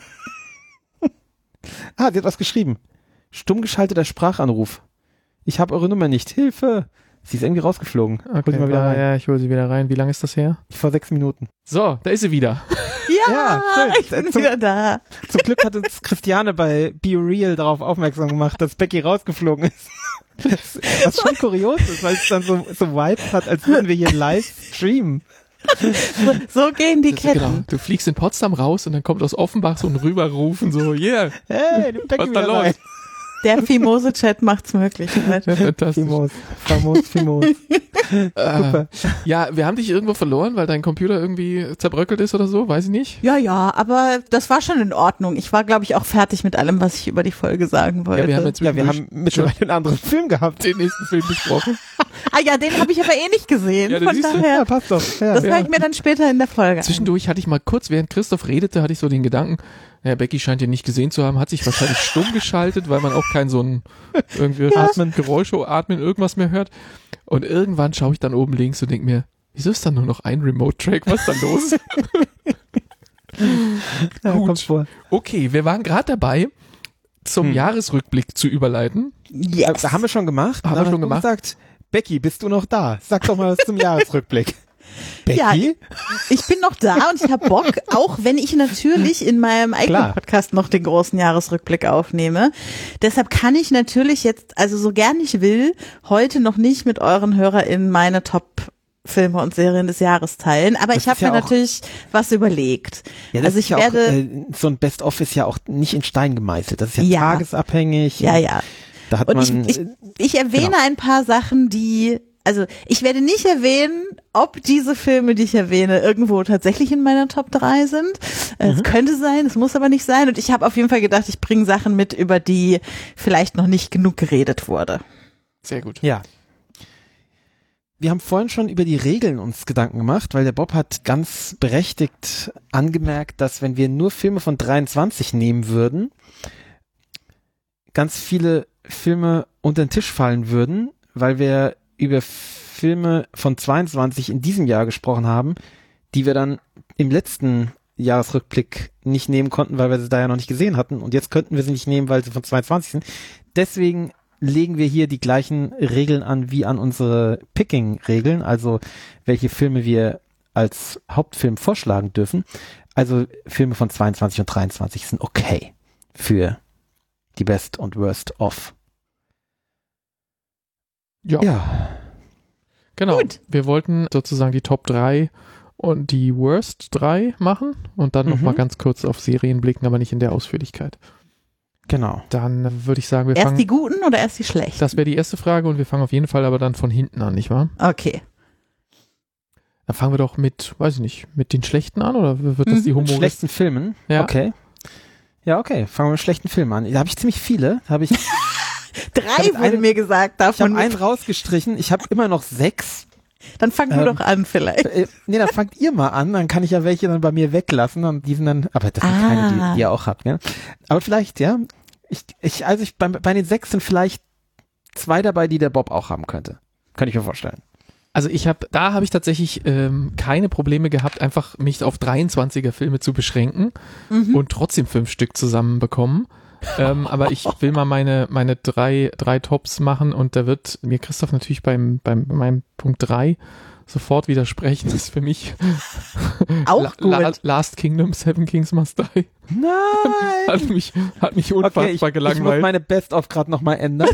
Ah, sie hat was geschrieben. Stumm geschalteter Sprachanruf. Ich habe eure Nummer nicht. Hilfe. Sie ist irgendwie rausgeflogen. Okay, hol sie mal wieder rein. Ja, ich hole sie wieder rein. Wie lange ist das her? Vor sechs Minuten. So, da ist sie wieder. Ja, ja schön. Ich bin zum, wieder da. Zum Glück hat uns Christiane bei Be Real darauf aufmerksam gemacht, dass Becky rausgeflogen ist. Das, was schon kurios ist, weil es dann so, so Vibes hat, als würden wir hier live streamen. So, so gehen die Ketten. Genau. Du fliegst in Potsdam raus und dann kommt aus Offenbach so ein Rüberrufen, so, yeah. Hey, nimm Becky wieder rein. Der Fimose-Chat macht's möglich. Fantastisch. Fimos, famos, Fimos. Super. Ja, wir haben dich irgendwo verloren, weil dein Computer irgendwie zerbröckelt ist oder so, weiß ich nicht. Ja, ja, aber das war schon in Ordnung. Ich war, glaube ich, auch fertig mit allem, was ich über die Folge sagen wollte. Ja, wir haben, jetzt ja, wir haben mittlerweile einen anderen Film gehabt. Den nächsten Film besprochen. Ah ja, den habe ich aber eh nicht gesehen. Ja, Von daher, ja, passt doch. Ja, das ja. höre ich mir dann später in der Folge Zwischendurch hatte ich mal kurz, während Christoph redete, hatte ich so den Gedanken, ja, Becky scheint ihn nicht gesehen zu haben, hat sich wahrscheinlich stumm geschaltet, weil man auch kein so ein irgendwie ja. Atmen, Geräusche, Atmen, irgendwas mehr hört. Und irgendwann schaue ich dann oben links und denke mir, wieso ist da nur noch ein Remote-Track? Was ist da los? Ja, Gut. kommt vor. Okay, wir waren gerade dabei, zum hm. Jahresrückblick zu überleiten. Yes. Da haben wir schon gemacht. Haben wir schon gemacht. Gesagt, Becky, bist du noch da? Sag doch mal was zum Jahresrückblick. Becky, Becky? Ja, ich bin noch da und ich habe Bock, auch wenn ich natürlich in meinem eigenen Klar. Podcast noch den großen Jahresrückblick aufnehme. Deshalb kann ich natürlich jetzt, also so gern ich will, heute noch nicht mit euren HörerInnen meine Top-Filme und Serien des Jahres teilen. Aber Das ich habe ist ja mir auch- natürlich was überlegt. Ja, das also ist ich ja werde, auch, äh, so ein Best-of ist ja auch nicht in Stein gemeißelt. Das ist ja, Ja. tagesabhängig. ja, ja. Da hat Und man, ich, ich, ich erwähne genau. ein paar Sachen, die, also ich werde nicht erwähnen, ob diese Filme, die ich erwähne, irgendwo tatsächlich in meiner Top drei sind. Es Mhm. könnte sein, es muss aber nicht sein. Und ich habe auf jeden Fall gedacht, ich bringe Sachen mit, über die vielleicht noch nicht genug geredet wurde. Sehr gut. ja. Wir haben vorhin schon über die Regeln uns Gedanken gemacht, weil der Bob hat ganz berechtigt angemerkt, dass wenn wir nur Filme von dreiundzwanzig nehmen würden, ganz viele Filme unter den Tisch fallen würden, weil wir über Filme von zweiundzwanzig in diesem Jahr gesprochen haben, die wir dann im letzten Jahresrückblick nicht nehmen konnten, weil wir sie da ja noch nicht gesehen hatten. Und jetzt könnten wir sie nicht nehmen, weil sie von zweiundzwanzig sind. Deswegen legen wir hier die gleichen Regeln an wie an unsere Picking-Regeln, also welche Filme wir als Hauptfilm vorschlagen dürfen. Also Filme von zweiundzwanzig und dreiundzwanzig sind okay für die Best und Worst of. Ja, Ja. genau. Gut. Wir wollten sozusagen die Top drei und die Worst drei machen und dann Mhm. nochmal ganz kurz auf Serien blicken, aber nicht in der Ausführlichkeit. Genau. Dann äh, würde ich sagen, wir Erst fangen, die guten oder erst die schlechten? das wäre die erste Frage und wir fangen auf jeden Fall aber dann von hinten an, nicht wahr? Okay. Dann fangen wir doch mit, weiß ich nicht, mit den schlechten an oder wird das Mhm. die Mit Humor? schlechten Filmen? Ja. Okay. Ja, okay. Fangen wir mit schlechten Filmen an. Da habe ich ziemlich viele. Da habe ich, ich Drei hab jetzt wurde einen- mir gesagt, habe davon. einen rausgestrichen. Ich habe immer noch sechs. Dann fangen wir ähm, doch an vielleicht. Äh, nee, dann fangt ihr mal an. Dann kann ich ja welche dann bei mir weglassen und die sind dann, aber das sind Ah. keine, die, die ihr auch habt, ne? Aber vielleicht, ja. Ich, ich, also ich, bei, bei den sechs sind vielleicht zwei dabei, die der Bob auch haben könnte. Kann ich mir vorstellen. Also ich habe, da habe ich tatsächlich ähm, keine Probleme gehabt, einfach mich auf dreiundzwanziger Filme zu beschränken Mhm. und trotzdem fünf Stück zusammenbekommen. ähm, aber ich will mal meine meine drei drei Tops machen und da wird mir Christoph natürlich beim beim bei meinem Punkt drei sofort widersprechen. Das ist für mich Auch La, La, gut. Last Kingdom, Seven Kings Must Die. Nein! Hat mich hat mich unfassbar Okay, ich, ich muss gelangweilt. meine Best-of gerade nochmal ändern.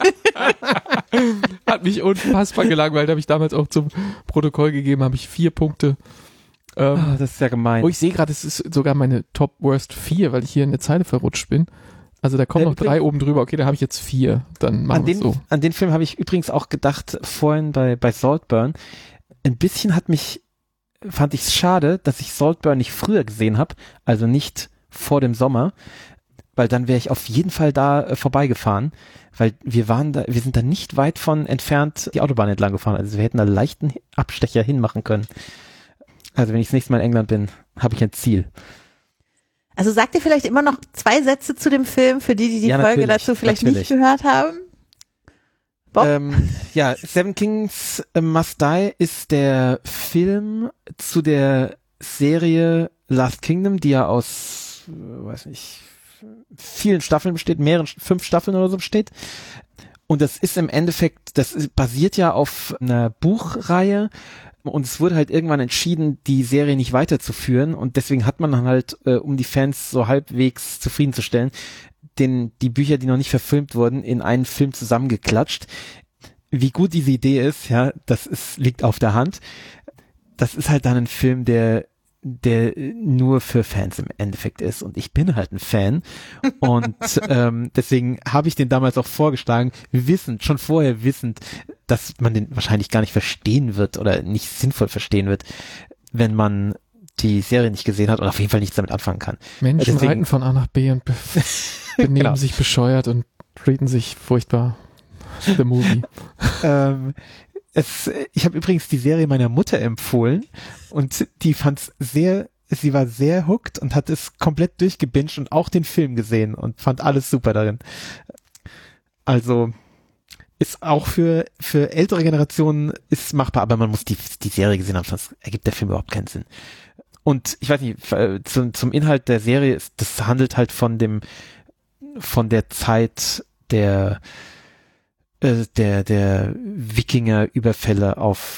Hat mich unfassbar gelangweilt. Habe ich damals auch zum Protokoll gegeben. Habe ich vier Punkte. Ähm, Ah, das ist ja gemein. Oh, ich sehe gerade, es ist sogar meine Top Worst vier, weil ich hier in der Zeile verrutscht bin. Also da kommen Äh, noch drei oben drüber. Okay, da habe ich jetzt vier. Dann machen An wir den, es so. an den Film habe ich übrigens auch gedacht, vorhin bei, bei Saltburn. Ein bisschen hat mich, fand ich es schade, dass ich Saltburn nicht früher gesehen habe, also nicht vor dem Sommer, weil dann wäre ich auf jeden Fall da äh, vorbeigefahren, weil wir waren da, wir sind da nicht weit von entfernt die Autobahn entlang gefahren, also wir hätten da leichten Abstecher hinmachen können. Also wenn ich das nächste Mal in England bin, habe ich ein Ziel. Also sagt ihr vielleicht immer noch zwei Sätze zu dem Film, für die, die die Ja, Folge natürlich, dazu vielleicht natürlich. nicht gehört haben? Bob? Ähm, ja, Seven Kings Must Die ist der Film zu der Serie Last Kingdom, die ja aus, äh, weiß nicht, vielen Staffeln besteht, mehreren, fünf Staffeln oder so besteht. Und das ist im Endeffekt, das ist, basiert ja auf einer Buchreihe. Und es wurde halt irgendwann entschieden, die Serie nicht weiterzuführen. Und deswegen hat man dann halt, äh, um die Fans so halbwegs zufriedenzustellen, den, die Bücher, die noch nicht verfilmt wurden, in einen Film zusammengeklatscht. Wie gut diese Idee ist, ja, das ist, liegt auf der Hand. Das ist halt dann ein Film, der, der nur für Fans im Endeffekt ist. Und ich bin halt ein Fan. Und ähm, deswegen habe ich den damals auch vorgeschlagen, wissend, schon vorher wissend, dass man den wahrscheinlich gar nicht verstehen wird oder nicht sinnvoll verstehen wird, wenn man die Serie nicht gesehen hat und auf jeden Fall nichts damit anfangen kann. Menschen Deswegen- reiten von A nach B und be benehmen Genau. sich bescheuert und reden sich furchtbar. The Movie. ähm, es, ich habe übrigens die Serie meiner Mutter empfohlen und die fand's sehr, sie war sehr hooked und hat es komplett durchgebinged und auch den Film gesehen und fand alles super darin. Also ist auch für für ältere Generationen ist machbar, aber man muss die die Serie gesehen haben, sonst ergibt der Film überhaupt keinen Sinn. Und ich weiß nicht, äh, zum, zum Inhalt der Serie, ist, das handelt halt von dem, von der Zeit der, äh, der, der Wikinger-Überfälle auf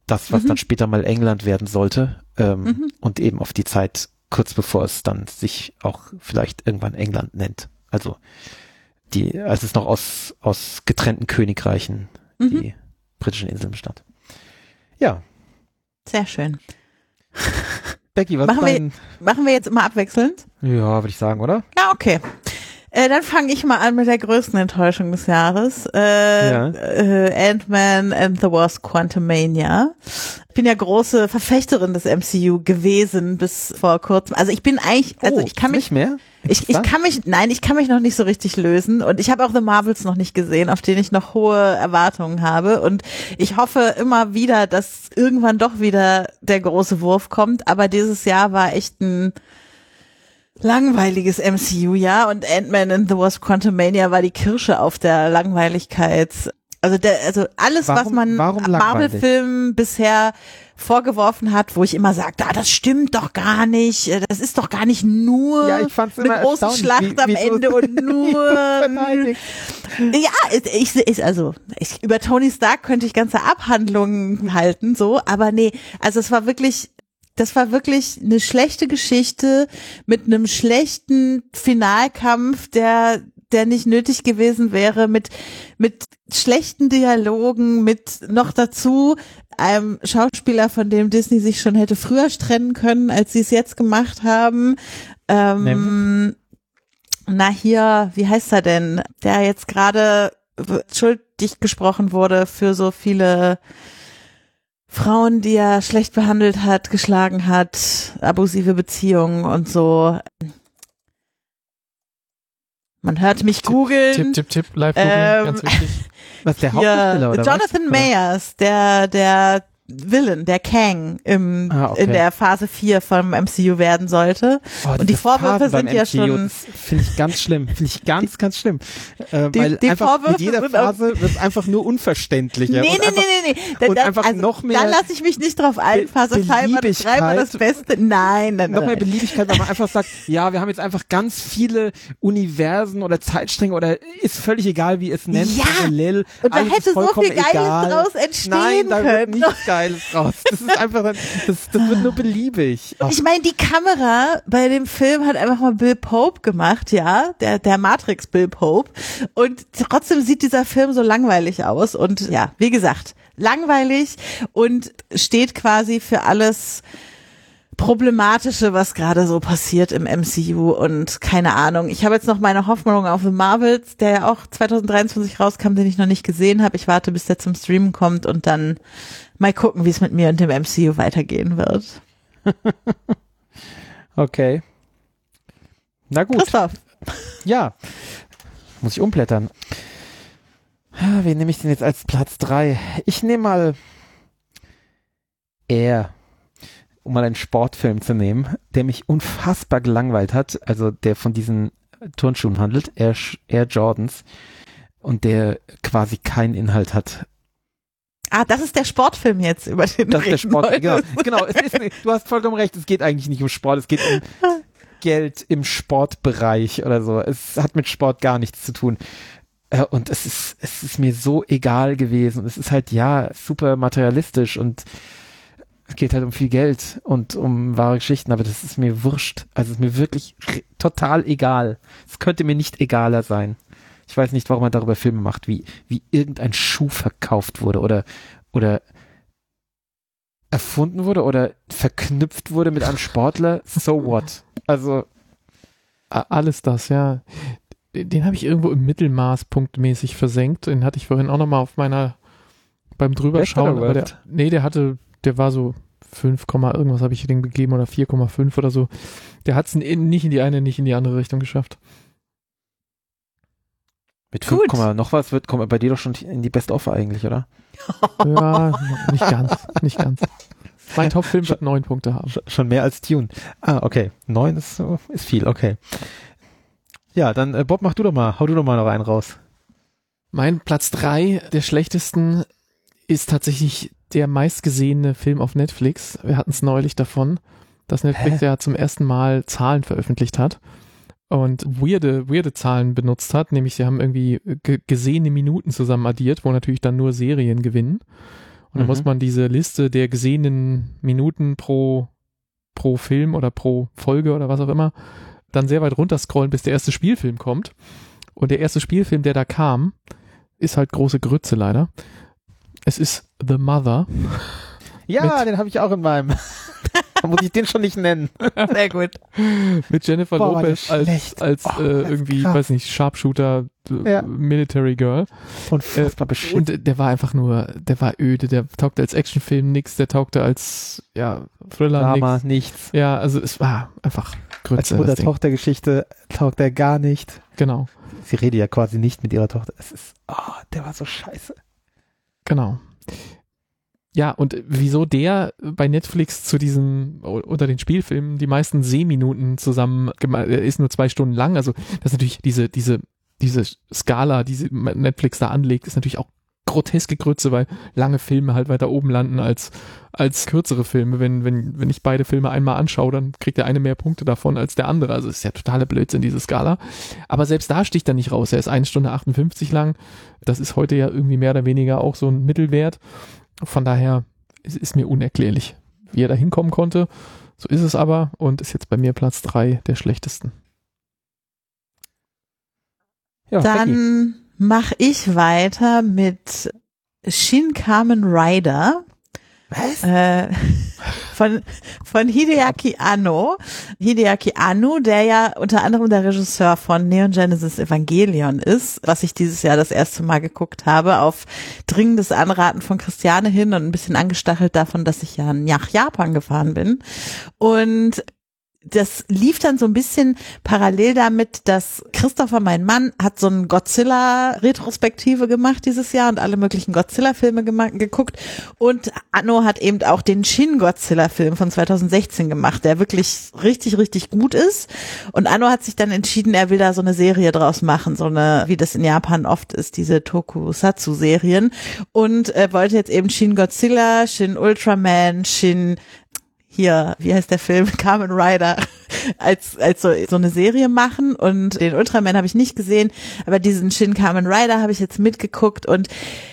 das, was Mhm. dann später mal England werden sollte, ähm, Mhm. und eben auf die Zeit kurz bevor es dann sich auch vielleicht irgendwann England nennt. Also die, als es noch aus, aus getrennten Königreichen Mhm. die britischen Inseln bestand. Ja, Sehr schön. Becky, was Machen ist wir- dein... Machen wir jetzt immer abwechselnd? Ja, würde ich sagen, oder? Na, okay. Äh, dann fange ich mal an mit der größten Enttäuschung des Jahres. Äh, Ja. äh, Ant-Man and the Wasp Quantumania. Ich bin ja große Verfechterin des M C U gewesen bis vor kurzem. Also ich bin eigentlich, also Oh, ich kann mich nicht mehr? Ich, ich kann mich, nein, ich kann mich noch nicht so richtig lösen und ich habe auch The Marvels noch nicht gesehen, auf den ich noch hohe Erwartungen habe und ich hoffe immer wieder, dass irgendwann doch wieder der große Wurf kommt, aber dieses Jahr war echt ein langweiliges M C U-Jahr und Ant-Man and the Wasp Quantumania war die Kirsche auf der Langweiligkeit. Also der, also alles, Warum- was man warum langweilig? Marvel-Filmen bisher vorgeworfen hat, wo ich immer sage, ah, das stimmt doch gar nicht, das ist doch gar nicht nur Ja, ich fand's eine immer große erstaunlich, Schlacht wie- am wie du- Ende und wie du nur verteidigst. ja, ich, ich also ich, über Tony Stark könnte ich ganze Abhandlungen halten, so, aber nee, also es war wirklich, das war wirklich eine schlechte Geschichte mit einem schlechten Finalkampf, der der nicht nötig gewesen wäre, mit mit schlechten Dialogen, mit noch dazu einem Schauspieler, von dem Disney sich schon hätte früher trennen können, als sie es jetzt gemacht haben. Ähm, na hier, wie heißt er denn? Der jetzt gerade schuldig gesprochen wurde für so viele Frauen, die er schlecht behandelt hat, geschlagen hat, abusive Beziehungen und so. Man hört mich googeln. Tipp, tipp, tipp, live googeln, Ähm, ganz wichtig. Was, der Hier, Hauptdarsteller oder Jonathan was? Mayers, der, der Villain, der Kang im, Ah, okay. in der Phase vier vom M C U werden sollte. Oh, Und die diese Vorwürfe Phasen beim sind ja M C U, schon- das finde ich ganz schlimm. Finde ich ganz, ganz schlimm. Äh, Die- weil die einfach Vorwürfe mit jeder sind auch- Phase wird es einfach nur unverständlicher. Nee, und nee, einfach, nee, nee, nee. und einfach noch mehr Da lasse ich mich nicht drauf ein. Be- Phase drei war das drei war das Beste. Nein, nein, Noch mehr nein. Beliebigkeit, weil man einfach sagt, ja, wir haben jetzt einfach ganz viele Universen oder Zeitstränge oder ist völlig egal, wie es nennt, Ja, parallel. Und da alles hätte ist so vollkommen viel Geiles egal. draus entstehen Nein, da wird können. nichts Geiles draus. Das ist einfach, dann- das, das wird nur beliebig. Ach, Ich meine, die Kamera bei dem Film hat einfach mal Bill Pope gemacht, ja, der, der Matrix Bill Pope. Und trotzdem sieht dieser Film so langweilig aus. Und ja, wie gesagt, langweilig und steht quasi für alles Problematische, was gerade so passiert im M C U und keine Ahnung. Ich habe jetzt noch meine Hoffnung auf The Marvels, der ja auch zwanzig dreiundzwanzig rauskam, den ich noch nicht gesehen habe. Ich warte, bis der zum Streamen kommt und dann mal gucken, wie es mit mir und dem M C U weitergehen wird. okay. Na gut. Christoph. Ja. Muss ich umblättern. Ah, wen nehme ich denn jetzt als Platz drei? Ich nehme mal Air, um mal einen Sportfilm zu nehmen, der mich unfassbar gelangweilt hat, also der von diesen Turnschuhen handelt, Air, Air Jordans, und der quasi keinen Inhalt hat. Ah, das ist der Sportfilm jetzt, über den Das ist der reden Sport, genau. wolltest. genau es ist, du hast vollkommen recht, es geht eigentlich nicht um Sport, es geht um Geld im Sportbereich oder so. Es hat mit Sport gar nichts zu tun. Äh, Und es ist, es ist mir so egal gewesen. Es ist halt, ja, super materialistisch und es geht halt um viel Geld und um wahre Geschichten, aber das ist mir wurscht. Also es ist mir wirklich r- total egal. Es könnte mir nicht egaler sein. Ich weiß nicht, warum man darüber Filme macht, wie, wie irgendein Schuh verkauft wurde oder, oder erfunden wurde oder verknüpft wurde mit einem Sportler. So what? Also, A- Alles das, ja. Den, den habe ich irgendwo im Mittelmaß punktmäßig versenkt. Den hatte ich vorhin auch nochmal auf meiner, beim drüberschauen. oder Aber der, Worst? nee, der hatte, der war so fünf, irgendwas habe ich dem gegeben oder vier Komma fünf oder so. Der hat es nicht in die eine, nicht in die andere Richtung geschafft. mit Gut. fünf, noch was wird, kommt er bei dir doch schon in die Best-Offer eigentlich, oder? Ja, nicht ganz, nicht ganz. Mein Top-Film wird neun Punkte haben. Sch- Schon mehr als Dune. Ah, okay. Neun ist, so- ist viel, okay. Ja, dann äh, Bob, mach du doch mal, hau du doch mal noch einen raus. Mein Platz drei der schlechtesten ist tatsächlich der meistgesehene Film auf Netflix. Wir hatten es neulich davon, dass Netflix Hä? ja zum ersten Mal Zahlen veröffentlicht hat und weirde, weirde Zahlen benutzt hat, nämlich sie haben irgendwie ge- gesehene Minuten zusammen addiert, wo natürlich dann nur Serien gewinnen. Und dann Mhm. muss man diese Liste der gesehenen Minuten pro, pro Film oder pro Folge oder was auch immer dann sehr weit runterscrollen, bis der erste Spielfilm kommt. Und der erste Spielfilm, der da kam, ist halt große Grütze leider. Es ist The Mother. Ja, Mit- den habe ich auch in meinem. Da muss ich den schon nicht nennen. Sehr gut. Mit Jennifer Boah, war der Lopez als, schlecht. als Oh, äh, das ist irgendwie, krass. weiß nicht, Sharpshooter, äh, Ja. Military Girl. Unfassbar beschissen. Und der war einfach nur, der war öde, der taugte als Actionfilm nix, der taugte als, ja, Thriller Drama, nix. nichts. Ja, also es war einfach Als Grütze. das Ding. Mutter-Tochter-Geschichte taugt er gar nicht. Genau, Sie redet ja quasi nicht mit ihrer Tochter. Es ist, oh, der war so scheiße. genau. Ja, und wieso der bei Netflix zu diesen, unter den Spielfilmen, die meisten Sehminuten zusammen, gema- er ist nur zwei Stunden lang, also das ist natürlich diese, diese, diese Skala, die sie- Netflix da anlegt, ist natürlich auch groteske Grütze, weil lange Filme halt weiter oben landen als, als kürzere Filme. Wenn, wenn, wenn ich beide Filme einmal anschaue, dann kriegt der eine mehr Punkte davon als der andere. Also ist ja totale Blödsinn, diese Skala. Aber selbst da sticht er nicht raus. Er ist eine Stunde achtundfünfzig lang. Das ist heute ja irgendwie mehr oder weniger auch so ein Mittelwert. Von daher es ist mir unerklärlich, wie er da hinkommen konnte. So ist es aber und ist jetzt bei mir Platz drei der schlechtesten. Ja, Becky. Dann mache ich weiter mit Shin Kamen Rider. Was? Äh, von, von Hideaki Anno. Hideaki Anno, der ja unter anderem der Regisseur von Neon Genesis Evangelion ist, was ich dieses Jahr das erste Mal geguckt habe, auf dringendes Anraten von Christiane hin und ein bisschen angestachelt davon, dass ich ja nach Japan gefahren bin. Und das lief dann so ein bisschen parallel damit, dass Christopher, mein Mann, hat so eine Godzilla-Retrospektive gemacht dieses Jahr und alle möglichen Godzilla-Filme gema- geguckt. Und Anno hat eben auch den Shin-Godzilla-Film von zweitausendsechzehn gemacht, der wirklich richtig, richtig gut ist. Und Anno hat sich dann entschieden, er will da so eine Serie draus machen, so eine, wie das in Japan oft ist, diese Tokusatsu-Serien. Und äh, wollte jetzt eben Shin Godzilla, Shin Ultraman, Shin hier, wie heißt der Film, Kamen Rider, als als so, so eine Serie machen und den Ultraman habe ich nicht gesehen, aber diesen Shin Kamen Rider habe ich jetzt mitgeguckt und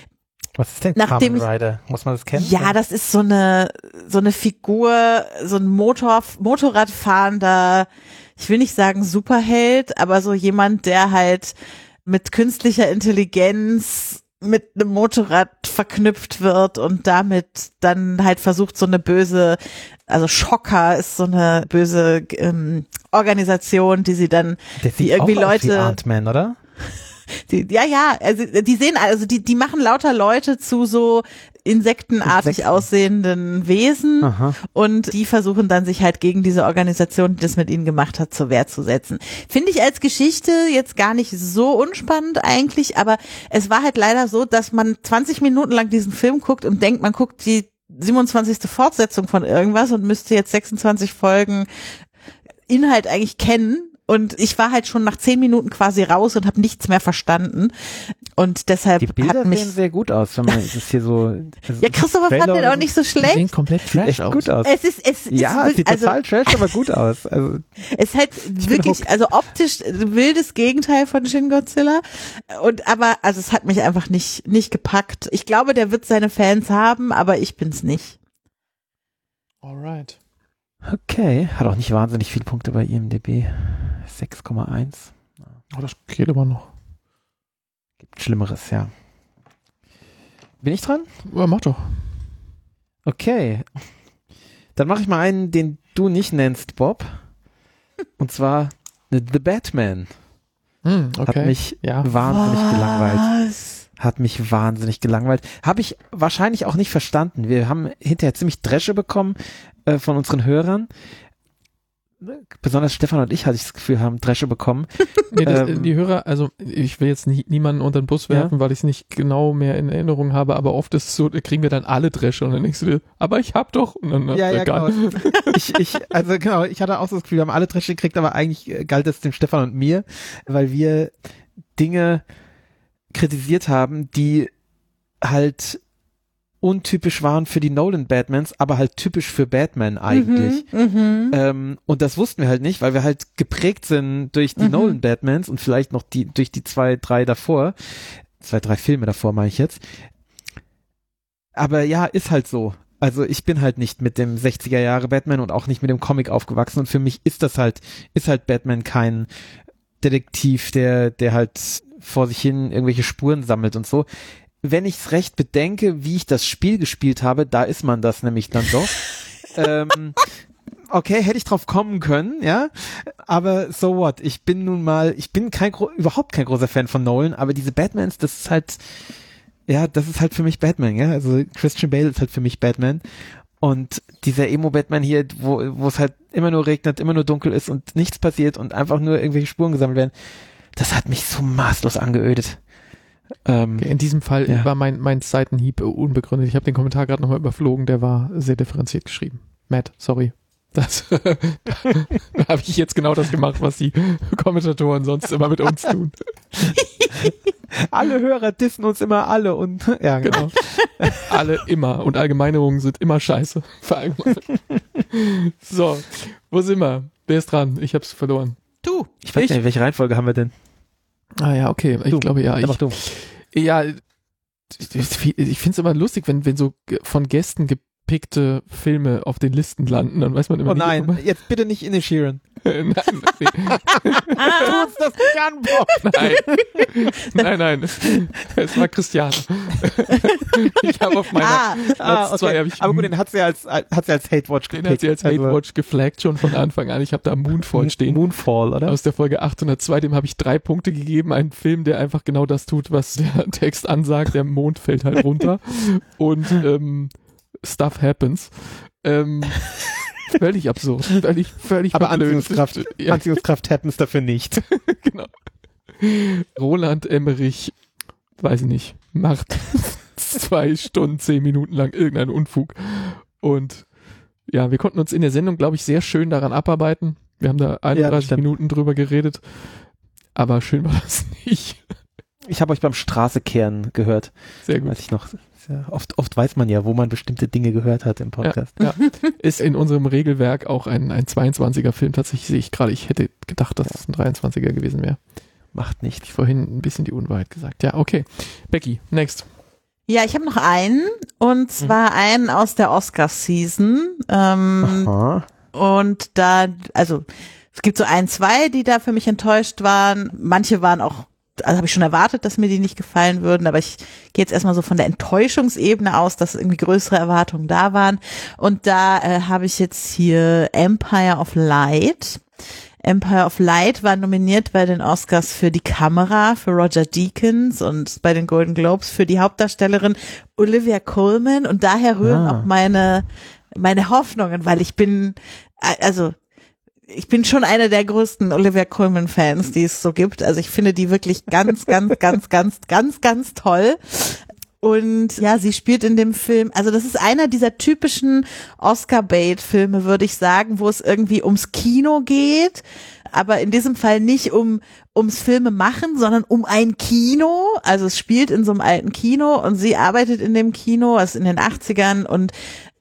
Was ist denn nachdem Kamen Rider? Muss man das kennen? ja, das ist so eine so eine Figur, so ein Motor Motorradfahrender, ich will nicht sagen Superheld, aber so jemand, der halt mit künstlicher Intelligenz mit einem Motorrad verknüpft wird und damit dann halt versucht, so eine böse, also Shocker ist so eine böse ähm, Organisation, die sie dann, Der die sieht irgendwie auch aus wie Leute, Ant-Man, oder? die, ja, ja, also die sehen, also die, die machen lauter Leute zu so insektenartig Insekten. aussehenden Wesen Aha. und die versuchen dann sich halt gegen diese Organisation, die das mit ihnen gemacht hat, zur Wehr zu setzen. Finde ich als Geschichte jetzt gar nicht so unspannend eigentlich, aber es war halt leider so, dass man zwanzig Minuten lang diesen Film guckt und denkt, man guckt die siebenundzwanzigste Fortsetzung von irgendwas und müsste jetzt sechsundzwanzig Folgen Inhalt eigentlich kennen. Und ich war halt schon nach zehn Minuten quasi raus und habe nichts mehr verstanden. Und deshalb Die Bilder hat mich. sehen sehr gut aus, wenn man es ist hier so. Ja, Christopher fand den auch nicht so Die schlecht. sehen komplett Sieht trash echt aus. gut aus. Es ist, es Ja, ist, es sieht also, total trash, aber gut aus. Also, es ist halt wirklich, hooked. also optisch ein wildes Gegenteil von Shin Godzilla. Und aber, also es hat mich einfach nicht, nicht gepackt. Ich glaube, der wird seine Fans haben, aber ich bin's nicht. Alright. okay. Hat auch nicht wahnsinnig viele Punkte bei I M D B. sechs Komma eins. Oh, das geht aber noch. Gibt Schlimmeres, ja. Bin ich dran? Ja, mach doch. Okay. Dann mache ich mal einen, den du nicht nennst, Bob. Und zwar The Batman. Hm, okay. Hat mich ja. wahnsinnig gelangweilt. Was? Hat mich wahnsinnig gelangweilt. Habe ich wahrscheinlich auch nicht verstanden. Wir haben hinterher ziemlich Dresche bekommen äh, von unseren Hörern. Besonders Stefan und ich, hatte ich das Gefühl, haben Dresche bekommen. Nee, das, ähm, die Hörer, also ich will jetzt nicht, niemanden unter den Bus werfen, weil ich es nicht genau mehr in Erinnerung habe, aber oft ist es so, da kriegen wir dann alle Dresche und dann denkst du dir, aber ich hab doch. Und dann, Ja, ja, egal. genau. Ich, ich, also genau, ich hatte auch so das Gefühl, wir haben alle Dresche gekriegt, aber eigentlich äh, galt es dem Stefan und mir, weil wir Dinge kritisiert haben, die halt untypisch waren für die Nolan-Batmans, aber halt typisch für Batman eigentlich. Mhm, mhm. Ähm, und das wussten wir halt nicht, weil wir halt geprägt sind durch die Mhm. Nolan-Batmans und vielleicht noch die durch die zwei, drei davor, zwei, drei Filme davor meine ich jetzt. aber ja, ist halt so. Also ich bin halt nicht mit dem sechziger Jahre Batman und auch nicht mit dem Comic aufgewachsen und für mich ist das halt, ist halt Batman kein Detektiv, der, der halt vor sich hin irgendwelche Spuren sammelt und so. Wenn ich es recht bedenke, wie ich das Spiel gespielt habe, da ist man das nämlich dann doch. ähm, okay, hätte ich drauf kommen können, ja, aber so what? Ich bin nun mal, ich bin kein überhaupt kein großer Fan von Nolan, aber diese Batmans, das ist halt ja, das ist halt für mich Batman, ja. Also Christian Bale ist halt für mich Batman. Und dieser Emo-Batman hier, wo wo es halt immer nur regnet, immer nur dunkel ist und nichts passiert und einfach nur irgendwelche Spuren gesammelt werden, das hat mich so maßlos angeödet. Ähm, okay, in diesem Fall ja. war mein, mein Seitenhieb unbegründet. Ich habe den Kommentar gerade nochmal überflogen, der war sehr differenziert geschrieben. Matt, sorry. Das, da da habe ich jetzt genau das gemacht, was die Kommentatoren sonst immer mit uns tun. Alle Hörer dissen uns immer alle und ja, genau. genau. Alle immer und Allgemeinerungen sind immer scheiße. So, wo sind wir? Wer ist dran? Ich hab's verloren. Du. Ich weiß ich? nicht, welche Reihenfolge haben wir denn? Ah ja, okay. Ich du. glaube ja. Ich, Einfach du. Ja, ich, ich finde es immer lustig, wenn, wenn so von Gästen gepickte Filme auf den Listen landen, dann weiß man immer oh nicht. Oh nein, immer, jetzt bitte nicht Inishiren. nein, nee. Tu uns das nicht an, Bob. Nein, nein, nein. Es war Christiane. Ich habe auf meiner ah, Platz ah, okay. zwei, hab ich, aber gut, den hat sie als hat sie als Hate-Watch den gepickt. hat sie als Hate-Watch geflaggt schon von Anfang an. Ich habe da Moonfall stehen. Moonfall, oder? Aus der Folge achthundertzwei, dem habe ich drei Punkte gegeben. Ein Film, der einfach genau das tut, was der Text ansagt. Der Mond fällt halt runter. Und ähm, Stuff happens. Ähm, völlig absurd. Völlig, völlig Aber verblöd. Anziehungskraft, Ja. Anziehungskraft happens dafür nicht. Genau. Roland Emmerich, weiß ich nicht, macht zwei Stunden, zehn Minuten lang irgendeinen Unfug. Und ja, wir konnten uns in der Sendung, glaube ich, sehr schön daran abarbeiten. Wir haben da einunddreißig Ja, Minuten drüber geredet. Aber schön war das nicht. Ich habe euch beim Straßekehren gehört. Sehr gut. Weiß ich noch. Ja, oft, oft weiß man ja, wo man bestimmte Dinge gehört hat im Podcast. Ja, ja. Ist in unserem Regelwerk auch ein, ein zweiundzwanziger Film. Tatsächlich sehe ich gerade, ich hätte gedacht, dass es ein dreiundzwanziger gewesen wäre. Macht nichts. Ich vorhin ein bisschen die Unwahrheit gesagt. Ja, okay. Becky, next. Ja, ich habe noch einen und zwar mhm. einen aus der Oscar-Season. Ähm, Aha. Und da, also es gibt so ein, zwei, die da für mich enttäuscht waren. Manche waren auch, also habe ich schon erwartet, dass mir die nicht gefallen würden, aber ich gehe jetzt erstmal so von der Enttäuschungsebene aus, dass irgendwie größere Erwartungen da waren. Und da äh, habe ich jetzt hier Empire of Light. Empire of Light war nominiert bei den Oscars für die Kamera, für Roger Deakins und bei den Golden Globes für die Hauptdarstellerin Olivia Colman. Und daher rühren ah. auch meine, meine Hoffnungen, weil ich bin, also ich bin schon einer der größten Olivia Colman-Fans, die es so gibt. Also ich finde die wirklich ganz, ganz, ganz, ganz, ganz, ganz toll. Und ja, sie spielt in dem Film, also das ist einer dieser typischen Oscar-Bait-Filme, würde ich sagen, wo es irgendwie ums Kino geht, aber in diesem Fall nicht um ums Filme machen, sondern um ein Kino. Also es spielt in so einem alten Kino und sie arbeitet in dem Kino, also in den achtzigern, und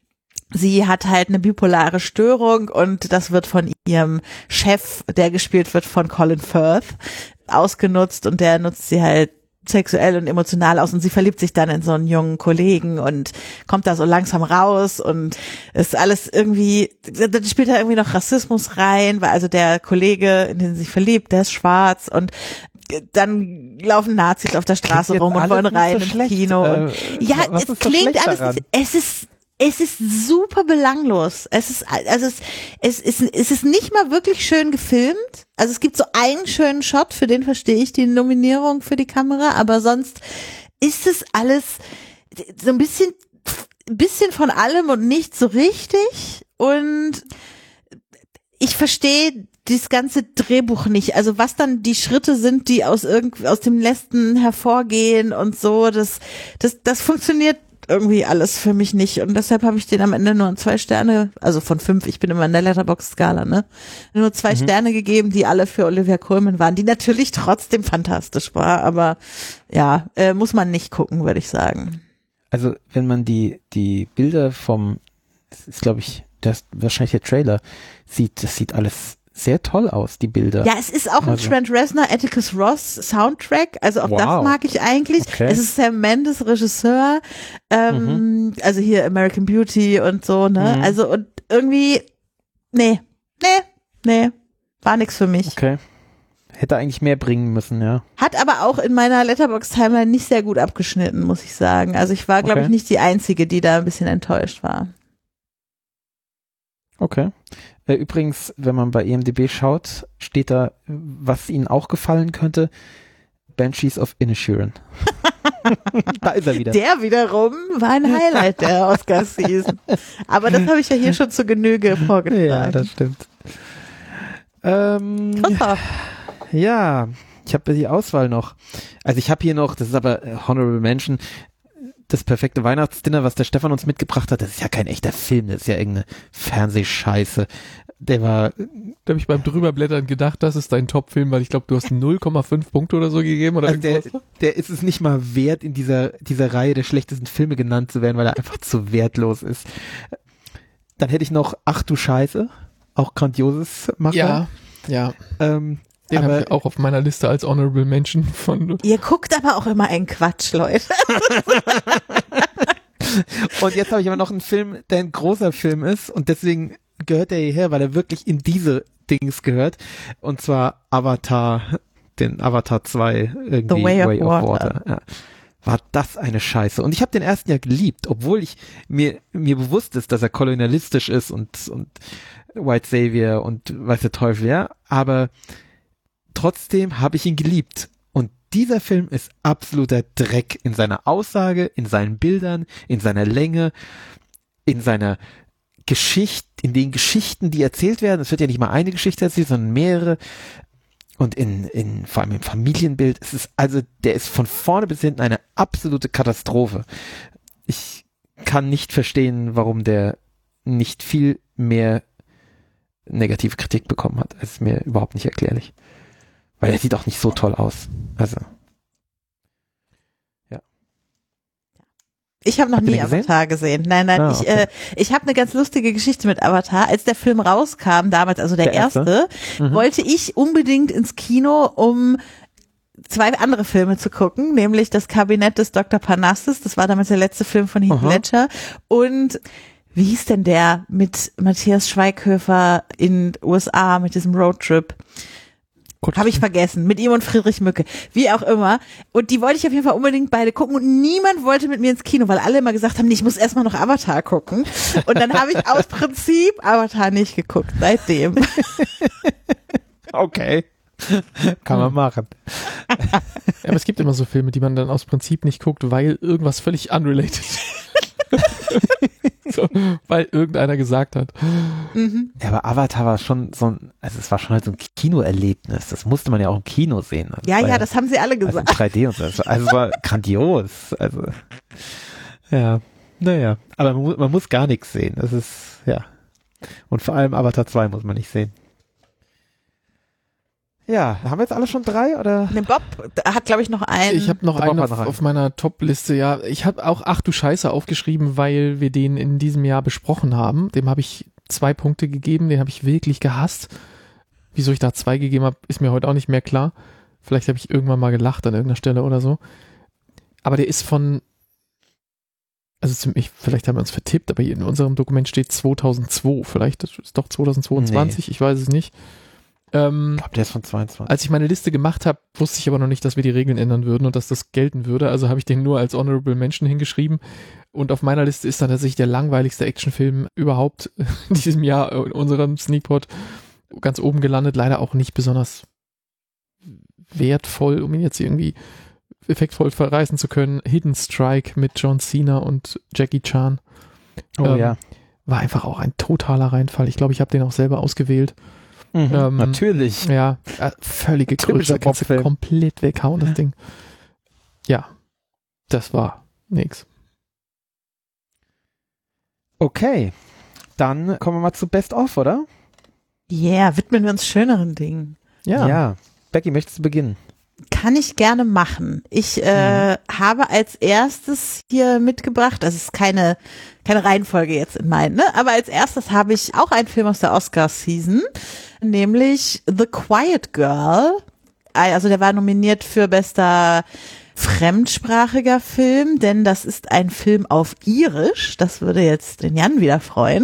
sie hat halt eine bipolare Störung und das wird von ihrem Chef, der gespielt wird von Colin Firth, ausgenutzt und der nutzt sie halt sexuell und emotional aus und sie verliebt sich dann in so einen jungen Kollegen und kommt da so langsam raus und ist alles irgendwie, da spielt da irgendwie noch Rassismus rein, weil also der Kollege, in den sie sich verliebt, der ist schwarz und dann laufen Nazis auf der Straße rum und wollen rein so ins Kino. Äh, und, ja, was es ist so klingt alles, daran? es ist Es ist super belanglos. Es ist, also es, es ist, es ist nicht mal wirklich schön gefilmt. Also es gibt so einen schönen Shot, für den verstehe ich die Nominierung für die Kamera, aber sonst ist es alles so ein bisschen, ein bisschen von allem und nicht so richtig. Und ich verstehe das ganze Drehbuch nicht. Also was dann die Schritte sind, die aus irgend, aus dem letzten hervorgehen und so, das, das, das funktioniert irgendwie alles für mich nicht und deshalb habe ich den am Ende nur zwei Sterne, also von fünf, ich bin immer in der Letterboxd-Skala, ne, nur zwei mhm. Sterne gegeben, die alle für Olivia Colman waren, die natürlich trotzdem fantastisch war, aber ja, äh, muss man nicht gucken, würde ich sagen. Also wenn man die die Bilder vom, das ist glaube ich, das wahrscheinlich der Trailer sieht, das sieht alles sehr toll aus, die Bilder. Ja, es ist auch ein Also. Trent Reznor, Atticus Ross Soundtrack, also auch Wow. das mag ich eigentlich. Okay. Es ist Sam Mendes Regisseur, ähm, mhm. also hier American Beauty und so, ne? Mhm. Also und irgendwie, nee, nee, nee, war nix für mich. Okay. Hätte eigentlich mehr bringen müssen, ja. Hat aber auch in meiner Letterboxd-Timeline nicht sehr gut abgeschnitten, muss ich sagen. Also ich war, glaube Okay. ich, nicht die Einzige, die da ein bisschen enttäuscht war. Okay. Äh, übrigens, wenn man bei I M D B schaut, steht da, was Ihnen auch gefallen könnte, Banshees of Inisherin. Da ist er wieder. Der wiederum war ein Highlight der Oscar-Season. Aber das habe ich ja hier schon zu Genüge vorgetragen. Ja, das stimmt. Ähm, Christoph. ja, ich habe die Auswahl noch. Also ich habe hier noch, das ist aber äh, Honorable Mention, das perfekte Weihnachtsdinner, was der Stefan uns mitgebracht hat. Das ist ja kein echter Film, das ist ja irgendeine Fernsehscheiße. Der war, Da habe ich beim Drüberblättern gedacht, das ist dein Top-Film, weil ich glaube, du hast null Komma fünf Punkte oder so gegeben oder also der, irgendwas. der ist es nicht mal wert, in dieser, dieser Reihe der schlechtesten Filme genannt zu werden, weil er einfach zu wertlos ist. Dann hätte ich noch Ach du Scheiße, auch grandioses Macher. Ja, ja. Ähm, Den habe aber ich auch auf meiner Liste als Honorable Mention von. Ihr guckt aber auch immer einen Quatsch, Leute. und jetzt habe ich aber noch einen Film, der ein großer Film ist und deswegen gehört er hierher, weil er wirklich in diese Dings gehört. Und zwar Avatar, den Avatar zwei, irgendwie The Way of Way of Water. Water. Ja. War das eine Scheiße. Und ich habe den ersten ja geliebt, obwohl ich mir mir bewusst ist, dass er kolonialistisch ist und und White Savior und weiß der Teufel, ja. Aber trotzdem habe ich ihn geliebt. Und dieser Film ist absoluter Dreck in seiner Aussage, in seinen Bildern, in seiner Länge, in seiner Geschichte, in den Geschichten, die erzählt werden. Es wird ja nicht mal eine Geschichte erzählt, sondern mehrere. Und in, in, vor allem im Familienbild. Es ist also, der ist von vorne bis hinten eine absolute Katastrophe. Ich kann nicht verstehen, warum der nicht viel mehr negative Kritik bekommen hat. Das ist mir überhaupt nicht erklärlich. Weil er sieht auch nicht so toll aus. Also. Ich habe noch Habt ihr nie den gesehen? Avatar gesehen. Nein, nein, Ah, ich, okay. äh, ich habe eine ganz lustige Geschichte mit Avatar. Als der Film rauskam, damals, also der, Der erste? erste, Mhm. wollte ich unbedingt ins Kino, um zwei andere Filme zu gucken, nämlich das Kabinett des Doktor Parnassus, das war damals der letzte Film von Heath Aha. Ledger, und wie hieß denn der mit Matthias Schweighöfer in U S A mit diesem Roadtrip? Habe ich vergessen, mit ihm und Friedrich Mücke, wie auch immer. Und die wollte ich auf jeden Fall unbedingt beide gucken und niemand wollte mit mir ins Kino, weil alle immer gesagt haben, nee, ich muss erstmal noch Avatar gucken. Und dann habe ich aus Prinzip Avatar nicht geguckt, seitdem. Okay. Kann man machen. Ja, aber es gibt immer so Filme, die man dann aus Prinzip nicht guckt, weil irgendwas völlig unrelated so, weil irgendeiner gesagt hat. Mhm. Ja, aber Avatar war schon so ein, also es war schon halt so ein Kinoerlebnis. Das musste man ja auch im Kino sehen. Also Ja, war ja, das haben sie alle also in gesagt. drei D und so. Also es war grandios. Also, ja, naja. Aber man, mu- man muss gar nichts sehen. Das ist, ja. Und vor allem Avatar zwei muss man nicht sehen. Ja, haben wir jetzt alle schon drei, oder? Ne, Bob hat, glaube ich, noch einen. Ich habe noch Da braucht einen man auf, noch einen. auf meiner Top-Liste, ja. Ich habe auch Ach du Scheiße aufgeschrieben, weil wir den in diesem Jahr besprochen haben. Dem habe ich zwei Punkte gegeben, den habe ich wirklich gehasst. Wieso ich da zwei gegeben habe, ist mir heute auch nicht mehr klar. Vielleicht habe ich irgendwann mal gelacht an irgendeiner Stelle oder so. Aber der ist von, also zum, ich, vielleicht haben wir uns vertippt, aber hier in unserem Dokument steht zweitausendzwei. Vielleicht ist es doch zweitausendzweiundzwanzig, ich weiß es nicht. Ähm, Ich glaube, der ist von zweiundzwanzig. Als ich meine Liste gemacht habe, wusste ich aber noch nicht, dass wir die Regeln ändern würden und dass das gelten würde. Also habe ich den nur als Honorable Mention hingeschrieben. Und auf meiner Liste ist dann tatsächlich der langweiligste Actionfilm überhaupt in diesem Jahr in unserem Sneakpot ganz oben gelandet. Leider auch nicht besonders wertvoll, um ihn jetzt irgendwie effektvoll verreißen zu können. Hidden Strike mit John Cena und Jackie Chan. Oh ähm, ja. War einfach auch ein totaler Reinfall. Ich glaube, ich habe den auch selber ausgewählt. Mhm, ähm, natürlich. Ja, äh, völlige Typischer Grütze, kannst du Bob-Film. komplett weghauen, das Ding. Ja, das war nix. Okay. Dann kommen wir mal zu Best of, oder? Yeah, widmen wir uns schöneren Dingen. Ja, Ja. Becky, möchtest du beginnen? kann ich gerne machen. Ich äh, mhm. habe als erstes hier mitgebracht, das ist keine keine Reihenfolge jetzt in meinen, ne? Aber als erstes habe ich auch einen Film aus der Oscar-Season, nämlich The Quiet Girl. Also der war nominiert für bester fremdsprachiger Film, denn das ist ein Film auf Irisch. Das würde jetzt den Jan wieder freuen.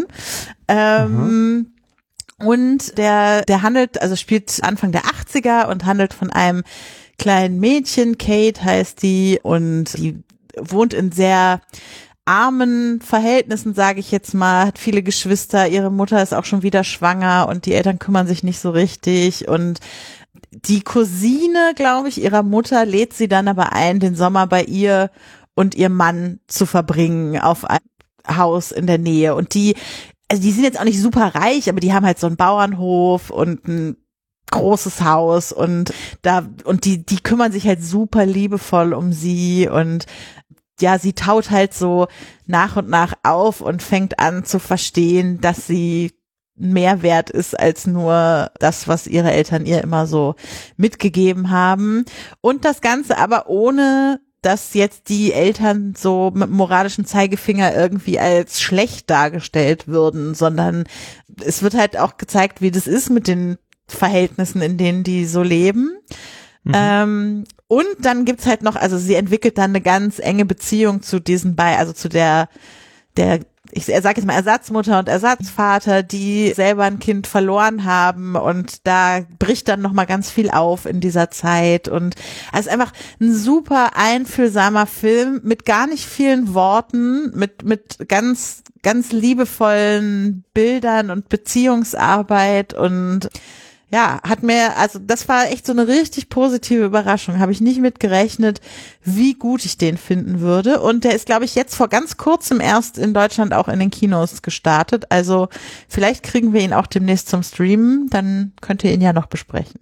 Ähm, mhm. Und der, der handelt, also spielt Anfang der achtziger und handelt von einem kleinen Mädchen, Kate heißt die, und die wohnt in sehr armen Verhältnissen, sage ich jetzt mal, hat viele Geschwister, ihre Mutter ist auch schon wieder schwanger und die Eltern kümmern sich nicht so richtig, und die Cousine, glaube ich, ihrer Mutter lädt sie dann aber ein, den Sommer bei ihr und ihrem Mann zu verbringen auf ein Haus in der Nähe. Und die, also die sind jetzt auch nicht super reich, aber die haben halt so einen Bauernhof und ein großes Haus, und da, und die, die kümmern sich halt super liebevoll um sie, und ja, sie taut halt so nach und nach auf und fängt an zu verstehen, dass sie mehr wert ist als nur das, was ihre Eltern ihr immer so mitgegeben haben. Und das Ganze aber ohne, dass jetzt die Eltern so mit moralischem Zeigefinger irgendwie als schlecht dargestellt würden, sondern es wird halt auch gezeigt, wie das ist mit den Verhältnissen, in denen die so leben. Mhm. Ähm, und dann gibt's halt noch, also sie entwickelt dann eine ganz enge Beziehung zu diesen beiden, also zu der, der ich sage jetzt mal Ersatzmutter und Ersatzvater, die selber ein Kind verloren haben, und da bricht dann nochmal ganz viel auf in dieser Zeit, und es ist einfach ein super einfühlsamer Film mit gar nicht vielen Worten, mit mit ganz ganz liebevollen Bildern und Beziehungsarbeit, und ja, hat mir, also das war echt so eine richtig positive Überraschung. Habe ich nicht mit gerechnet, wie gut ich den finden würde. Und der ist, glaube ich, jetzt vor ganz kurzem erst in Deutschland auch in den Kinos gestartet. Also vielleicht kriegen wir ihn auch demnächst zum Streamen. Dann könnt ihr ihn ja noch besprechen.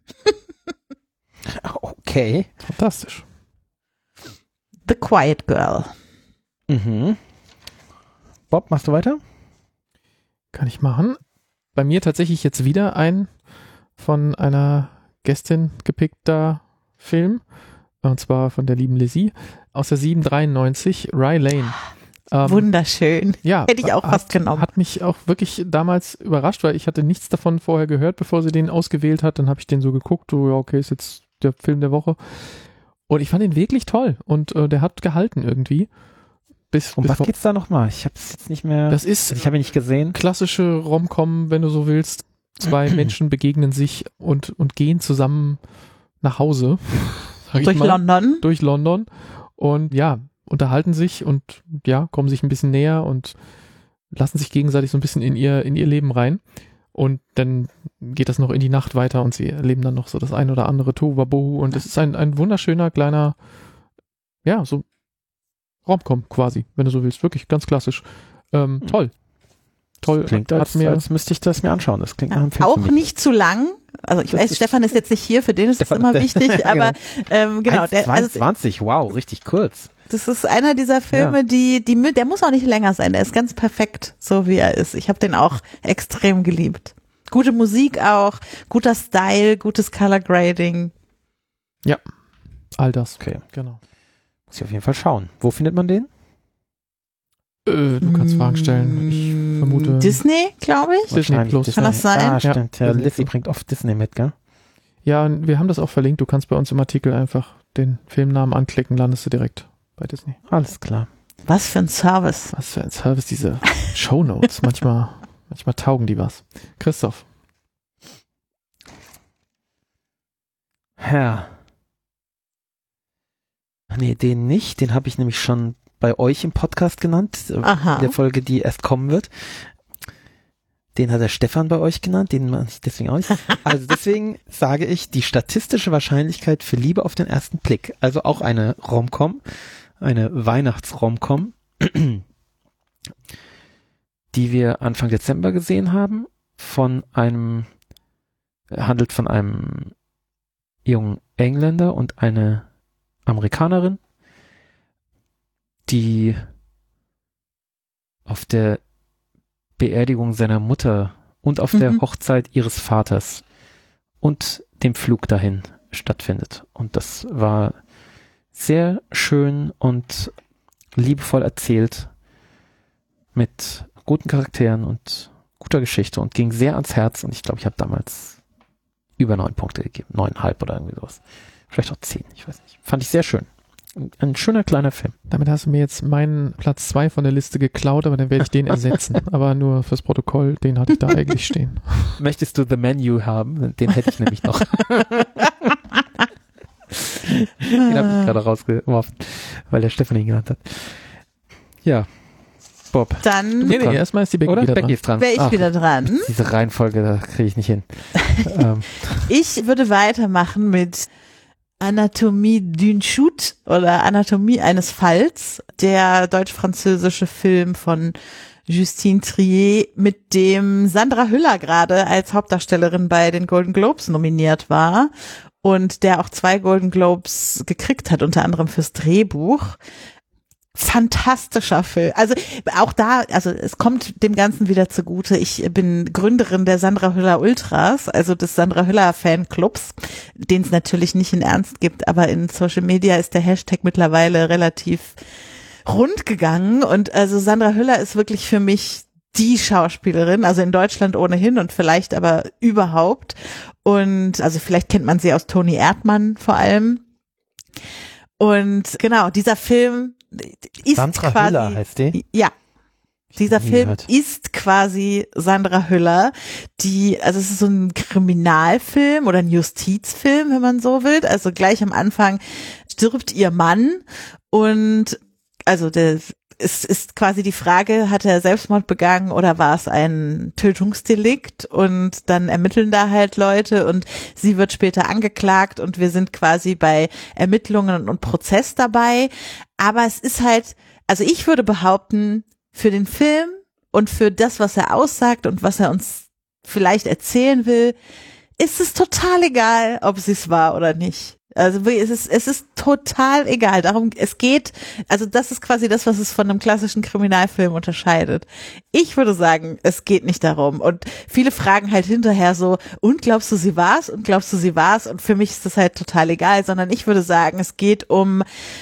Okay. Fantastisch. The Quiet Girl. Mhm. Bob, machst du weiter? Kann ich machen. Bei mir tatsächlich jetzt wieder ein von einer Gästin gepickter Film, und zwar von der lieben Lizzie, aus der sieben dreiundneunzig, Rye Lane. Ähm, Wunderschön. Ja. Hätte ich auch hat, fast genommen. Hat mich auch wirklich damals überrascht, weil ich hatte nichts davon vorher gehört, bevor sie den ausgewählt hat. Dann habe ich den so geguckt, so, ja, okay, ist jetzt der Film der Woche. Und ich fand ihn wirklich toll, und äh, der hat gehalten irgendwie. Bis, um bis was vor, geht's da nochmal? Ich habe es jetzt nicht mehr. Das ist, also ich habe ihn nicht gesehen. Klassische Rom-Com, wenn du so willst. Zwei Menschen begegnen sich und, und gehen zusammen nach Hause. Durch London. Durch London. Und ja, unterhalten sich und ja, kommen sich ein bisschen näher und lassen sich gegenseitig so ein bisschen in ihr, in ihr Leben rein. Und dann geht das noch in die Nacht weiter und sie erleben dann noch so das ein oder andere Tohuwabohu. Und es ist ein, ein wunderschöner, kleiner, ja, so Rom-Com quasi, wenn du so willst. Wirklich ganz klassisch. Ähm, mhm. Toll. Toll. Das klingt, hat als, mir, als müsste ich das mir anschauen. Das klingt ja, nach einem Film. Auch nicht zu lang. Also ich das weiß, ist Stefan ist jetzt nicht hier, für den ist es immer wichtig, aber ähm, genau. Der, also zwanzig, wow, richtig kurz. Das ist einer dieser Filme, ja. die, die, der muss auch nicht länger sein. Der ist ganz perfekt, so wie er ist. Ich habe den auch extrem geliebt. Gute Musik auch, guter Style, gutes Color Grading. Ja, all das. Okay, genau. Muss ich auf jeden Fall schauen. Wo findet man den? Äh, du kannst Fragen stellen. Ich vermute. Disney, glaube ich. Disney Plus. Kann das sein? Ah, stimmt. Ja, Ja. Lizzie bringt oft Disney mit, gell? Ja, und wir haben das auch verlinkt. Du kannst bei uns im Artikel einfach den Filmnamen anklicken, landest du direkt bei Disney. Alles klar. Was für ein Service. Was für ein Service, diese Shownotes. manchmal, manchmal taugen die was. Christoph. Ja. Nee, den nicht. Den habe ich nämlich schon bei euch im Podcast genannt. Aha. In der Folge, die erst kommen wird. Den hat der Stefan bei euch genannt, den mache ich deswegen auch nicht. Also deswegen sage ich, die statistische Wahrscheinlichkeit für Liebe auf den ersten Blick. Also auch eine Rom-Com, eine Weihnachts-Rom-Com, die wir Anfang Dezember gesehen haben, von einem, handelt von einem jungen Engländer und eine Amerikanerin, die auf der Beerdigung seiner Mutter und auf mhm. der Hochzeit ihres Vaters und dem Flug dahin stattfindet. Und das war sehr schön und liebevoll erzählt mit guten Charakteren und guter Geschichte und ging sehr ans Herz. Und ich glaube, ich habe damals über neun Punkte gegeben. Neuneinhalb oder irgendwie sowas. Vielleicht auch zehn, ich weiß nicht. Fand ich sehr schön. Ein schöner kleiner Film. Damit hast du mir jetzt meinen Platz zwei von der Liste geklaut, aber dann werde ich den ersetzen. Aber nur fürs Protokoll, den hatte ich da eigentlich stehen. Möchtest du The Menu haben? Den hätte ich nämlich noch. Den habe ich gerade rausgeworfen, weil der Stefan ihn genannt hat. Ja, Bob. Dann Nee, nee, erstmal ist die Becky Oder? wieder Becky dran. ist dran. wäre ich Ach, wieder dran. diese Reihenfolge, da kriege ich nicht hin. ähm, Ich würde weitermachen mit Anatomie d'une Chute oder Anatomie eines Falls, der deutsch-französische Film von Justine Triet, mit dem Sandra Hüller gerade als Hauptdarstellerin bei den Golden Globes nominiert war und der auch zwei Golden Globes gekriegt hat, unter anderem fürs Drehbuch. Fantastischer Film. Also auch da, also es kommt dem Ganzen wieder zugute. Ich bin Gründerin der Sandra Hüller Ultras, also des Sandra Hüller Fanclubs, den es natürlich nicht in Ernst gibt, aber in Social Media ist der Hashtag mittlerweile relativ rund gegangen und also Sandra Hüller ist wirklich für mich die Schauspielerin, also in Deutschland ohnehin und vielleicht aber überhaupt. Und also vielleicht kennt man sie aus Toni Erdmann vor allem. Und genau, dieser Film ist Sandra quasi, Hüller heißt die? Ja. Dieser Nie Film gehört. ist quasi Sandra Hüller, die, also es ist so ein Kriminalfilm oder ein Justizfilm, wenn man so will. Also gleich am Anfang stirbt ihr Mann und also der, es ist quasi die Frage, hat er Selbstmord begangen oder war es ein Tötungsdelikt? Und dann ermitteln da halt Leute und sie wird später angeklagt und wir sind quasi bei Ermittlungen und Prozess dabei. Aber es ist halt, also ich würde behaupten, für den Film und für das, was er aussagt und was er uns vielleicht erzählen will, ist es total egal, ob es es war oder nicht. Also es ist, es ist total egal. Darum, es geht, also das ist quasi das, was es von einem klassischen Kriminalfilm unterscheidet. Ich würde sagen, es geht nicht darum. Und viele fragen halt hinterher so, und glaubst du, sie war's? Und glaubst du, sie war's? Und für mich ist das halt total egal, sondern ich würde sagen, es geht um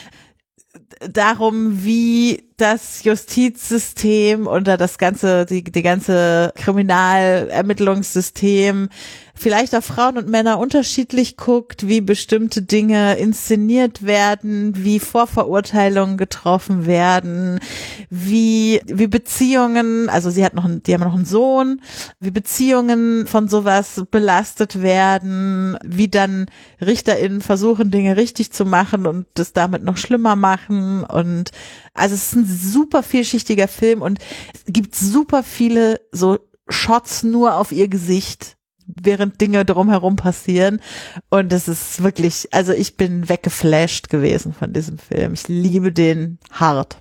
darum, wie das Justizsystem oder das ganze, die, die ganze Kriminalermittlungssystem vielleicht auf Frauen und Männer unterschiedlich guckt, wie bestimmte Dinge inszeniert werden, wie Vorverurteilungen getroffen werden, wie, wie Beziehungen, also sie hat noch einen, die haben noch einen Sohn, wie Beziehungen von sowas belastet werden, wie dann RichterInnen versuchen, Dinge richtig zu machen und das damit noch schlimmer machen und also es ist ein super vielschichtiger Film und es gibt super viele so Shots nur auf ihr Gesicht, während Dinge drumherum passieren und es ist wirklich, also ich bin weggeflasht gewesen von diesem Film. Ich liebe den hart.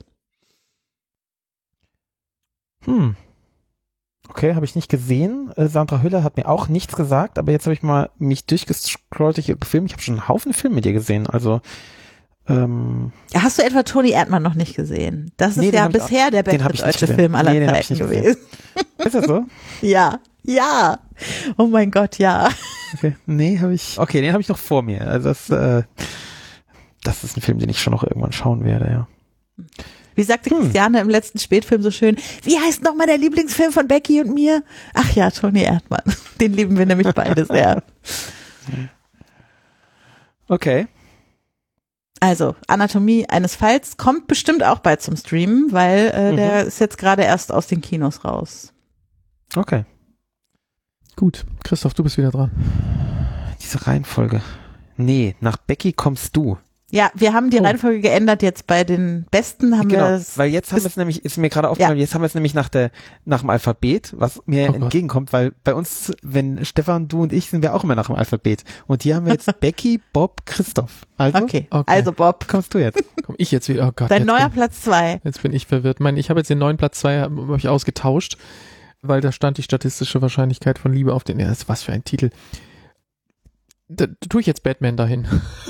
Hm. Okay, habe ich nicht gesehen. Äh, Sandra Hüller hat mir auch nichts gesagt, aber jetzt habe ich mal mich durchgescrollt durch ihre Filme. Ich habe schon einen Haufen Filme mit ihr gesehen, also ähm, Hast du etwa Toni Erdmann noch nicht gesehen? Das ist Nee, den ja hab ich bisher auch- der den beste hab ich nicht deutsche gesehen. Film aller Nee, den hab ich Zeiten nicht gesehen. gewesen. ist das so? Ja, ja. Oh mein Gott, ja. Okay. Nee, habe ich. Okay, den habe ich noch vor mir. Also das, äh, das ist ein Film, den ich schon noch irgendwann schauen werde, ja. Wie sagte Hm. Christiane im letzten Spätfilm so schön, wie heißt nochmal der Lieblingsfilm von Becky und mir? Ach ja, Toni Erdmann. Den lieben wir nämlich beide sehr. Okay. Also, Anatomie eines Falls kommt bestimmt auch bald zum Streamen, weil äh, Mhm. der ist jetzt gerade erst aus den Kinos raus. Okay. Gut, Christoph, du bist wieder dran. Diese Reihenfolge. Nee, nach Becky kommst du. Ja, wir haben die Oh. Reihenfolge geändert jetzt bei den Besten, haben Genau, wir es. weil jetzt haben wir es nämlich, ist mir gerade aufgefallen, jetzt haben wir es nämlich nach der, nach dem Alphabet, was mir Oh Gott. entgegenkommt, weil bei uns, wenn Stefan, du und ich, sind wir auch immer nach dem Alphabet. Und hier haben wir jetzt Becky, Bob, Christoph. Also, Okay. Okay. Also Bob, kommst du jetzt. Komm ich jetzt wieder. Oh Gott. dein jetzt neuer bin, Platz zwei. Jetzt bin ich verwirrt. Mein, ich habe jetzt den neuen Platz zwei hab, hab ich ausgetauscht, weil da stand die statistische Wahrscheinlichkeit von Liebe auf den. Ja, das ist was für ein Titel. Da, da tue ich jetzt Batman dahin.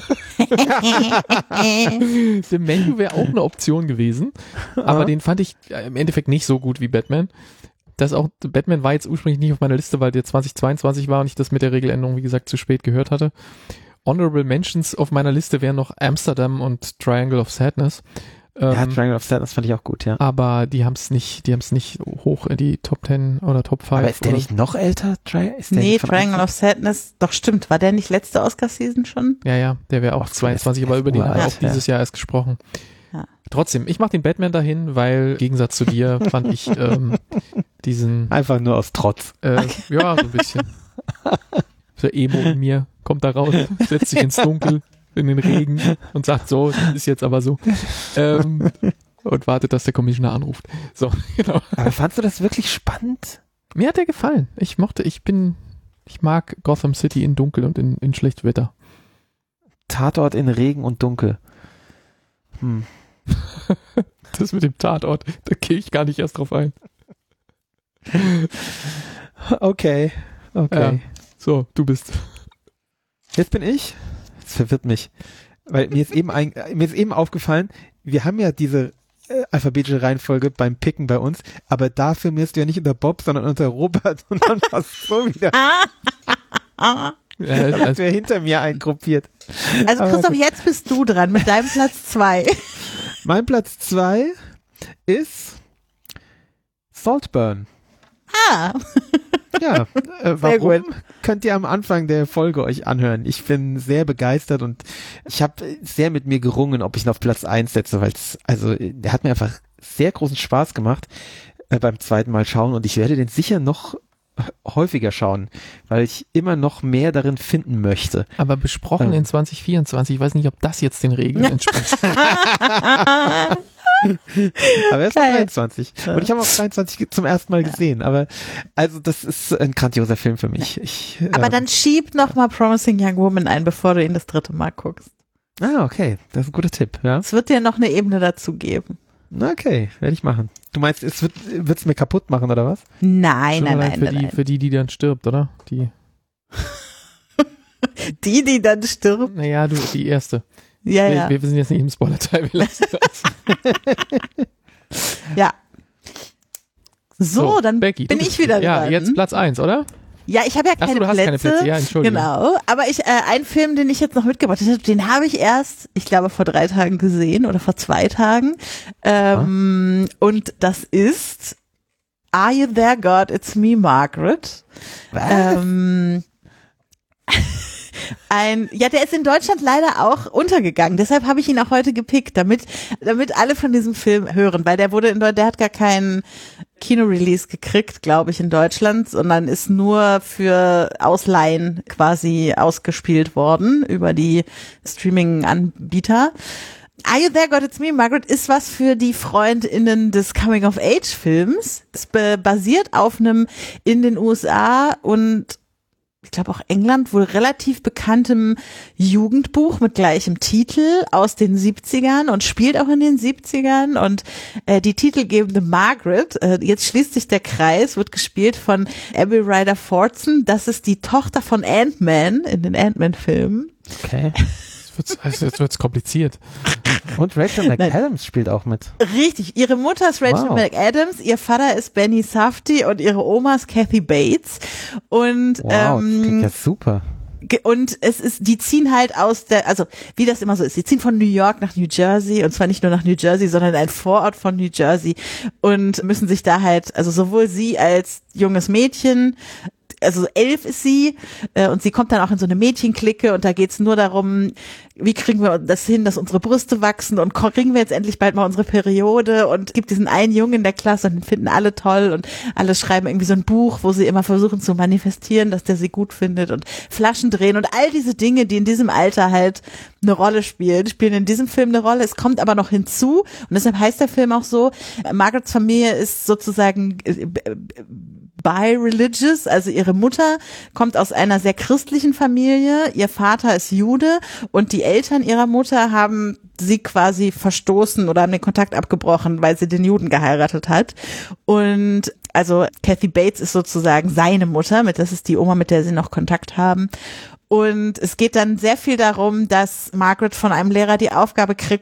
The Menu wäre auch eine Option gewesen, aber den fand ich äh, im Endeffekt nicht so gut wie Batman. Das auch, Batman war jetzt ursprünglich nicht auf meiner Liste, weil der zwanzig zweiundzwanzig war und ich das mit der Regeländerung, wie gesagt, zu spät gehört hatte. Honorable Mentions auf meiner Liste wären noch Amsterdam und Triangle of Sadness. Ähm, ja, Triangle of Sadness fand ich auch gut, ja. Aber die haben es nicht, die haben es nicht hoch in die Top Ten oder Top Five. Aber ist der oder? nicht noch älter? Tri- ist der Nee, nicht von Triangle Anfang? of Sadness, doch stimmt, war der nicht letzte Oscar-Season schon? Ja, ja, der wäre auch Ach, zweiundzwanzig, der aber ist über den haben wir uralt, auch dieses Jahr erst gesprochen. Ja. Trotzdem, ich mach den Batman dahin, weil im Gegensatz zu dir fand ich ähm, diesen, Einfach nur aus Trotz. äh, ja, so ein bisschen. Der Emo in mir kommt da raus, setzt sich ins Dunkel, in den Regen und sagt so, ist jetzt aber so. Ähm, und wartet, dass der Commissioner anruft. So, genau. Aber fandst du das wirklich spannend? Mir hat der gefallen. Ich mochte, ich bin, ich mag Gotham City in Dunkel und in, in schlechtem Wetter. Tatort in Regen und Dunkel. Hm. Das mit dem Tatort, da gehe ich gar nicht erst drauf ein. Okay, okay. Ja. So, du bist. Jetzt bin ich. Das verwirrt mich. Weil mir ist eben, ein, mir ist eben aufgefallen, wir haben ja diese äh, alphabetische Reihenfolge beim Picken bei uns, aber dafür mirst du ja nicht unter Bob, sondern unter Robert und dann warst du so wieder. Ah. Ja, Dann hast du ja hinter mir eingruppiert. Also Aber Christoph, gut. jetzt bist du dran mit deinem Platz zwei. Mein Platz zwei ist Saltburn. Ah, Ja, äh, Sehr warum gut. könnt ihr am Anfang der Folge euch anhören. Ich bin sehr begeistert und ich habe sehr mit mir gerungen, ob ich ihn auf Platz eins setze, weil es, also der hat mir einfach sehr großen Spaß gemacht äh, beim zweiten Mal schauen und ich werde den sicher noch häufiger schauen, weil ich immer noch mehr darin finden möchte. aber besprochen Ähm. in zwanzig vierundzwanzig. Ich weiß nicht, ob das jetzt den Regeln entspricht. Aber er ist Geil. dreiundzwanzig. Und ich habe auch dreiundzwanzig zum ersten Mal gesehen. Aber also das ist ein grandioser Film für mich. Ich, aber ähm, dann schieb noch mal Promising Young Woman ein, bevor du ihn das dritte Mal guckst. Ah, okay. Das ist ein guter Tipp, ja. Es wird dir noch eine Ebene dazu geben. Na, okay, werde ich machen. Du meinst, es wird wird's mir kaputt machen, oder was? Nein, Schon nein, allein nein, für nein, die, nein. für die, die dann stirbt, oder? Die, Die, die dann stirbt. naja, du, die erste. Ja, wir, ja. wir sind jetzt nicht im Spoiler-Teil, wir lassen das. Ja. So, dann Becky, du bin bist- ich wieder Ja, dran. jetzt Platz eins, oder? Ja, ich habe ja Achso, keine du hast Plätze. keine Plätze, ja, Entschuldigung. Genau, aber ich äh, ein Film, den ich jetzt noch mitgebracht habe, den habe ich erst, ich glaube, vor drei Tagen gesehen oder vor zwei Tagen. Ähm, und das ist Are You There, God? It's Me, Margaret. Ähm, ein, ja, der ist in Deutschland leider auch untergegangen. Deshalb habe ich ihn auch heute gepickt, damit, damit alle von diesem Film hören, weil der wurde in Deutschland, der hat gar keinen Kino-Release gekriegt, glaube ich, in Deutschland, sondern ist nur für Ausleihen quasi ausgespielt worden über die Streaming-Anbieter. Are You There, God? It's Me, Margaret ist was für die FreundInnen des Coming-of-Age-Films. Es be- basiert auf einem in den U S A und ich glaube auch England wohl relativ bekanntem Jugendbuch mit gleichem Titel aus den siebzigern und spielt auch in den siebzigern und äh, die titelgebende Margaret, äh, jetzt schließt sich der Kreis, wird gespielt von Abby Ryder Fortson. Das ist die Tochter von Ant-Man in den Ant-Man-Filmen. Okay. Jetzt wird's, also jetzt wird's kompliziert. Und Rachel McAdams spielt auch mit. Richtig, ihre Mutter ist Rachel Wow. McAdams, ihr Vater ist Benny Safdie und ihre Oma ist Kathy Bates. Und Wow, das ähm, klingt ja super. Ge- Und es ist, die ziehen halt aus der, also wie das immer so ist, die ziehen von New York nach New Jersey und zwar nicht nur nach New Jersey, sondern ein Vorort von New Jersey und müssen sich da halt, also sowohl sie als junges Mädchen, also elf ist sie äh, und sie kommt dann auch in so eine Mädchenklicke und da geht's nur darum, wie kriegen wir das hin, dass unsere Brüste wachsen und kriegen wir jetzt endlich bald mal unsere Periode und gibt diesen einen Jungen in der Klasse und den finden alle toll und alle schreiben irgendwie so ein Buch, wo sie immer versuchen zu manifestieren, dass der sie gut findet und Flaschen drehen und all diese Dinge, die in diesem Alter halt eine Rolle spielen, spielen in diesem Film eine Rolle. Es kommt aber noch hinzu und deshalb heißt der Film auch so, Margarets Familie ist sozusagen äh, bi-religious, also ihre Mutter kommt aus einer sehr christlichen Familie, ihr Vater ist Jude und die Eltern ihrer Mutter haben sie quasi verstoßen oder haben den Kontakt abgebrochen, weil sie den Juden geheiratet hat. Und also Kathy Bates ist sozusagen seine Mutter, mit das ist die Oma, mit der sie noch Kontakt haben. Und es geht dann sehr viel darum, dass Margaret von einem Lehrer die Aufgabe kriegt,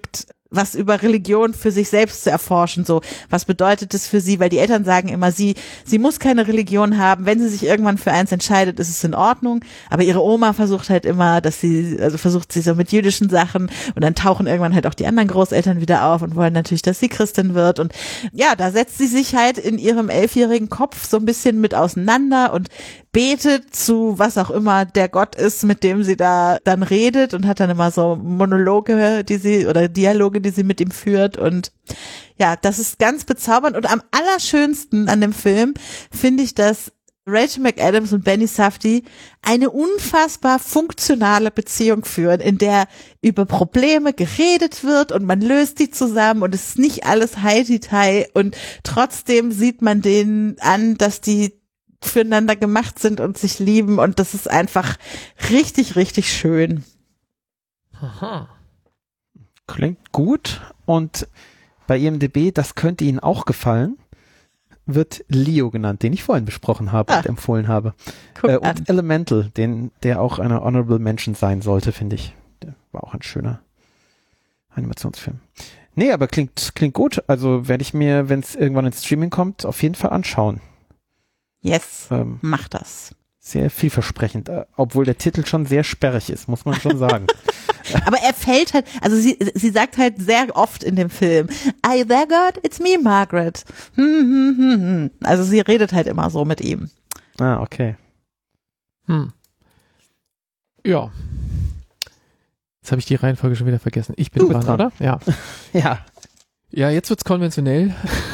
was über Religion für sich selbst zu erforschen, so, was bedeutet es für sie, weil die Eltern sagen immer, sie, sie muss keine Religion haben, wenn sie sich irgendwann für eins entscheidet, ist es in Ordnung, aber ihre Oma versucht halt immer, dass sie, also versucht sie so mit jüdischen Sachen und dann tauchen irgendwann halt auch die anderen Großeltern wieder auf und wollen natürlich, dass sie Christin wird und ja, da setzt sie sich halt in ihrem elfjährigen Kopf so ein bisschen mit auseinander und betet zu was auch immer der Gott ist, mit dem sie da dann redet und hat dann immer so Monologe, die sie oder Dialoge, die sie mit ihm führt und ja, das ist ganz bezaubernd und am allerschönsten an dem Film finde ich, dass Rachel McAdams und Benny Safdie eine unfassbar funktionale Beziehung führen, in der über Probleme geredet wird und man löst die zusammen und es ist nicht alles Heidi-Tai und trotzdem sieht man denen an, dass die füreinander gemacht sind und sich lieben und das ist einfach richtig, richtig schön. Aha. Klingt gut und bei I M D B, das könnte Ihnen auch gefallen, wird Leo genannt, den ich vorhin besprochen habe ah. und empfohlen habe. Äh, und an. Elemental, den, der auch eine Honorable Mention sein sollte, finde ich. Der war auch ein schöner Animationsfilm. Nee, aber klingt, klingt gut. Also werde ich mir, wenn es irgendwann ins Streaming kommt, auf jeden Fall anschauen. Yes, ähm, mach das. Sehr vielversprechend, äh, obwohl der Titel schon sehr sperrig ist, muss man schon sagen. Aber er fällt halt, also sie, sie sagt halt sehr oft in dem Film, "Are you there, God? It's me, Margaret." Hm, hm, hm, hm. Also sie redet halt immer so mit ihm. Ah, okay. Hm. Ja. Jetzt habe ich die Reihenfolge schon wieder vergessen. Ich bin dran, dran, oder? Ja. Ja. Ja, jetzt wird's konventionell.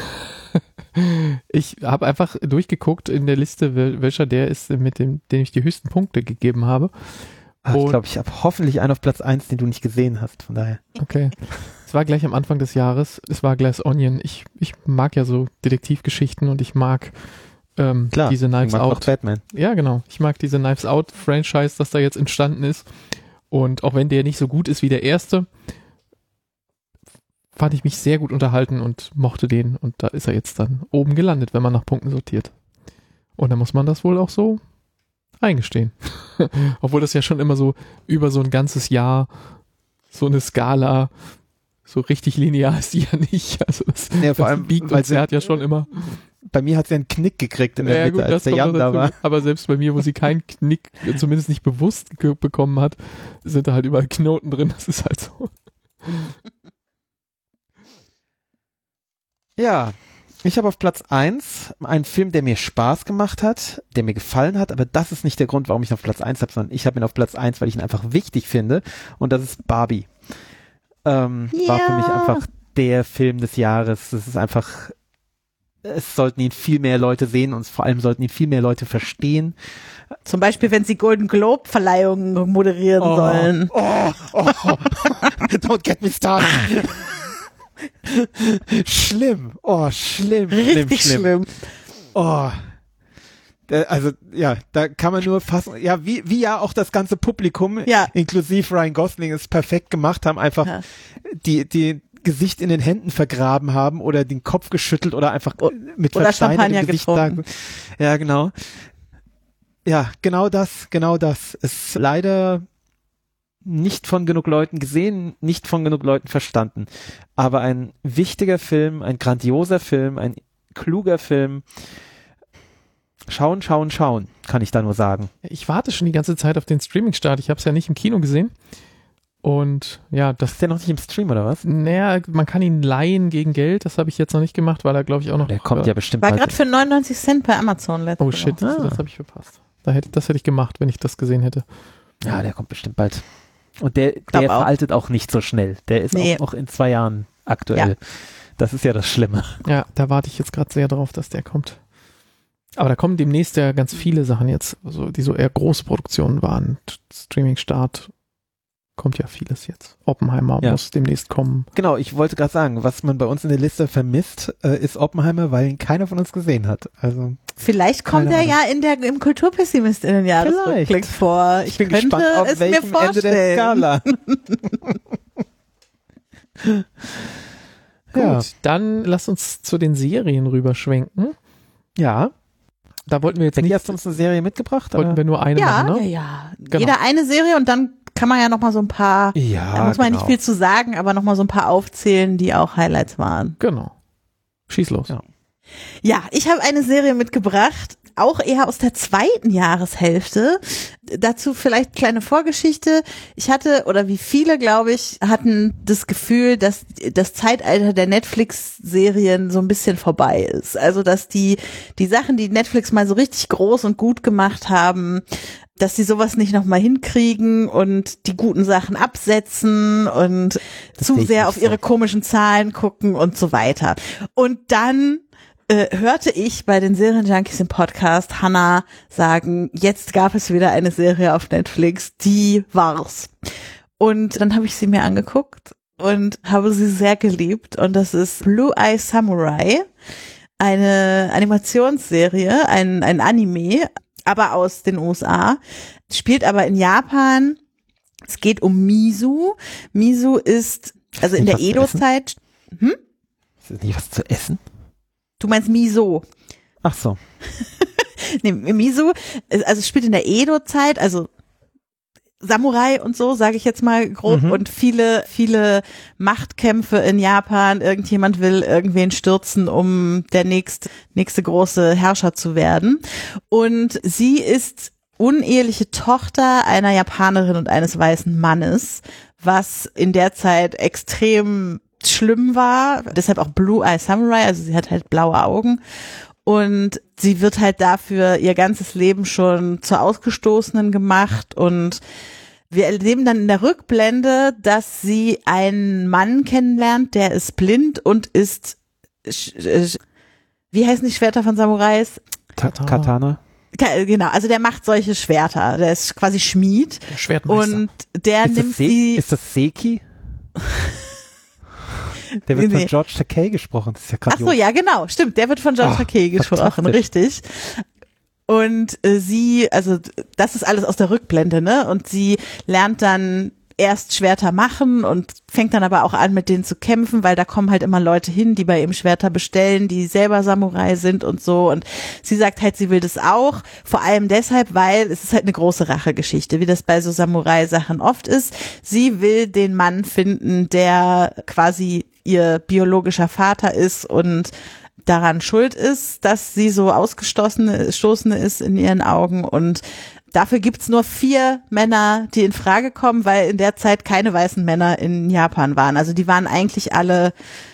Ich habe einfach durchgeguckt in der Liste, welcher der ist, mit dem, dem ich die höchsten Punkte gegeben habe. Ach, ich glaube, ich habe hoffentlich einen auf Platz eins, den du nicht gesehen hast, von daher. Okay. Es war gleich am Anfang des Jahres. Es war Glass Onion. Ich, ich mag ja so Detektivgeschichten und ich mag ähm, Klar, diese Knives mag Out. Auch Batman. Ja, genau. Ich mag diese Knives Out Franchise, das da jetzt entstanden ist. Und auch wenn der nicht so gut ist wie der erste, fand ich mich sehr gut unterhalten und mochte den. Und da ist er jetzt dann oben gelandet, wenn man nach Punkten sortiert. Und dann muss man das wohl auch so eingestehen. Obwohl das ja schon immer so über so ein ganzes Jahr so eine Skala, so richtig linear ist die ja nicht. Also das, ja, vor das allem, biegt weil und zerrt ja schon immer. Bei mir hat sie einen Knick gekriegt in der ja, Mitte, gut, als der Jan da war. Aber selbst bei mir, wo sie keinen Knick, zumindest nicht bewusst bekommen hat, sind da halt überall Knoten drin. Das ist halt so. Ja, ich habe auf Platz eins einen Film, der mir Spaß gemacht hat, der mir gefallen hat, aber das ist nicht der Grund, warum ich ihn auf Platz eins habe, sondern ich habe ihn auf Platz eins, weil ich ihn einfach wichtig finde und das ist Barbie. Ähm, ja. War für mich einfach der Film des Jahres. Es ist einfach, es sollten ihn viel mehr Leute sehen und vor allem sollten ihn viel mehr Leute verstehen. Zum Beispiel, wenn sie Golden Globe Verleihungen moderieren oh, sollen. Oh, oh, oh. Don't get me started. Schlimm, oh, schlimm, richtig schlimm, schlimm. schlimm. Oh, da, also ja, da kann man nur fassen, ja, wie wie ja auch das ganze Publikum, ja. inklusive Ryan Gosling, es perfekt gemacht haben, einfach ja. die die Gesicht in den Händen vergraben haben oder den Kopf geschüttelt oder einfach o mit oder Champagner im Gesicht da. Ja, genau. Ja, genau das, genau das. Ist leider nicht von genug Leuten gesehen, nicht von genug Leuten verstanden. Aber ein wichtiger Film, ein grandioser Film, ein kluger Film. Schauen, schauen, schauen, kann ich da nur sagen. Ich warte schon die ganze Zeit auf den Streaming-Start. Ich habe es ja nicht im Kino gesehen. Und ja, das ist der noch nicht im Stream, oder was? Naja, man kann ihn leihen gegen Geld. Das habe ich jetzt noch nicht gemacht, weil er, glaube ich, auch noch... Der kommt äh, ja bestimmt War gerade für neunundneunzig Cent bei Amazon letztes Oh shit, ah. das habe ich verpasst. Da hätte, das hätte ich gemacht, wenn ich das gesehen hätte. Ja, der kommt bestimmt bald. Und der, der veraltet auch nicht so schnell. Der ist nee. auch noch in zwei Jahren aktuell. Ja. Das ist ja das Schlimme. Ja, da warte ich jetzt gerade sehr drauf, dass der kommt. Aber da kommen demnächst ja ganz viele Sachen jetzt, also die so eher große Produktionen waren. Streaming-Start kommt ja vieles jetzt. Oppenheimer ja. muss demnächst kommen. Genau, ich wollte gerade sagen, was man bei uns in der Liste vermisst, äh, ist Oppenheimer, weil ihn keiner von uns gesehen hat. Also vielleicht kommt er ja in der im Kulturpessimist in den Jahresrückblick vor. Ich, ich bin könnte gespannt, auf es welchem mir Ende der Skala. Ja. Gut, dann lass uns zu den Serien rüberschwenken. Ja. Da wollten wir jetzt Becky, nicht... Hast du uns eine Serie mitgebracht? Wollten oder? wir nur eine ja, machen, ne? Ja, ja. Genau. Jeder eine Serie und dann kann man ja noch mal so ein paar, Ja, da muss man genau. nicht viel zu sagen, aber noch mal so ein paar aufzählen, die auch Highlights waren. Genau. Schieß los. Ja. Ja, ich habe eine Serie mitgebracht, auch eher aus der zweiten Jahreshälfte. Dazu vielleicht kleine Vorgeschichte. Ich hatte, oder wie viele, glaube ich, hatten das Gefühl, dass das Zeitalter der Netflix-Serien so ein bisschen vorbei ist. Also, dass die, die Sachen, die Netflix mal so richtig groß und gut gemacht haben, dass sie sowas nicht nochmal hinkriegen und die guten Sachen absetzen und Das zu sehe ich sehr nicht auf ihre so. komischen Zahlen gucken und so weiter. Und dann äh, hörte ich bei den Serienjunkies im Podcast Hannah sagen, jetzt gab es wieder eine Serie auf Netflix, die war's. Und dann habe ich sie mir angeguckt und habe sie sehr geliebt und das ist Blue Eye Samurai, eine Animationsserie, ein, ein Anime, aber aus den U S A, spielt aber in Japan. Es geht um Misu. Misu ist, also in der Nicht was zu Edo-Zeit, hm? Ist das nicht was zu essen? Du meinst Miso. Ach so. Nee, Misu, also es spielt in der Edo-Zeit, also Samurai und so, sage ich jetzt mal grob, Mhm. und viele, viele Machtkämpfe in Japan. Irgendjemand will irgendwen stürzen, um der nächste, nächste große Herrscher zu werden. Und sie ist uneheliche Tochter einer Japanerin und eines weißen Mannes, was in der Zeit extrem schlimm war. Deshalb auch Blue Eye Samurai, also sie hat halt blaue Augen. Und sie wird halt dafür ihr ganzes Leben schon zur Ausgestoßenen gemacht und wir erleben dann in der Rückblende, dass sie einen Mann kennenlernt, der ist blind und ist, wie heißen die Schwerter von Samurais? Katana. Katana. Genau, also der macht solche Schwerter, der ist quasi Schmied Schwertmeister. und der Ist nimmt das, Se sie, ist das Seki? Der wird Nee. von George Takei gesprochen. Das ist ja ach so, grandios. ja genau, stimmt, der wird von George Ach, Takei gesprochen, fantastisch. richtig. Und äh, sie, also das ist alles aus der Rückblende, ne? Und sie lernt dann erst Schwerter machen und fängt dann aber auch an, mit denen zu kämpfen, weil da kommen halt immer Leute hin, die bei ihm Schwerter bestellen, die selber Samurai sind und so. Und sie sagt halt, sie will das auch, vor allem deshalb, weil es ist halt eine große Rachegeschichte, wie das bei so Samurai-Sachen oft ist. Sie will den Mann finden, der quasi ihr biologischer Vater ist und daran schuld ist, dass sie so ausgestoßene stoßene ist in ihren Augen, und dafür gibt's nur vier Männer, die in Frage kommen, weil in der Zeit keine weißen Männer in Japan waren. Also die waren eigentlich alle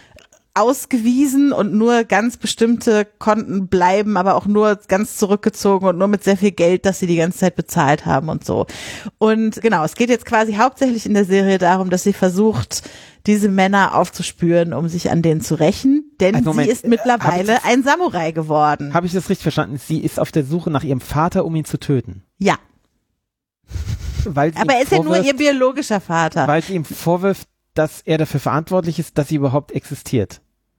ausgewiesen und nur ganz bestimmte konnten bleiben, aber auch nur ganz zurückgezogen und nur mit sehr viel Geld, das sie die ganze Zeit bezahlt haben und so. Und genau, es geht jetzt quasi hauptsächlich in der Serie darum, dass sie versucht, diese Männer aufzuspüren, um sich an denen zu rächen, denn Also Moment, sie ist mittlerweile hab ich- ein Samurai geworden. Habe ich das richtig verstanden? Sie ist auf der Suche nach ihrem Vater, um ihn zu töten. Ja, Weil sie aber ihm er ist ja nur vorwirft- ihr biologischer Vater. Weil sie ihm vorwirft, dass er dafür verantwortlich ist, dass sie überhaupt existiert.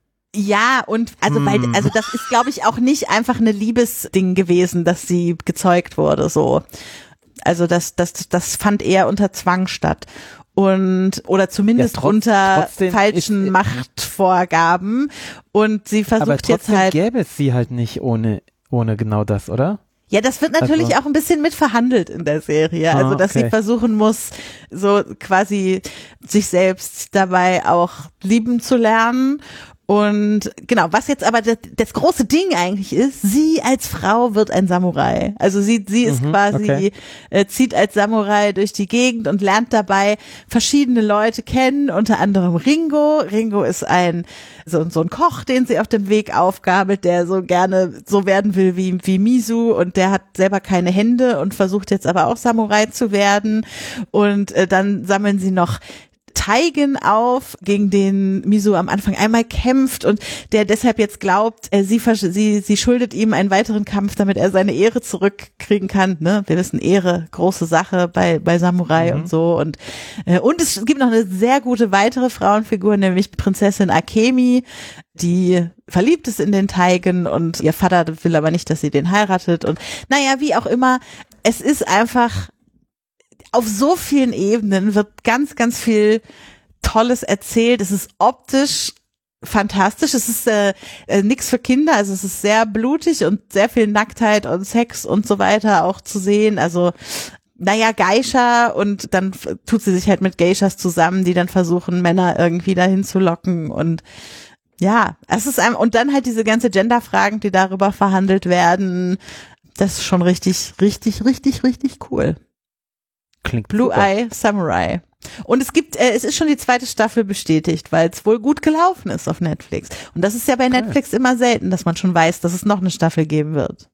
Ja, und also Hm. weil, also das ist, glaube ich, auch nicht einfach eine Liebesding gewesen, dass sie gezeugt wurde, so. Also das, das, das fand eher unter Zwang statt. Und, oder zumindest Ja, trotz- unter trotzdem falschen ist- Machtvorgaben. Und sie Aber versucht jetzt trotzdem halt, gäbe es sie halt nicht ohne, ohne genau das, oder? ja, das wird natürlich Also- auch ein bisschen mit verhandelt in der Serie. Also, Ah, dass okay. sie versuchen muss, so quasi sich selbst dabei auch lieben zu lernen. Und genau, was jetzt aber das, das große Ding eigentlich ist, sie als Frau wird ein Samurai. Also sie, sie ist Mhm, quasi, okay. äh, zieht als Samurai durch die Gegend und lernt dabei verschiedene Leute kennen, unter anderem Ringo. Ringo ist ein, so, so ein Koch, den sie auf dem Weg aufgabelt, der so gerne so werden will wie, wie Misu, und der hat selber keine Hände und versucht jetzt aber auch Samurai zu werden. Und äh, dann sammeln sie noch Taigen auf, gegen den Misu am Anfang einmal kämpft und der deshalb jetzt glaubt, äh, sie, versch- sie, sie schuldet ihm einen weiteren Kampf, damit er seine Ehre zurückkriegen kann. Ne? Wir wissen, Ehre, große Sache bei, bei Samurai Mhm. und so. Und, äh, und es gibt noch eine sehr gute weitere Frauenfigur, nämlich Prinzessin Akemi, die verliebt ist in den Taigen und ihr Vater will aber nicht, dass sie den heiratet. Und naja, wie auch immer, es ist einfach auf so vielen Ebenen wird ganz, ganz viel Tolles erzählt. Es ist optisch fantastisch. Es ist äh, äh, nichts für Kinder. Also es ist sehr blutig und sehr viel Nacktheit und Sex und so weiter auch zu sehen. Also naja, Geisha und dann f- tut sie sich halt mit Geishas zusammen, die dann versuchen, Männer irgendwie dahin zu locken und ja, es ist einem, und dann halt diese ganze Gender-Fragen, die darüber verhandelt werden, das ist schon richtig, richtig, richtig, richtig cool. Klingt Blue super. Eye Samurai. Und es gibt, äh, es ist schon die zweite Staffel bestätigt, weil es wohl gut gelaufen ist auf Netflix. Und das ist ja bei Netflix immer selten, dass man schon weiß, dass es noch eine Staffel geben wird.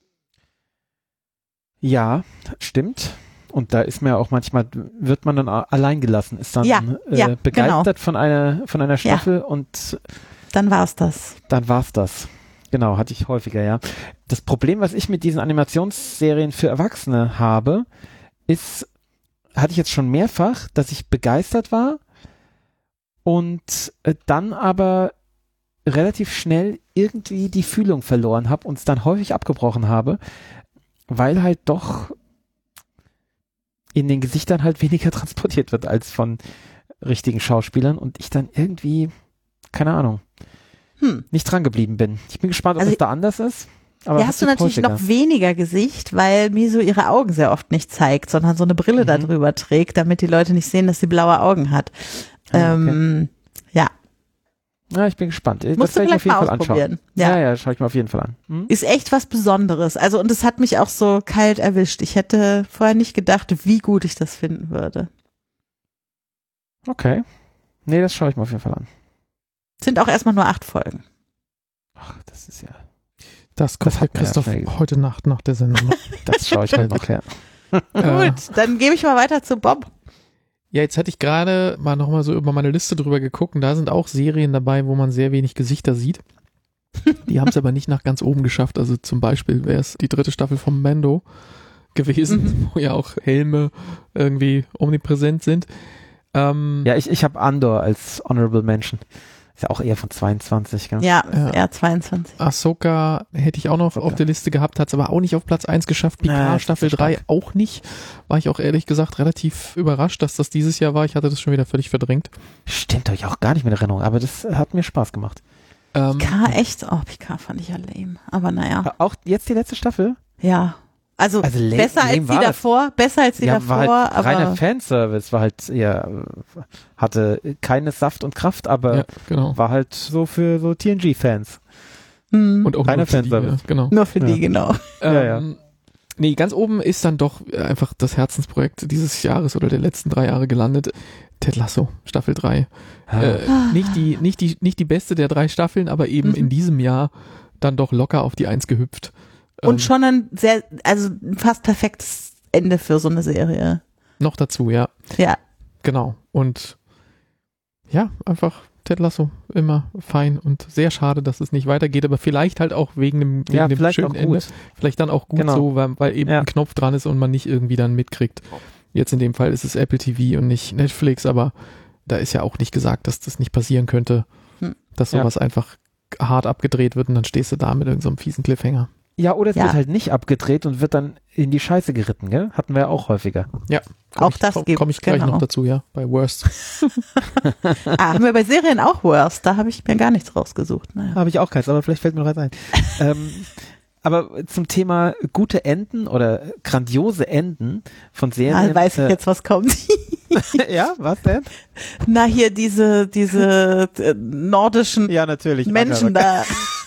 Ja, stimmt. Und da ist mir auch manchmal, wird man dann a- allein gelassen, ist dann Ja, äh, ja, begeistert genau. von einer von einer Staffel und Dann war's das. dann war's das. Genau, hatte ich häufiger, ja. Das Problem, was ich mit diesen Animationsserien für Erwachsene habe, ist, hatte ich jetzt schon mehrfach, dass ich begeistert war und äh, dann aber relativ schnell irgendwie die Fühlung verloren habe und es dann häufig abgebrochen habe, weil halt doch in den Gesichtern halt weniger transportiert wird als von richtigen Schauspielern und ich dann irgendwie, keine Ahnung, Hm. nicht dran geblieben bin. Ich bin gespannt, ob Also es da anders ist. Aber Ja, hast du natürlich häufiger. noch weniger Gesicht, weil Miso ihre Augen sehr oft nicht zeigt, sondern so eine Brille Mhm. da drüber trägt, damit die Leute nicht sehen, dass sie blaue Augen hat. Ah, okay. ähm, ja, Ja, ich bin gespannt. Das musst du werde ich vielleicht mir auf jeden mal Fall anschauen. ausprobieren. Ja, Ja. ja, schaue ich mir auf jeden Fall an. Hm? Ist echt was Besonderes. Also, und es hat mich auch so kalt erwischt. Ich hätte vorher nicht gedacht, wie gut ich das finden würde. Okay. Nee, das schaue ich mir auf jeden Fall an. Sind auch erstmal nur acht Folgen. Ach, das ist ja, Das Das kommt hat der mir ja Christoph schnell gesagt. heute Nacht nach der Sendung. das schaue ich mir noch her. Äh, Gut, dann gebe ich mal weiter zu Bob. Ja, jetzt hatte ich gerade mal nochmal so über meine Liste drüber geguckt und da sind auch Serien dabei, wo man sehr wenig Gesichter sieht. Die haben es aber nicht nach ganz oben geschafft. Also zum Beispiel wäre es die dritte Staffel von Mando gewesen, Mhm. wo ja auch Helme irgendwie omnipräsent sind. Ähm, Ja, ich, ich habe Andor als Honorable Mention. Ist ja auch eher von zweiundzwanzig, gell? Ja, Ja. R zweiundzwanzig. Ahsoka hätte ich auch noch Ahsoka. auf der Liste gehabt, hat es aber auch nicht auf Platz eins geschafft. Ja, Picard das ist Staffel so drei stark. auch nicht. War ich auch ehrlich gesagt relativ überrascht, dass das dieses Jahr war. Ich hatte das schon wieder völlig verdrängt. Stimmt, habe ich auch gar nicht mehr in Erinnerung, aber das hat mir Spaß gemacht. Ähm, Picard, echt? Oh, Picard fand ich ja lame. Aber naja, Auch jetzt die letzte Staffel? ja. Also, Also lame- besser als lame die war das. davor, besser als die ja, davor, war halt reiner aber Fanservice, war halt, ja, äh, hatte keine Saft und Kraft, aber ja, genau. war halt so für so T N G-Fans. hm, Und auch Reiner nur für die, Fanservice. ja, genau. nur für Ja. die, genau. Ja, ja. Ähm, nee, ganz oben ist dann doch einfach das Herzensprojekt dieses Jahres oder der letzten drei Jahre gelandet. Ted Lasso, Staffel drei. Äh, nicht die, nicht die, nicht die beste der drei Staffeln, aber eben Mhm. in diesem Jahr dann doch locker auf die Eins gehüpft. Und Ähm, schon ein sehr, also ein fast perfektes Ende für so eine Serie. noch dazu, ja. Ja. Genau. Und ja, einfach Ted Lasso immer fein und sehr schade, dass es nicht weitergeht, aber vielleicht halt auch wegen dem, wegen ja, dem vielleicht schönen auch Ende. gut. Vielleicht dann auch gut Genau. so, weil, weil eben Ja. ein Knopf dran ist und man nicht irgendwie dann mitkriegt. Jetzt in dem Fall ist es Apple T V und nicht Netflix, aber da ist ja auch nicht gesagt, dass das nicht passieren könnte, Hm. dass Ja. sowas einfach hart abgedreht wird und dann stehst du da mit irgendeinem so einem fiesen Cliffhanger. Ja, oder es Ja. wird halt nicht abgedreht und wird dann in die Scheiße geritten, gell? Hatten wir ja auch häufiger. Komm Auch ich, das komm, gibt's, Komme ich gleich genau. noch dazu, ja, bei Worst. Ah, haben wir bei Serien auch Worst, da habe ich mir gar nichts rausgesucht. Naja. Habe ich auch keins, aber vielleicht fällt mir noch eins ein. ähm, aber zum Thema gute Enden oder grandiose Enden von Serien. Ah, weiß ich äh, jetzt, was kommt. ja, was denn? Na, hier diese, diese äh, nordischen Ja, natürlich. Menschen Ragnarök.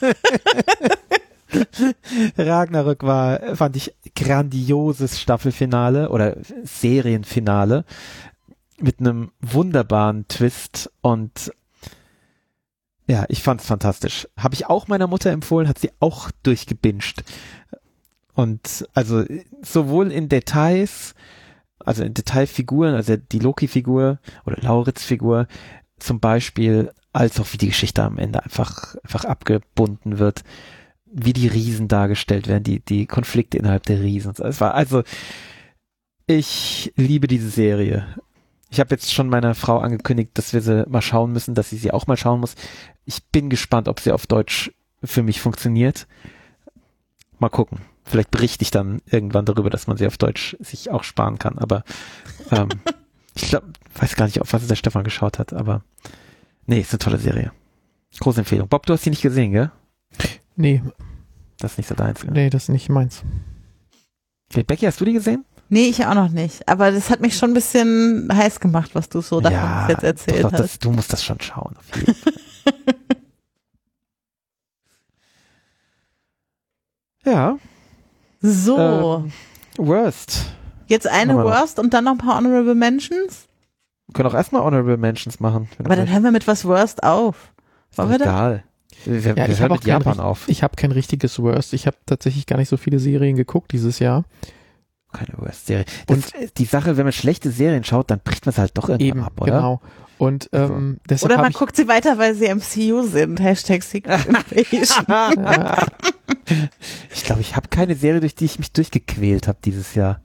da. Ragnarök war, fand ich, grandioses Staffelfinale oder Serienfinale mit einem wunderbaren Twist und ja, ich fand's fantastisch. Habe ich auch meiner Mutter empfohlen, hat sie auch durchgebinged. Und also sowohl in Details, also in Detailfiguren, also die Loki-Figur oder Lauritz-Figur zum Beispiel, als auch wie die Geschichte am Ende einfach, einfach abgebunden wird, wie die Riesen dargestellt werden, die, die Konflikte innerhalb der Riesen. Und so. Es war also, ich liebe diese Serie. Ich habe jetzt schon meiner Frau angekündigt, dass wir sie mal schauen müssen, dass sie sie auch mal schauen muss. Ich bin gespannt, ob sie auf Deutsch für mich funktioniert. Mal gucken. Vielleicht berichte ich dann irgendwann darüber, dass man sie auf Deutsch sich auch sparen kann. Aber ähm, ich glaube, weiß gar nicht, auf was der Stefan geschaut hat. Aber nee, ist eine tolle Serie. Große Empfehlung. Bob, du hast sie nicht gesehen, gell? Nee, Das ist nicht so deins. Gell? nee, das ist nicht meins. Okay, Becky, hast du die gesehen? Nee, ich auch noch nicht. Aber das hat mich schon ein bisschen heiß gemacht, was du so davon Ja, jetzt erzählt doch, doch, hast. das, du musst das schon schauen. Auf jeden Fall. Ja. So, Ähm, Worst. jetzt eine haben wir noch. Worst und dann noch ein paar Honorable Mentions. Wir können auch erstmal Honorable Mentions machen. wenn Aber du dann hören wir mit was Worst auf. Ist Wollen doch wir das? egal. Wir, wir Ja, ich hören habe auch mit kein Japan richt- auf. Ich habe kein richtiges Worst. Ich habe tatsächlich gar nicht so viele Serien geguckt dieses Jahr. Keine Worst-Serie. Und die Sache, wenn man schlechte Serien schaut, dann bricht man es halt doch irgendwann Eben, ab, oder? genau. Und ähm, deshalb Oder hab man ich, guckt sie weiter, weil sie M C U sind. Hashtag Secret Invasion. äh, Ich glaube, ich habe keine Serie, durch die ich mich durchgequält habe dieses Jahr.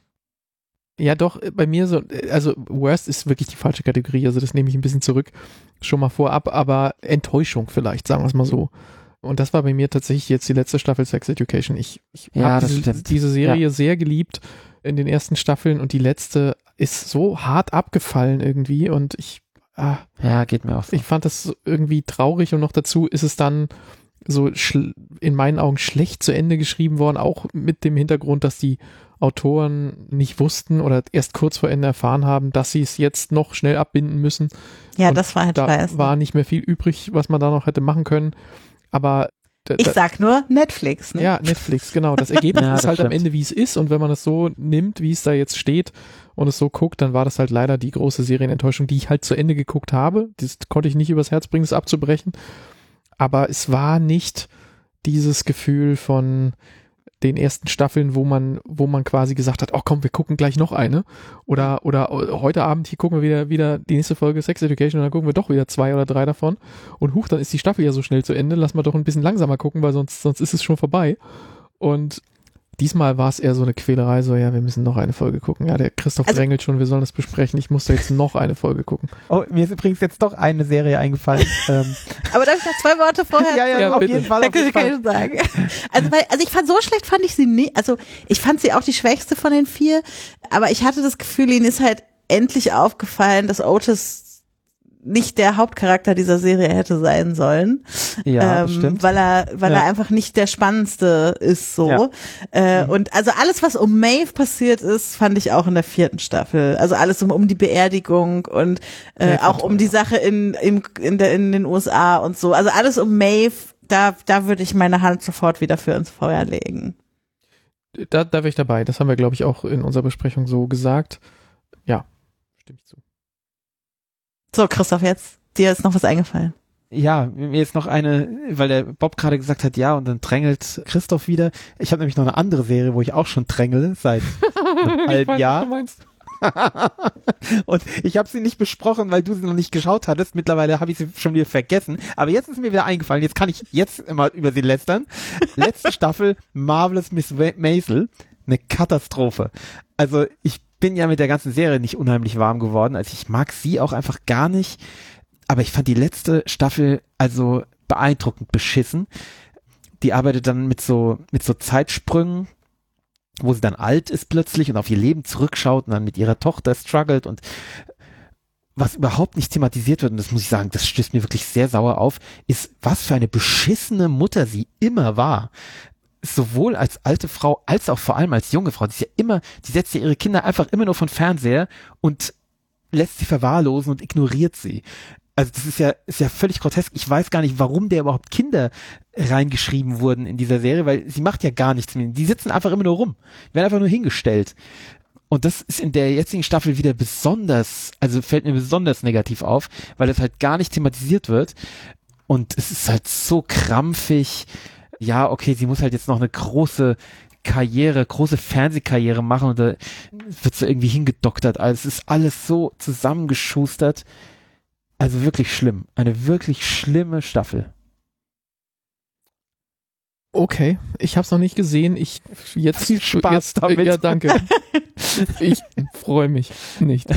ja doch, äh, bei mir so, äh, also Worst ist wirklich die falsche Kategorie, also das nehme ich ein bisschen zurück, schon mal vorab, aber Enttäuschung vielleicht, sagen wir es mal so. Und das war bei mir tatsächlich jetzt die letzte Staffel Sex Education. Ich, ich Ja, habe das diese, stimmt. diese Serie sehr geliebt in den ersten Staffeln und die letzte ist so hart abgefallen irgendwie und ich, ah, Ja, geht mir auch so. ich fand das so irgendwie traurig und noch dazu ist es dann so schl- in meinen Augen schlecht zu Ende geschrieben worden, auch mit dem Hintergrund, dass die Autoren nicht wussten oder erst kurz vor Ende erfahren haben, dass sie es jetzt noch schnell abbinden müssen. Ja, Und das war halt Da scheiße. war nicht mehr viel übrig, was man da noch hätte machen können. Aber d- Ich d- sag nur Netflix. Ne? ja, Netflix, genau. Das Ergebnis Ja, ist das halt am stimmt. Ende, wie es ist. Und wenn man es so nimmt, wie es da jetzt steht und es so guckt, dann war das halt leider die große Serienenttäuschung, die ich halt zu Ende geguckt habe. Das konnte ich nicht übers Herz bringen, es abzubrechen. Aber es war nicht dieses Gefühl von den ersten Staffeln, wo man, wo man quasi gesagt hat, oh komm, wir gucken gleich noch eine. Oder, oder heute Abend, hier gucken wir wieder, wieder die nächste Folge Sex Education und dann gucken wir doch wieder zwei oder drei davon. Und huch, dann ist die Staffel ja so schnell zu Ende, lass mal doch ein bisschen langsamer gucken, weil sonst, sonst ist es schon vorbei. Und diesmal war es eher so eine Quälerei, so ja, wir müssen noch eine Folge gucken. Ja, der Christoph Also- drängelt schon, wir sollen das besprechen. Ich muss da jetzt noch eine Folge gucken. Oh, mir ist übrigens jetzt doch eine Serie eingefallen. ähm, Aber darf ich noch zwei Worte vorher? ja, ja, Ja, auf bitte. jeden Fall. Da Auf kann jeden ich keine Fall. sagen. Also, weil, also ich fand, so schlecht fand ich sie nie. Also ich fand sie auch die schwächste von den vier, aber ich hatte das Gefühl, ihnen ist halt endlich aufgefallen, dass Otis nicht der Hauptcharakter dieser Serie hätte sein sollen. Ja, das ähm, stimmt. weil er, weil Ja. er einfach nicht der spannendste ist so. Ja. Äh, und also alles, was um Maeve passiert ist, fand ich auch in der vierten Staffel. Also alles um, um die Beerdigung und äh, Maeve war auch um toll. die Sache in, in, in, der, in den U S A und so. Also alles um Maeve, da, da würde ich meine Hand sofort wieder für ins Feuer legen. Da, da wäre ich dabei. Das haben wir, glaube ich, auch in unserer Besprechung so gesagt. Ja, stimme ich zu. So, Christoph, jetzt, dir ist noch was eingefallen. Ja, mir ist noch eine, weil der Bob gerade gesagt hat, ja, und dann drängelt Christoph wieder. Ich habe nämlich noch eine andere Serie, wo ich auch schon drängele, seit einem halben Jahr. Und ich habe sie nicht besprochen, weil du sie noch nicht geschaut hattest. Mittlerweile habe ich sie schon wieder vergessen. Aber jetzt ist mir wieder eingefallen. Jetzt kann ich jetzt immer über sie lästern. Letzte Staffel Marvelous Miss Maisel. Eine Katastrophe. Also ich bin ja mit der ganzen Serie nicht unheimlich warm geworden. Also ich mag sie auch einfach gar nicht. Aber ich fand die letzte Staffel also beeindruckend beschissen. Die arbeitet dann mit so, mit so Zeitsprüngen, wo sie dann alt ist plötzlich und auf ihr Leben zurückschaut und dann mit ihrer Tochter struggelt und was überhaupt nicht thematisiert wird, und das muss ich sagen, das stößt mir wirklich sehr sauer auf, ist, was für eine beschissene Mutter sie immer war. Sowohl als alte Frau, als auch vor allem als junge Frau. Die ist ja immer, die setzt ja ihre Kinder einfach immer nur von Fernseher und lässt sie verwahrlosen und ignoriert sie. Also das ist ja, ist ja völlig grotesk. Ich weiß gar nicht, warum der überhaupt Kinder reingeschrieben wurden in dieser Serie, weil sie macht ja gar nichts mehr. Die sitzen einfach immer nur rum, werden einfach nur hingestellt. Und das ist in der jetzigen Staffel wieder besonders, also fällt mir besonders negativ auf, weil das halt gar nicht thematisiert wird. Und es ist halt so krampfig. Ja, okay, sie muss halt jetzt noch eine große Karriere, große Fernsehkarriere machen und da wird so irgendwie hingedoktert. Also es ist alles so zusammengeschustert. Also wirklich schlimm. Eine wirklich schlimme Staffel. Okay, ich habe es noch nicht gesehen. Ich jetzt Viel Spaß jetzt, damit. Ja, danke. Ich freue mich nicht.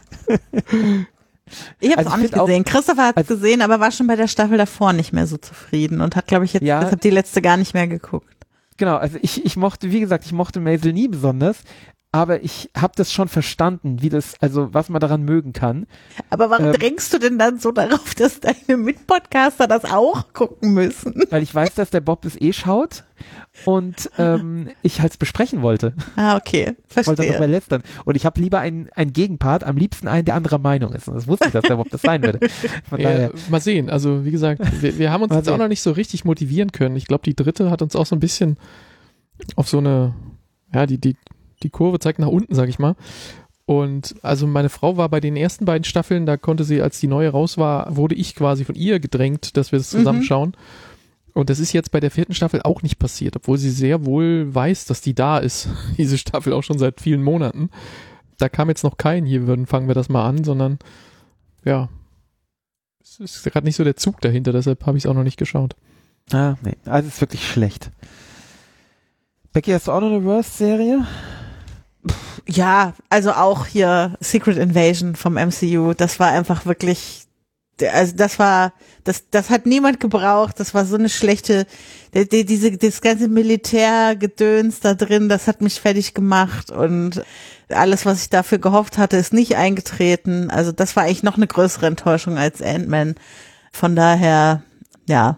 Ich habe es Also auch ich nicht find auch- gesehen. Christopher hat es also- gesehen, aber war schon bei der Staffel davor nicht mehr so zufrieden und hat, glaube ich, jetzt Ja. deshalb die letzte gar nicht mehr geguckt. Genau, also ich, ich mochte, wie gesagt, ich mochte Maisel nie besonders, aber ich habe das schon verstanden, wie das, also was man daran mögen kann. Aber warum ähm, drängst du denn dann so darauf, dass deine Mitpodcaster das auch gucken müssen? Weil ich weiß, dass der Bob das eh schaut und ähm, ich halt besprechen wollte. Ah, okay, verstehe. Wollte darüber lästern. Und ich habe lieber einen, einen Gegenpart, am liebsten einen, der anderer Meinung ist. Und das wusste ich, dass der Bob das sein würde. Von ja, daher. mal sehen. Also wie gesagt, wir, wir haben uns Mal jetzt auch sehen. noch nicht so richtig motivieren können. Ich glaube, die dritte hat uns auch so ein bisschen auf so eine, ja, die, die, die Kurve zeigt nach unten, sag ich mal. Und also meine Frau war bei den ersten beiden Staffeln, da konnte sie, als die neue raus war, wurde ich quasi von ihr gedrängt, dass wir das zusammen Mhm. schauen. Und das ist jetzt bei der vierten Staffel auch nicht passiert, obwohl sie sehr wohl weiß, dass die da ist, diese Staffel auch schon seit vielen Monaten. Da kam jetzt noch kein, hier würden, fangen wir das mal an, sondern ja, es ist gerade nicht so der Zug dahinter, deshalb habe ich es auch noch nicht geschaut. Ah, nee, also es ist wirklich schlecht. Becky, hast du auch noch eine Worst-Serie? Ja, also auch hier Secret Invasion vom M C U, das war einfach wirklich, also das war, das, das hat niemand gebraucht, das war so eine schlechte, die, die, diese, das ganze Militärgedöns da drin, das hat mich fertig gemacht und alles, was ich dafür gehofft hatte, ist nicht eingetreten, also das war eigentlich noch eine größere Enttäuschung als Ant-Man, von daher, ja,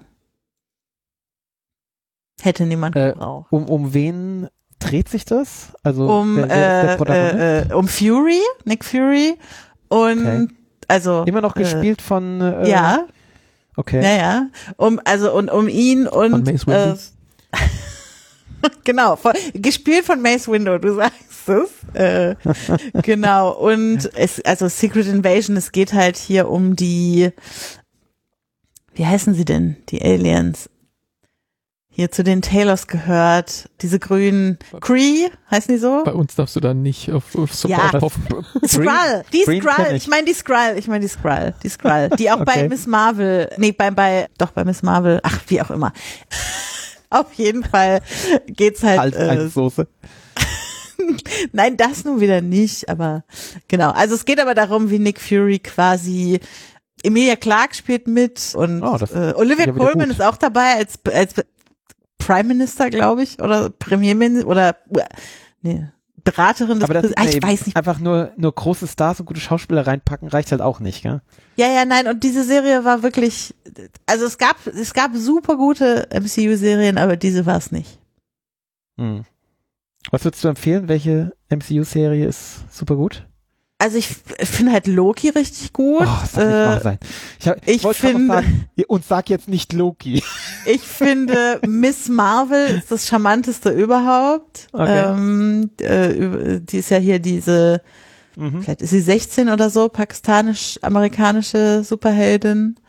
hätte niemand Äh, gebraucht. Um, um wen dreht sich das? Also Um, wer, wer ist der äh, Protagonist? äh, äh, um Fury, Nick Fury und Okay. also Immer noch äh, gespielt von äh, ja, okay. ja, ja, um also und um ihn und Von Mace äh, Windu. genau, von, gespielt von Mace Windu, du sagst es, äh, genau und es also Secret Invasion, es geht halt hier um die, wie heißen sie denn, die Aliens? Hier zu den Taylors gehört, diese grünen Kree, heißen die so? Bei uns darfst du da nicht auf, auf Support Ja. hoffen. Skrull, die Green Skrull, kenn ich. ich meine die Skrull, ich meine die Skrull, die Skrull, die auch bei Okay. Miss Marvel, nee, bei, bei, doch bei Miss Marvel, ach, wie auch immer. Auf jeden Fall geht's halt, Halt äh, eine Soße. nein, das nun wieder nicht, aber genau. Also es geht aber darum, wie Nick Fury quasi, Emilia Clarke spielt mit und Oh, das äh, Olivia ja wieder Colman gut. ist auch dabei als, als Prime Minister, glaube ich, oder Premierminister, oder, nee, Beraterin des Aber das ist Präsidenten, ja ich eben weiß nicht. einfach nur, nur große Stars und gute Schauspieler reinpacken, reicht halt auch nicht, gell? Ja, ja, nein, und diese Serie war wirklich, also es gab, es gab super gute M C U-Serien, aber diese war es nicht. Hm. Was würdest du empfehlen? Welche M C U-Serie ist super gut? Also ich finde halt Loki richtig gut. Oh, das darf nicht wahr sein. Ich, hab, ich wollte gerade noch finde- sagen, und sag jetzt nicht Loki. Ich finde Miss Marvel ist das charmanteste überhaupt. Okay. Ähm, äh, über- die ist ja hier diese, Mhm. vielleicht ist sie sechzehn oder so, pakistanisch-amerikanische Superheldin.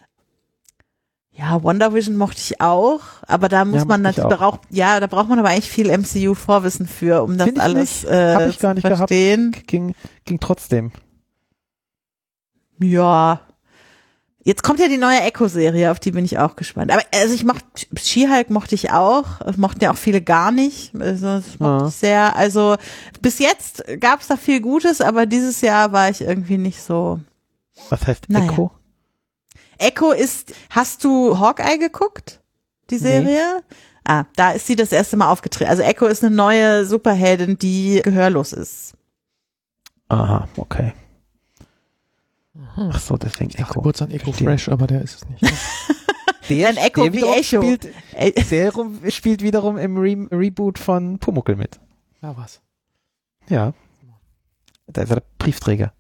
Ja, Wonder Vision mochte ich auch, aber da muss Ja, man mochte ich natürlich auch. braucht, ja, da braucht man aber eigentlich viel M C U-Vorwissen für, um das Find ich alles nicht. äh, Hab ich gar zu nicht gehabt. verstehen. Ging, ging trotzdem. Ja. Jetzt kommt ja die neue Echo-Serie, auf die bin ich auch gespannt. Aber also ich mochte, She-Hulk mochte ich auch, das mochten ja auch viele gar nicht. Also das mochte Ja. ich sehr. Also bis jetzt gab es da viel Gutes, aber dieses Jahr war ich irgendwie nicht so. Was heißt Naja. Echo? Echo ist, hast du Hawkeye geguckt? Die Serie? Ah, da ist sie das erste Mal aufgetreten. Also Echo ist eine neue Superheldin, die gehörlos ist. Aha, okay. Ach so, deswegen Ich dachte Echo. kurz an Echo Verstehe. Fresh, aber der ist es nicht. Der, Ein Echo der wie wiederum Echo. Spielt, Ey, der rum, spielt wiederum im Re Reboot von Pumuckl mit. Ja, was? Ja. Da ist er der Briefträger.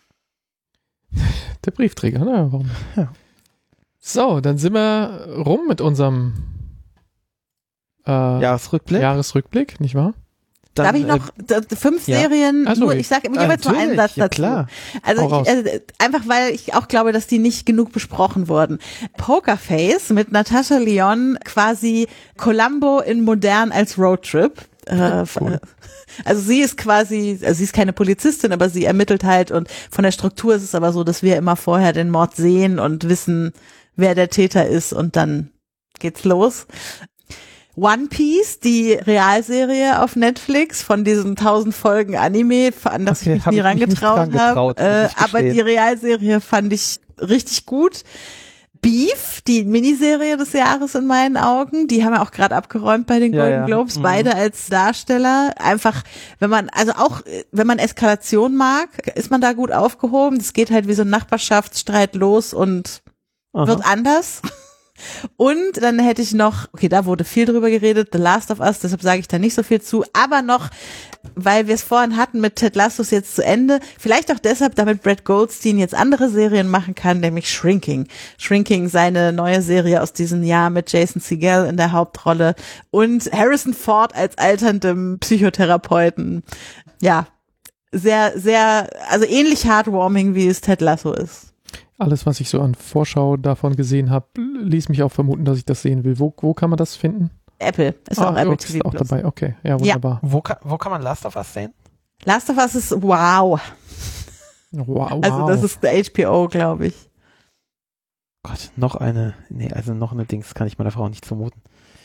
Der Briefträger, na, warum? Ja. So, dann sind wir rum mit unserem äh, Jahresrückblick. Jahresrückblick, nicht wahr? Dann, Darf ich noch d- fünf ja. Serien, Ach so, nur, ich- ich sage äh, jeweils nur einen natürlich, Satz ja, dazu. klar. Also Hau raus. ich, äh, einfach weil ich auch glaube, dass die nicht genug besprochen wurden. Pokerface mit Natasha Lyonne, quasi Columbo in modern als Roadtrip. Äh, Cool. Also sie ist quasi, also sie ist keine Polizistin, aber sie ermittelt halt und von der Struktur ist es aber so, dass wir immer vorher den Mord sehen und wissen, wer der Täter ist und dann geht's los. One Piece, die Realserie auf Netflix von diesen tausend Folgen Anime, an das Okay, ich mich hab nie ich mich nicht rangetraut dran habe. getraut, muss Äh, ich aber gestehen. die Realserie fand ich richtig gut. Beef, die Miniserie des Jahres in meinen Augen. Die haben ja auch gerade abgeräumt bei den Ja, Golden ja. Globes, Mhm. beide als Darsteller. Einfach, wenn man, also auch, wenn man Eskalation mag, ist man da gut aufgehoben. Es geht halt wie so ein Nachbarschaftsstreit los und Aha. wird anders. Und dann hätte ich noch, okay, da wurde viel drüber geredet, The Last of Us, deshalb sage ich da nicht so viel zu, aber noch, weil wir es vorhin hatten mit Ted Lasso ist jetzt zu Ende, vielleicht auch deshalb, damit Brett Goldstein jetzt andere Serien machen kann, nämlich Shrinking. Shrinking, seine neue Serie aus diesem Jahr mit Jason Segel in der Hauptrolle und Harrison Ford als alterndem Psychotherapeuten. Ja, sehr, sehr, also ähnlich heartwarming, wie es Ted Lasso ist. Alles, was ich so an Vorschau davon gesehen habe, ließ mich auch vermuten, dass ich das sehen will. Wo, wo kann man das finden? Apple, ist Ah, auch Apple ist T V auch Plus. dabei, okay. Ja, wunderbar. Wo kann, wo kann man Last of Us sehen? Last of Us ist wow. Wow, Also wow. das ist der H B O, glaube ich. Gott, noch eine, nee, also noch eine Dings kann ich meiner Frau nicht zumuten.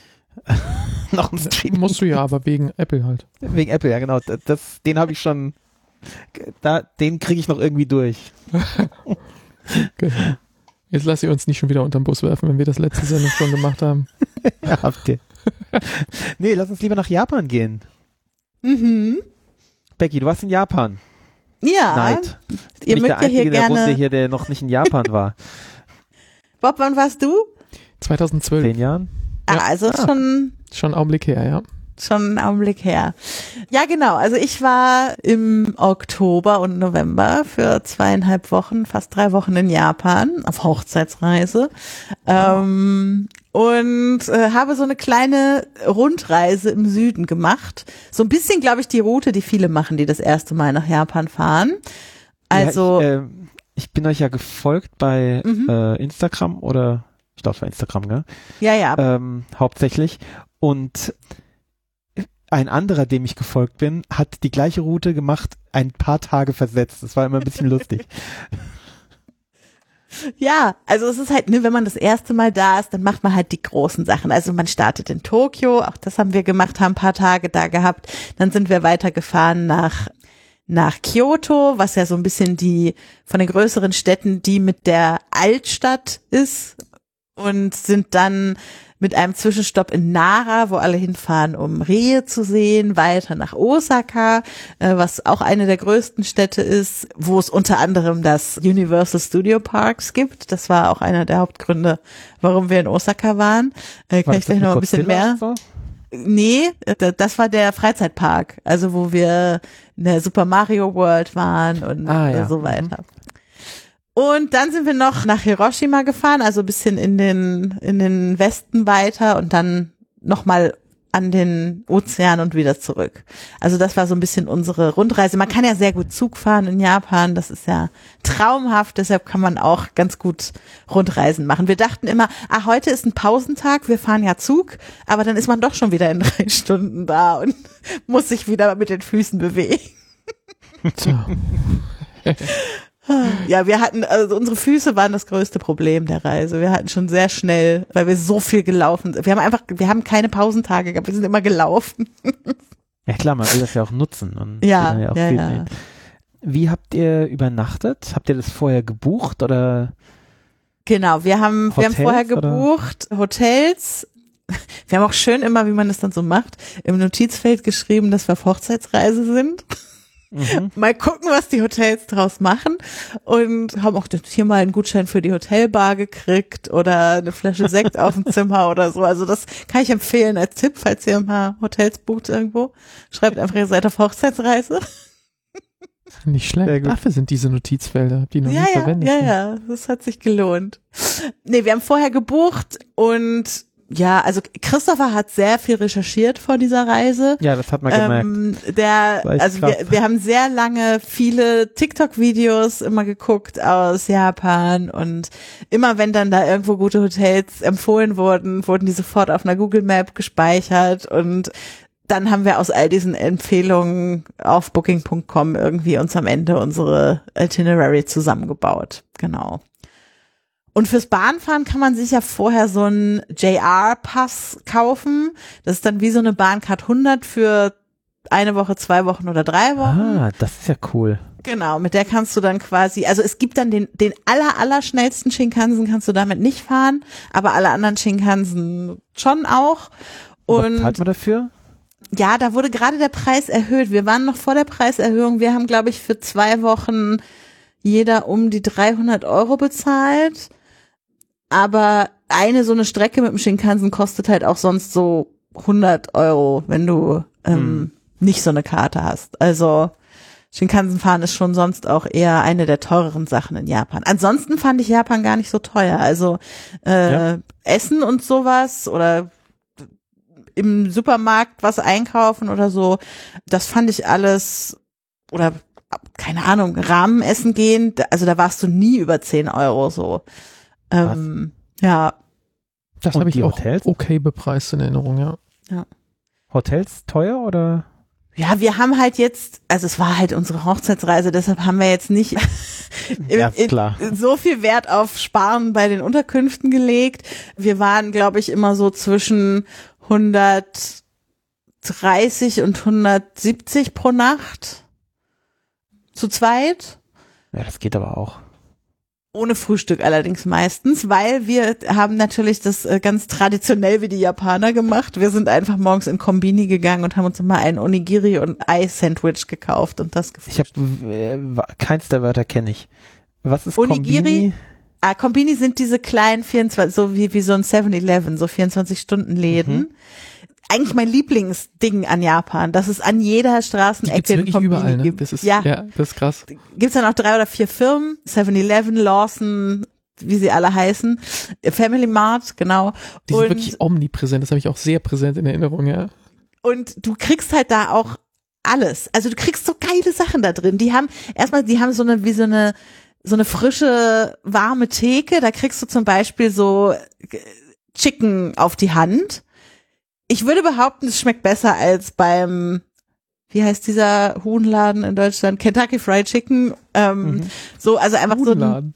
noch ein Stream. Musst du ja, aber wegen Apple halt. Wegen Apple, ja genau. Das, das, den habe ich schon, da, den kriege ich noch irgendwie durch. Okay. Jetzt lass ihr uns nicht schon wieder unterm Bus werfen, wenn wir das letzte Sendung schon gemacht haben. Ja, habt ihr. Nee, lass uns lieber nach Japan gehen. Mhm. Becky, du warst in Japan. Ja, Neid. ihr Bin ich mögt der ja Einzige hier in der Runde gerne. hier, der noch nicht in Japan war. Bob, wann warst du? zweitausendzwölf. Zehn Jahren? Ah, Ja. also Ah. schon Schon einen Augenblick her, ja. schon einen Augenblick her. Ja, genau. Also ich war im Oktober und November für zweieinhalb Wochen, fast drei Wochen in Japan auf Hochzeitsreise. Ähm, und äh, habe so eine kleine Rundreise im Süden gemacht. So ein bisschen, glaube ich, die Route, die viele machen, die das erste Mal nach Japan fahren. Also, Ja, ich, äh, ich bin euch ja gefolgt bei Mhm. äh, Instagram oder, ich glaube, es war Instagram, gell? ja, ja. Ähm, hauptsächlich. Und ein anderer, dem ich gefolgt bin, hat die gleiche Route gemacht, ein paar Tage versetzt. Das war immer ein bisschen lustig. Ja, also es ist halt, ne, wenn man das erste Mal da ist, dann macht man halt die großen Sachen. Also man startet in Tokio, auch das haben wir gemacht, haben ein paar Tage da gehabt. Dann sind wir weitergefahren nach nach Kyoto, was ja so ein bisschen die von den größeren Städten, die mit der Altstadt ist, und sind dann mit einem Zwischenstopp in Nara, wo alle hinfahren, um Rehe zu sehen, weiter nach Osaka, äh, was auch eine der größten Städte ist, wo es unter anderem das Universal Studio Parks gibt. Das war auch einer der Hauptgründe, warum wir in Osaka waren. Äh, kann War ich das gleich mit noch ein bisschen Godzilla mehr? und so? Nee, äh, das war der Freizeitpark, also wo wir in der Super Mario World waren und Ah, ja. äh, so weiter. Und dann sind wir noch nach Hiroshima gefahren, also ein bisschen in den, in den Westen weiter und dann nochmal an den Ozean und wieder zurück. Also das war so ein bisschen unsere Rundreise. Man kann ja sehr gut Zug fahren in Japan, das ist ja traumhaft, deshalb kann man auch ganz gut Rundreisen machen. Wir dachten immer, ah, heute ist ein Pausentag, wir fahren ja Zug, aber dann ist man doch schon wieder in drei Stunden da und muss sich wieder mit den Füßen bewegen. Tja. Ja, wir hatten, also unsere Füße waren das größte Problem der Reise. Wir hatten schon sehr schnell, weil wir so viel gelaufen sind. Wir haben einfach, wir haben keine Pausentage gehabt, wir sind immer gelaufen. Ja klar, man will das ja auch nutzen. Und Ja, will dann auch ja, viel ja. sehen. Wie habt ihr übernachtet? Habt ihr das vorher gebucht oder? Genau, wir haben, wir haben Hotels, vorher oder? gebucht, Hotels. Wir haben auch schön immer, wie man das dann so macht, im Notizfeld geschrieben, dass wir auf Hochzeitsreise sind. Mhm. Mal gucken, was die Hotels draus machen, und haben auch hier mal einen Gutschein für die Hotelbar gekriegt oder eine Flasche Sekt auf dem Zimmer oder so. Also das kann ich empfehlen als Tipp, falls ihr mal Hotels bucht irgendwo. Schreibt einfach, ihr seid auf Hochzeitsreise. Nicht Sehr schlecht. gut. Dafür sind diese Notizfelder, die noch Ja, nie ja, verwendet. ja, ja, das hat sich gelohnt. Nee, wir haben vorher gebucht und ja, also Christopher hat sehr viel recherchiert vor dieser Reise. Ja, das hat man gemerkt. Ähm, der, War echt also krass. wir, wir haben sehr lange viele TikTok-Videos immer geguckt aus Japan, und immer wenn dann da irgendwo gute Hotels empfohlen wurden, wurden die sofort auf einer Google Map gespeichert, und dann haben wir aus all diesen Empfehlungen auf booking punkt com irgendwie uns am Ende unsere Itinerary zusammengebaut. Genau. Und fürs Bahnfahren kann man sich ja vorher so einen J R-Pass kaufen. Das ist dann wie so eine Bahncard hundert für eine Woche, zwei Wochen oder drei Wochen. Ah, das ist ja cool. Genau, mit der kannst du dann quasi, also es gibt dann den, den aller, aller schnellsten Shinkansen kannst du damit nicht fahren, aber alle anderen Shinkansen schon auch. Und was zahlt man dafür? Ja, da wurde gerade der Preis erhöht. Wir waren noch vor der Preiserhöhung. Wir haben, glaube ich, für zwei Wochen jeder um die dreihundert Euro bezahlt. Aber eine so eine Strecke mit dem Shinkansen kostet halt auch sonst so hundert Euro, wenn du ähm, hm. nicht so eine Karte hast. Also Shinkansen fahren ist schon sonst auch eher eine der teureren Sachen in Japan. Ansonsten fand ich Japan gar nicht so teuer. Also äh, ja. Essen und sowas oder im Supermarkt was einkaufen oder so, das fand ich alles, oder keine Ahnung, Rahmenessen gehen, also da warst du nie über zehn Euro so. Ähm, ja. Das habe ich auch Hotels? Okay bepreist in Erinnerung, ja. ja. Hotels teuer oder? Ja, wir haben halt jetzt, also es war halt unsere Hochzeitsreise, deshalb haben wir jetzt nicht ja, klar. so viel Wert auf Sparen bei den Unterkünften gelegt. Wir waren, glaube ich, immer so zwischen hundertdreißig und hundertsiebzig pro Nacht zu zweit. Ja, das geht aber auch. Ohne Frühstück allerdings meistens, weil wir haben natürlich das äh, ganz traditionell wie die Japaner gemacht. Wir sind einfach morgens in Kombini gegangen und haben uns immer ein Onigiri und Ei-Sandwich gekauft und das gefrühstückt. Ich habe äh, keins der Wörter kenne ich. Was ist Onigiri? Kombini? Ah, Kombini sind diese kleinen vierundzwanzig, so wie wie so ein seven eleven, so vierundzwanzig-Stunden-Läden. Mhm. Eigentlich mein Lieblingsding an Japan, dass es an jeder Straßenecke wirklich überall, ne? Das ist, ja. ja, das ist krass. Gibt's dann auch drei oder vier Firmen, seven eleven, Lawson, wie sie alle heißen, Family Mart, genau. Die sind und, wirklich omnipräsent, das habe ich auch sehr präsent in Erinnerung, ja. Und du kriegst halt da auch alles. Also du kriegst so geile Sachen da drin. Die haben, erstmal, die haben so eine, wie so eine, so eine frische, warme Theke, da kriegst du zum Beispiel so Chicken auf die Hand. Ich würde behaupten, es schmeckt besser als beim, wie heißt dieser Huhnladen in Deutschland? Kentucky Fried Chicken. Ähm, mhm. So, also einfach Huhnladen.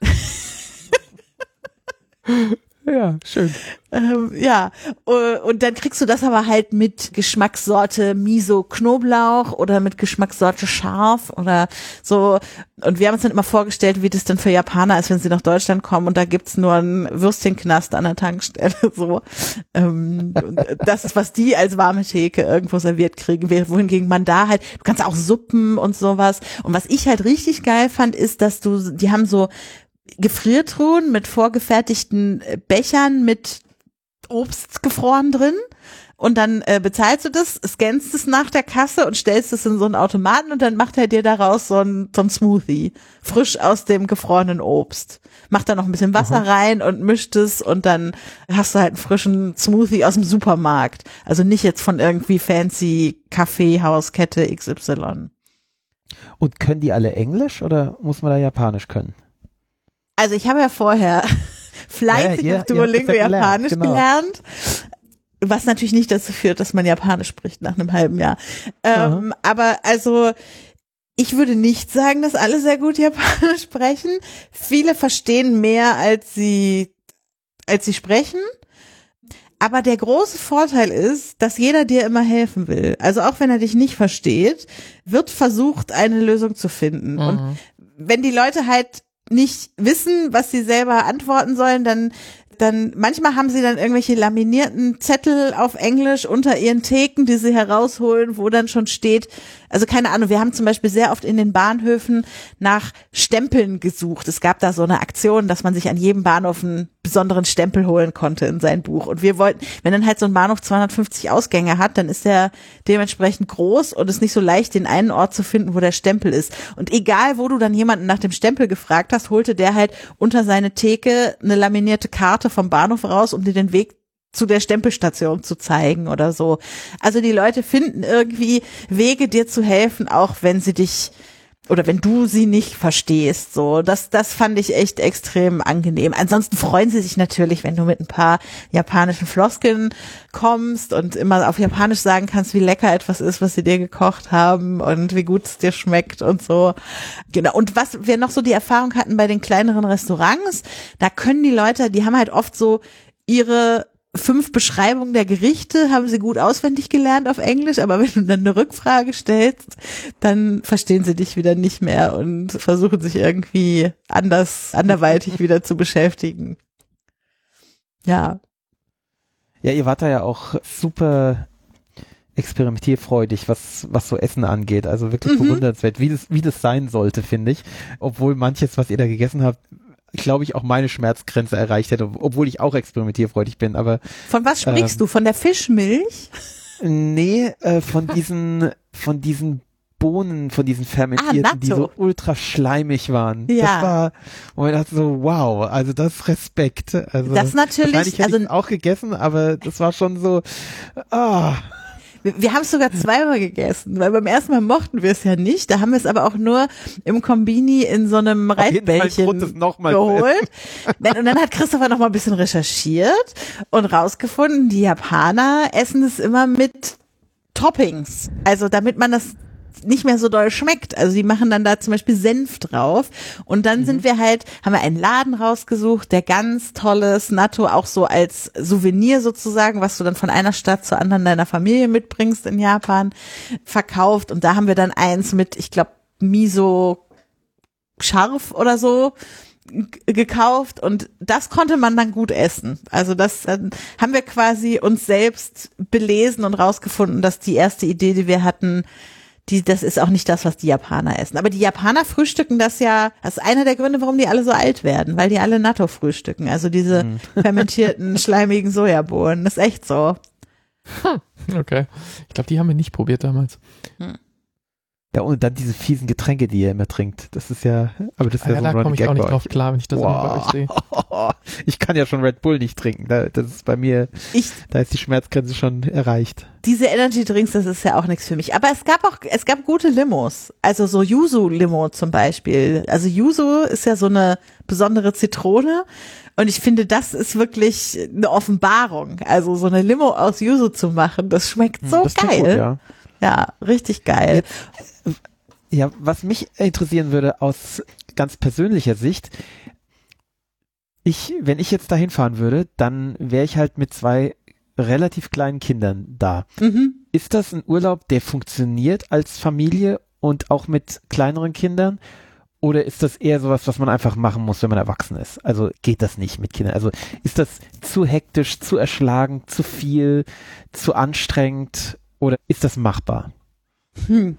so ein ja, schön. Ähm, ja, und dann kriegst du das aber halt mit Geschmackssorte Miso Knoblauch oder mit Geschmackssorte Scharf oder so. Und wir haben uns dann immer vorgestellt, wie das denn für Japaner ist, wenn sie nach Deutschland kommen und da gibt's nur einen Würstchenknast an der Tankstelle. So, ähm, das ist, was die als warme Theke irgendwo serviert kriegen, wohingegen man da halt, du kannst auch Suppen und sowas. Und was ich halt richtig geil fand, ist, dass du, die haben so Gefriertruhen mit vorgefertigten Bechern mit Obst gefroren drin und dann äh, bezahlst du das, scannst es nach der Kasse und stellst es in so einen Automaten und dann macht er dir daraus so ein, so ein Smoothie, frisch aus dem gefrorenen Obst. Macht da noch ein bisschen Wasser mhm. rein und mischt es und dann hast du halt einen frischen Smoothie aus dem Supermarkt. Also nicht jetzt von irgendwie fancy Kaffeehauskette X Y. Und können die alle Englisch oder muss man da Japanisch können? Also ich habe ja vorher fleißig ja, ja, auf Duolingo ja, Japanisch genau. gelernt, was natürlich nicht dazu führt, dass man Japanisch spricht nach einem halben Jahr. Ähm, aber also ich würde nicht sagen, dass alle sehr gut Japanisch sprechen. Viele verstehen mehr, als sie als sie sprechen. Aber der große Vorteil ist, dass jeder dir immer helfen will. Also auch wenn er dich nicht versteht, wird versucht, eine Lösung zu finden. Mhm. Und wenn die Leute halt nicht wissen, was sie selber antworten sollen, dann dann manchmal haben sie dann irgendwelche laminierten Zettel auf Englisch unter ihren Theken, die sie herausholen, wo dann schon steht, also keine Ahnung, wir haben zum Beispiel sehr oft in den Bahnhöfen nach Stempeln gesucht. Es gab da so eine Aktion, dass man sich an jedem Bahnhof einen besonderen Stempel holen konnte in sein Buch. Und wir wollten, wenn dann halt so ein Bahnhof zweihundertfünfzig Ausgänge hat, dann ist der dementsprechend groß und ist nicht so leicht, den einen Ort zu finden, wo der Stempel ist. Und egal, wo du dann jemanden nach dem Stempel gefragt hast, holte der halt unter seine Theke eine laminierte Karte vom Bahnhof raus, um dir den Weg zu der Stempelstation zu zeigen oder so. Also die Leute finden irgendwie Wege, dir zu helfen, auch wenn sie dich oder wenn du sie nicht verstehst. So, das, das fand ich echt extrem angenehm. Ansonsten freuen sie sich natürlich, wenn du mit ein paar japanischen Floskeln kommst und immer auf Japanisch sagen kannst, wie lecker etwas ist, was sie dir gekocht haben und wie gut es dir schmeckt und so. Genau. Und was wir noch so die Erfahrung hatten bei den kleineren Restaurants, da können die Leute, die haben halt oft so ihre fünf Beschreibungen der Gerichte haben sie gut auswendig gelernt auf Englisch, aber wenn du dann eine Rückfrage stellst, dann verstehen sie dich wieder nicht mehr und versuchen sich irgendwie anders, anderweitig wieder zu beschäftigen. Ja. Ja, ihr wart da ja auch super experimentierfreudig, was, was so Essen angeht. Also wirklich Mhm. bewundernswert, wie das, wie das sein sollte, finde ich. Obwohl manches, was ihr da gegessen habt, glaube ich, auch meine Schmerzgrenze erreicht hätte, obwohl ich auch experimentierfreudig bin, aber Von was sprichst Ähm, du? Von der Fischmilch? nee, äh, von diesen, von diesen Bohnen, von diesen fermentierten, Ah, die so Natto. ultra schleimig waren. Ja. Das war, wo ich dachte so, wow, also das ist Respekt. Also Das natürlich, wahrscheinlich hätte also- ich auch gegessen, aber das war schon so, ah. Wir, wir haben es sogar zweimal gegessen, weil beim ersten Mal mochten wir es ja nicht. Da haben wir es aber auch nur im Kombini in so einem Auf jeden Fall ein Reitbällchen Grund, das noch mal zu geholt. Dann- Und dann hat Christopher noch mal ein bisschen recherchiert und rausgefunden, die Japaner essen es immer mit Toppings. Also damit man das nicht mehr so doll schmeckt. Also die machen dann da zum Beispiel Senf drauf. Und dann sind wir halt, haben wir einen Laden rausgesucht, der ganz tolles Natto auch so als Souvenir sozusagen, was du dann von einer Stadt zur anderen deiner Familie mitbringst in Japan, verkauft. Und da haben wir dann eins mit, ich glaube, Miso scharf oder so g- gekauft und das konnte man dann gut essen. Also das dann haben wir quasi uns selbst belesen und rausgefunden, dass die erste Idee, die wir hatten, die, das ist auch nicht das, was die Japaner essen. Aber die Japaner frühstücken das ja, das ist einer der Gründe, warum die alle so alt werden, weil die alle Natto frühstücken. Also diese fermentierten, schleimigen Sojabohnen. Das ist echt so. Okay. Ich glaube, die haben wir nicht probiert damals. Ja, und dann diese fiesen Getränke, die ihr immer trinkt. Das ist ja, aber das ist Ah, ja, ja, so da ein komme Running ich Gag auch nicht bei drauf euch. klar, wenn ich das immer bei euch sehe. Ich kann ja schon Red Bull nicht trinken. Da, das ist bei mir, Ich, da ist die Schmerzgrenze schon erreicht. diese Energy Drinks, das ist ja auch nichts für mich. Aber es gab auch, es gab gute Limos. Also so Yuzu-Limo zum Beispiel. Also Yuzu ist ja so eine besondere Zitrone. Und ich finde, das ist wirklich eine Offenbarung. Also so eine Limo aus Yuzu zu machen, das schmeckt so Das klingt geil. gut, ja. Ja, richtig geil. Ja, was mich interessieren würde aus ganz persönlicher Sicht, ich, wenn ich jetzt dahin fahren würde, dann wäre ich halt mit zwei relativ kleinen Kindern da. Mhm. Ist das ein Urlaub, der funktioniert als Familie und auch mit kleineren Kindern? Oder ist das eher sowas, was man einfach machen muss, wenn man erwachsen ist? Also geht das nicht mit Kindern? Also ist das zu hektisch, zu erschlagen, zu viel, zu anstrengend oder ist das machbar? Hm.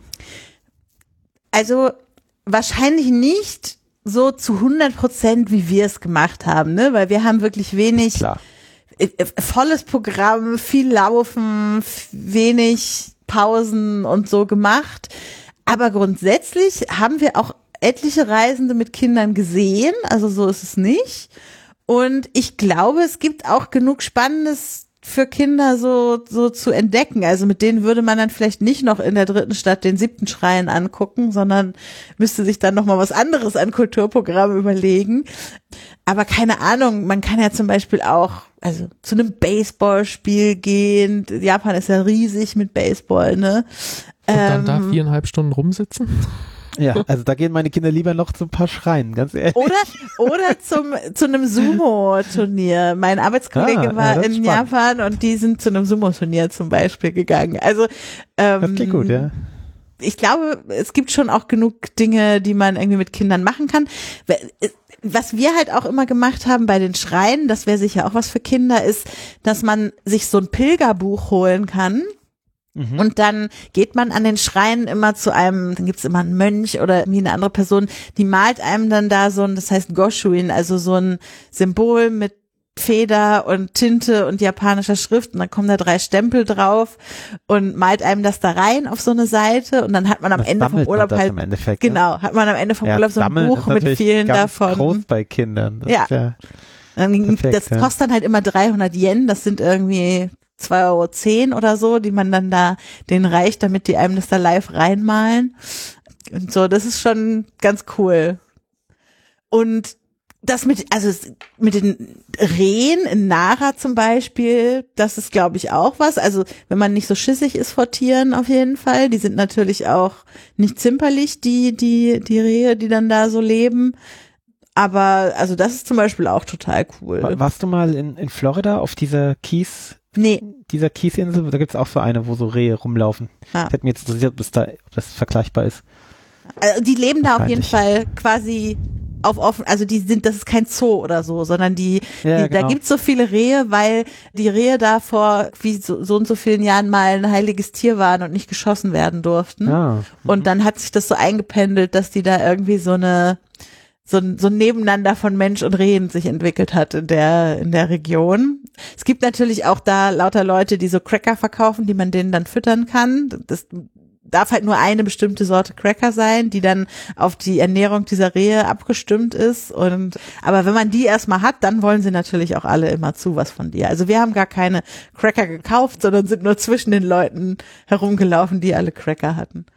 Also wahrscheinlich nicht so zu hundert Prozent, wie wir es gemacht haben, ne? Weil wir haben wirklich wenig, Klar. äh, äh, volles Programm, viel Laufen, f- wenig Pausen und so gemacht. Aber grundsätzlich haben wir auch etliche Reisende mit Kindern gesehen, also so ist es nicht. Und ich glaube, es gibt auch genug Spannendes für Kinder so, so zu entdecken. Also mit denen würde man dann vielleicht nicht noch in der dritten Stadt den siebten Schrein angucken, sondern müsste sich dann noch mal was anderes an Kulturprogramm überlegen. Aber keine Ahnung, man kann ja zum Beispiel auch, also zu einem Baseballspiel gehen. Japan ist ja riesig mit Baseball, ne? Und dann Ähm, da viereinhalb Stunden rumsitzen? Ja, also da gehen meine Kinder lieber noch zu ein paar Schreien, ganz ehrlich. Oder, oder zum, zu einem Sumo-Turnier. Mein Arbeitskollege Ah, ja, war das ist in spannend. Japan und die sind zu einem Sumo-Turnier zum Beispiel gegangen. Also, ähm, Das klingt gut, ja. ich glaube, es gibt schon auch genug Dinge, die man irgendwie mit Kindern machen kann. Was wir halt auch immer gemacht haben bei den Schreinen, das wäre sicher auch was für Kinder, ist, dass man sich so ein Pilgerbuch holen kann. Mhm. Und dann geht man an den Schreinen immer zu einem, dann gibt's immer einen Mönch oder irgendwie eine andere Person, die malt einem dann da so ein, das heißt Goshuin, also so ein Symbol mit Feder und Tinte und japanischer Schrift und dann kommen da drei Stempel drauf und malt einem das da rein auf so eine Seite und dann hat man am Was Ende vom sammelt man Urlaub das halt, im Endeffekt, ne? genau, hat man am Ende vom Ja, Urlaub so ein sammeln Buch ist mit natürlich vielen ganz davon. groß bei Kindern. Das Ja. ist ja. Dann- Perfekt, das ja. kostet dann halt immer dreihundert Yen, das sind irgendwie zwei Euro zehn oder so, die man dann da denen reicht, damit die einem das da live reinmalen. Und so, das ist schon ganz cool. Und das mit, also es- mit den Rehen in Nara zum Beispiel, das ist, glaube ich, auch was. Also wenn man nicht so schissig ist vor Tieren auf jeden Fall. Die sind natürlich auch nicht zimperlich, die, die, die Rehe, die dann da so leben. Aber also das ist zum Beispiel auch total cool. War, warst du mal in, in Florida auf dieser Kies, Nee. dieser Kiesinsel? Da gibt's auch so eine, wo so Rehe rumlaufen. Ah. Das hätte mich jetzt interessiert, ob das, da, ob das vergleichbar ist. Also die leben da auf jeden Wahrscheinlich. Fall quasi auf offen, also die sind, das ist kein Zoo oder so, sondern die, Ja, die genau. da gibt's so viele Rehe, weil die Rehe da vor wie so, so und so vielen Jahren mal ein heiliges Tier waren und nicht geschossen werden durften. Ah. Und dann hat sich das so eingependelt, dass die da irgendwie so eine so ein, so ein Nebeneinander von Mensch und Rehen sich entwickelt hat in der in der Region. Es gibt natürlich auch da lauter Leute, die so Cracker verkaufen, die man denen dann füttern kann. Das darf halt nur eine bestimmte Sorte Cracker sein, die dann auf die Ernährung dieser Rehe abgestimmt ist. Und aber wenn man die erstmal hat, dann wollen sie natürlich auch alle immer zu was von dir. Also wir haben gar keine Cracker gekauft, sondern sind nur zwischen den Leuten herumgelaufen, die alle Cracker hatten.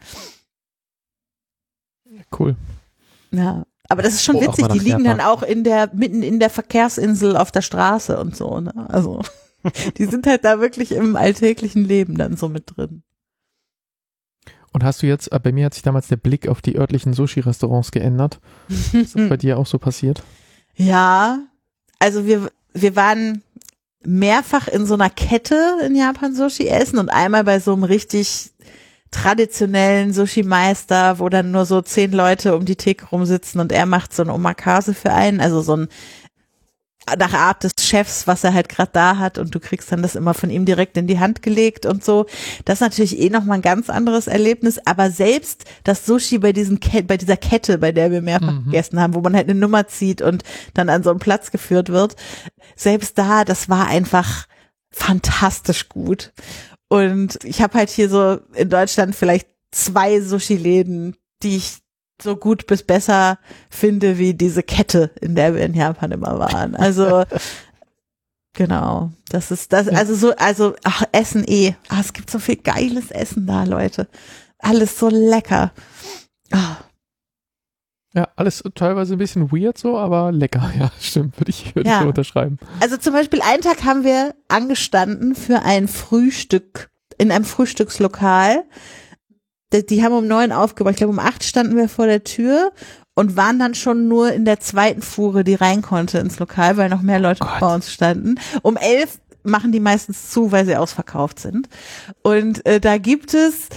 Cool. Ja. Aber das ist schon Oh, auch witzig, mal die nach liegen dann Japan. auch in der, mitten in der Verkehrsinsel auf der Straße und so, ne? Also, die sind halt da wirklich im alltäglichen Leben dann so mit drin. Und hast du jetzt, äh, bei mir hat sich damals der Blick auf die örtlichen Sushi-Restaurants geändert. Ist das bei dir auch so passiert? Ja, also wir, wir waren mehrfach in so einer Kette in Japan Sushi essen und einmal bei so einem richtig traditionellen Sushi-Meister, wo dann nur so zehn Leute um die Theke rumsitzen und er macht so ein Omakase für einen, also so ein nach Art des Chefs, was er halt gerade da hat und du kriegst dann das immer von ihm direkt in die Hand gelegt und so. Das ist natürlich eh nochmal ein ganz anderes Erlebnis, aber selbst das Sushi bei diesen Ke- bei dieser Kette, bei der wir mehrfach Mhm. gegessen haben, wo man halt eine Nummer zieht und dann an so einen Platz geführt wird, selbst da, das war einfach fantastisch gut. Und ich habe halt hier so in Deutschland vielleicht zwei Sushi-Läden, die ich so gut bis besser finde wie diese Kette, in der wir in Japan immer waren. Also genau, das ist das, also so, also ach, Essen eh. Ah, es gibt so viel geiles Essen da, Leute. Alles so lecker. Ah. Ja, alles teilweise ein bisschen weird so, aber lecker. Ja, stimmt, würde ich, würde Ja. ich so unterschreiben. Also zum Beispiel einen Tag haben wir angestanden für ein Frühstück in einem Frühstückslokal. Die, die haben um neun aufgebaut. Ich glaube, um acht standen wir vor der Tür und waren dann schon nur in der zweiten Fuhre, die rein konnte ins Lokal, weil noch mehr Leute Gott. bei uns standen. Um elf machen die meistens zu, weil sie ausverkauft sind. Und äh, da gibt es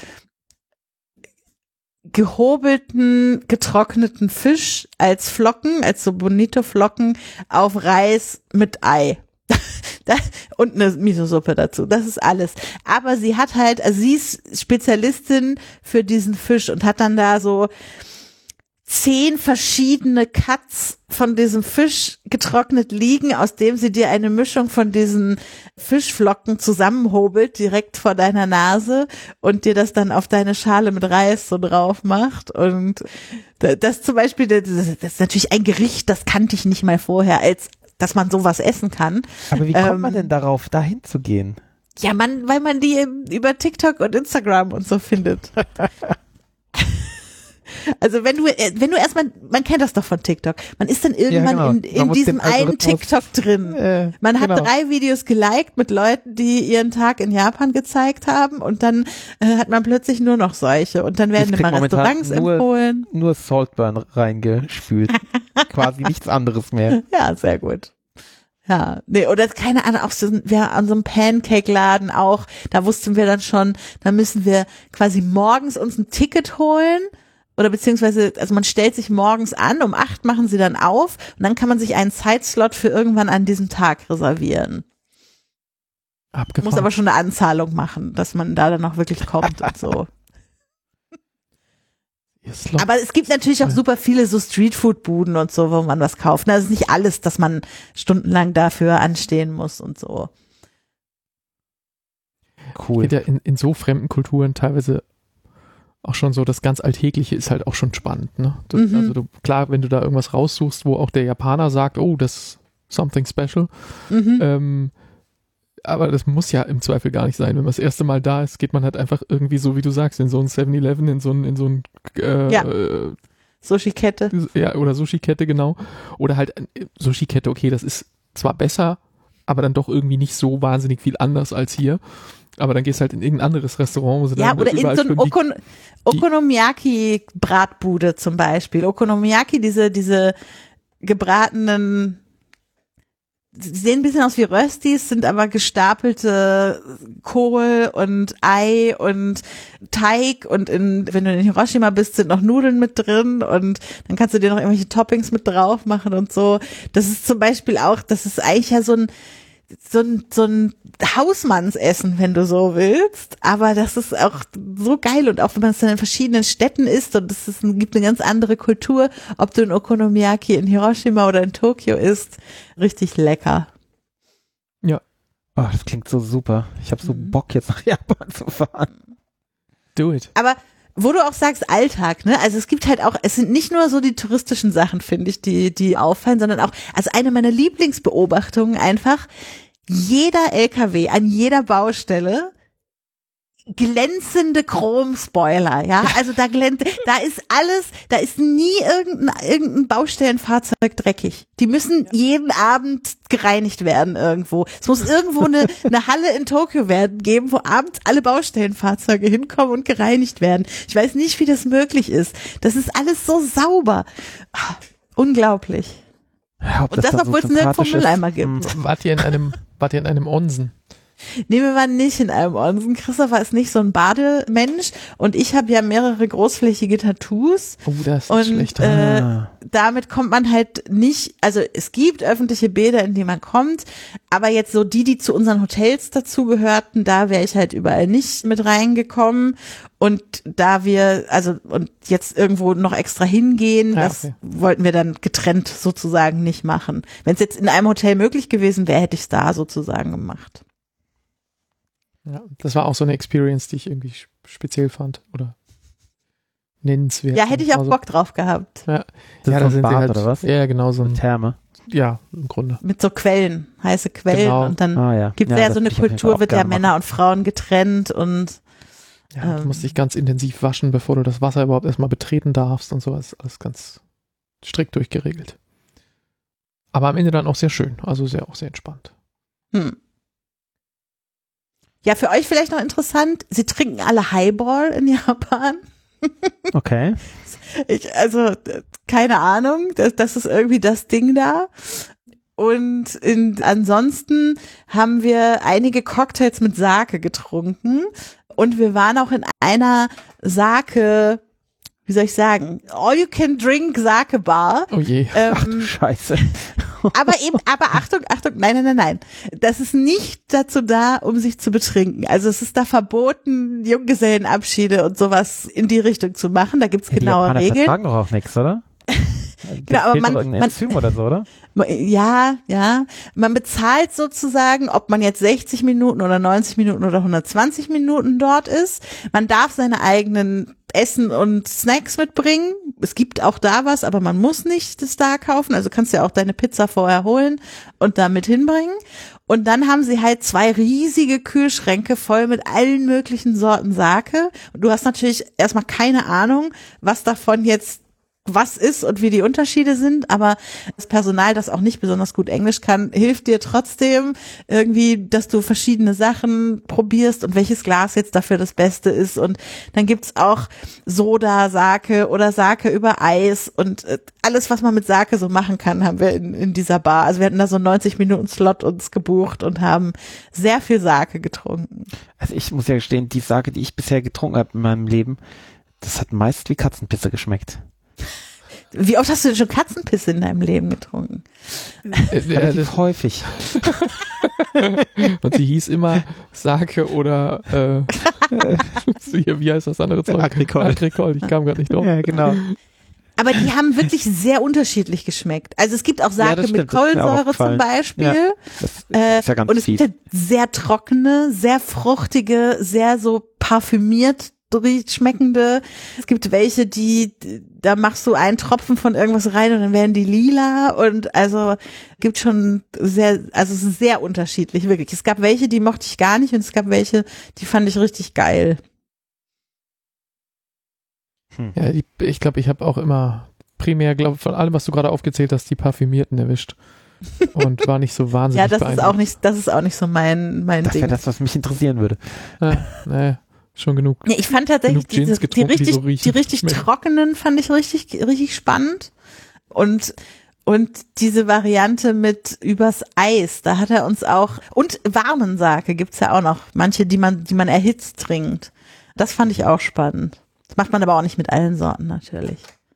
gehobelten, getrockneten Fisch als Flocken, als so Bonito-Flocken auf Reis mit Ei. Das, und eine Miso-Suppe dazu. Das ist alles. Aber sie hat halt, also sie ist Spezialistin für diesen Fisch und hat dann da so zehn verschiedene Cuts von diesem Fisch getrocknet liegen, aus dem sie dir eine Mischung von diesen Fischflocken zusammenhobelt, direkt vor deiner Nase und dir das dann auf deine Schale mit Reis so drauf macht. Und das zum Beispiel, das ist natürlich ein Gericht, das kannte ich nicht mal vorher, als dass man sowas essen kann. Aber wie kommt Ähm, man denn darauf, dahin zu gehen? Ja, man, weil man die über TikTok und Instagram und so findet. Also wenn du, wenn du erstmal, man kennt das doch von TikTok, man ist dann irgendwann genau. in, Man in muss diesem den einen Algorithmus- TikTok drin. Äh, Man hat genau. drei Videos geliked mit Leuten, die ihren Tag in Japan gezeigt haben und dann äh, hat man plötzlich nur noch solche und dann werden Ich krieg immer momentan Restaurants nur- empfohlen. Nur Saltburn reingespült. Quasi nichts anderes mehr. Ja, sehr gut. Ja, nee, oder keine Ahnung, auch so, wir an so einem Pancake-Laden auch, da wussten wir dann schon, da müssen wir quasi morgens uns ein Ticket holen oder beziehungsweise, also man stellt sich morgens an, um acht machen sie dann auf und dann kann man sich einen Zeitslot für irgendwann an diesem Tag reservieren. Abgefahren. Muss aber schon eine Anzahlung machen, dass man da dann auch wirklich kommt und so. Ihr Slot. Aber es gibt natürlich auch super viele so Streetfood-Buden und so, wo man was kauft. Also es ist nicht alles, dass man stundenlang dafür anstehen muss und so. Ich Cool. finde ja in, in so fremden Kulturen teilweise auch schon so, das ganz Alltägliche ist halt auch schon spannend. Ne? Du, Mhm. Also du, klar, wenn du da irgendwas raussuchst, wo auch der Japaner sagt, oh, das ist something special, Mhm. ähm, aber das muss ja im Zweifel gar nicht sein. Wenn man das erste Mal da ist, geht man halt einfach irgendwie so, wie du sagst, in so ein seven eleven, in so ein, in so ein äh, Ja. äh, Sushi-Kette. ja, oder Sushi-Kette, genau. Oder halt äh, Sushi-Kette, okay, das ist zwar besser, aber dann doch irgendwie nicht so wahnsinnig viel anders als hier. Aber dann gehst du halt in irgendein anderes Restaurant, wo sie Ja, dann oder in überall so ein schön die- Okon Okonomiyaki-Bratbude zum Beispiel. Okonomiyaki, diese, diese gebratenen, sie sehen ein bisschen aus wie Röstis, sind aber gestapelte Kohl und Ei und Teig und in, wenn du in Hiroshima bist, sind noch Nudeln mit drin und dann kannst du dir noch irgendwelche Toppings mit drauf machen und so. Das ist zum Beispiel auch, das ist eigentlich ja so ein so ein, so ein Hausmannsessen, wenn du so willst, aber das ist auch so geil und auch wenn man es dann in verschiedenen Städten isst und es ist, gibt eine ganz andere Kultur, ob du ein Okonomiyaki in Hiroshima oder in Tokio isst, richtig lecker. Ja. Oh, das klingt so super. Ich habe so Bock, jetzt nach Japan zu fahren. Do it. Aber wo du auch sagst Alltag, ne? Also es gibt halt auch, es sind nicht nur so die touristischen Sachen, finde ich, die die auffallen, sondern auch, also eine meiner Lieblingsbeobachtungen einfach, jeder L K W an jeder Baustelle glänzende Chromspoiler, ja, also da glänzt, da ist alles, da ist nie irgendein, irgendein Baustellenfahrzeug dreckig. Die müssen jeden Abend gereinigt werden irgendwo. Es muss irgendwo eine, eine Halle in Tokio werden geben, wo abends alle Baustellenfahrzeuge hinkommen und gereinigt werden. Ich weiß nicht, wie das möglich ist. Das ist alles so sauber. Ah, unglaublich. Ja, und das, das obwohl es nirgendwo Mülleimer gibt. Wart ihr in einem, wart ihr in einem Onsen? Nee, wir waren nicht in einem Onsen. Christopher ist nicht so ein Bademensch und ich habe ja mehrere großflächige Tattoos. Oh, das ist und, schlecht. Äh, Ah. damit kommt man halt nicht, also es gibt öffentliche Bäder, in die man kommt, aber jetzt so die, die zu unseren Hotels dazugehörten, da wäre ich halt überall nicht mit reingekommen. Und da wir, also und jetzt irgendwo noch extra hingehen, Ja, das okay. wollten wir dann getrennt sozusagen nicht machen. Wenn es jetzt in einem Hotel möglich gewesen wäre, hätte ich es da sozusagen gemacht. Ja, das war auch so eine Experience, die ich irgendwie speziell fand oder nennenswert. Ja, hätte ich auch Also, Bock drauf gehabt. Ja, Das ja, ist da so ein sind Bad wir halt, oder was? Ja, genau, so Eine ein, Therme. ja, im Grunde. Mit so Quellen, heiße Quellen Genau. und dann Ah, ja. gibt es Ja, ja, das so eine würde ich auf jeden Fall Kultur, auch wird ja gerne machen. Männer und Frauen getrennt und Ja, du Ähm. musst dich ganz intensiv waschen, bevor du das Wasser überhaupt erstmal betreten darfst und sowas. Alles ganz strikt durchgeregelt. Aber am Ende dann auch sehr schön, also sehr auch sehr entspannt. hm. Ja, für euch vielleicht noch interessant, sie trinken alle Highball in Japan. Okay. Ich, also, äh, keine Ahnung, das, das ist irgendwie das Ding da. Und in, ansonsten haben wir einige Cocktails mit Sake getrunken und wir waren auch in einer Sake, wie soll ich sagen, All-You-Can-Drink Sake Bar. Oh je. Ach du Ähm, Scheiße. aber eben, aber Achtung, Achtung, nein, nein, nein, nein. Das ist nicht dazu da, um sich zu betrinken. Also es ist da verboten, Junggesellenabschiede und sowas in die Richtung zu machen. Da gibt's Ja, die genaue Japaner Regeln. vertragen doch auch nichts, oder? Genau, aber fehlt man- doch irgendein man- Enzym oder so, oder? Ja, ja. Man bezahlt sozusagen, ob man jetzt sechzig Minuten oder neunzig Minuten oder hundertzwanzig Minuten dort ist. Man darf seine eigenen Essen und Snacks mitbringen. Es gibt auch da was, aber man muss nicht das da kaufen. Also kannst du ja auch deine Pizza vorher holen und da mit hinbringen. Und dann haben sie halt zwei riesige Kühlschränke voll mit allen möglichen Sorten Sake. Und du hast natürlich erstmal keine Ahnung, was davon jetzt was ist und wie die Unterschiede sind, aber das Personal, das auch nicht besonders gut Englisch kann, hilft dir trotzdem irgendwie, dass du verschiedene Sachen probierst und welches Glas jetzt dafür das Beste ist. Und dann gibt's auch Soda, Sake oder Sake über Eis und äh, alles, was man mit Sake so machen kann, haben wir in, in dieser Bar. Also wir hatten da so einen neunzig Minuten Slot uns gebucht und haben sehr viel Sake getrunken. Also ich muss ja gestehen, die Sake, die ich bisher getrunken habe in meinem Leben, das hat meist wie Katzenpisse geschmeckt. Wie oft hast du denn schon Katzenpisse in deinem Leben getrunken? Äh, äh, Relativ das, häufig. und sie hieß immer Sake oder äh, wie, wie heißt das andere Zeug? Agricole. Agricole, ich kam gerade nicht drauf. Ja, genau. Aber die haben wirklich sehr unterschiedlich geschmeckt. Also es gibt auch Ja, Sake das mit stimmt, das ist mir auch Kohlensäure aufgefallen. zum Beispiel. Ja, das Äh, ist ja ganz und es fies. gibt halt sehr trockene, sehr fruchtige, sehr so parfümiert schmeckende. Es gibt welche, die, da machst du einen Tropfen von irgendwas rein und dann werden die lila und also gibt schon sehr, also es ist sehr unterschiedlich, wirklich. Es gab welche, die mochte ich gar nicht und es gab welche, die fand ich richtig geil. Ja, die, ich glaube, ich habe auch immer primär, glaube von allem, was du gerade aufgezählt hast, die Parfümierten erwischt. Und war nicht so wahnsinnig Ja, das ist beeindruckt. auch nicht, das ist auch nicht so mein, mein Das wäre Ding. das, was mich interessieren würde. Ja, naja, schon genug. Nee, ich fand tatsächlich Genug Gins diese, die getrunken, die richtig, so riechen, die richtig schmecken. trockenen fand ich richtig, richtig spannend. Und Und diese Variante mit übers Eis, da hat er uns auch, und warmen Sake gibt's ja auch noch, manche, die man, die man erhitzt trinkt. Das fand ich auch spannend. Das macht man aber auch nicht mit allen Sorten natürlich.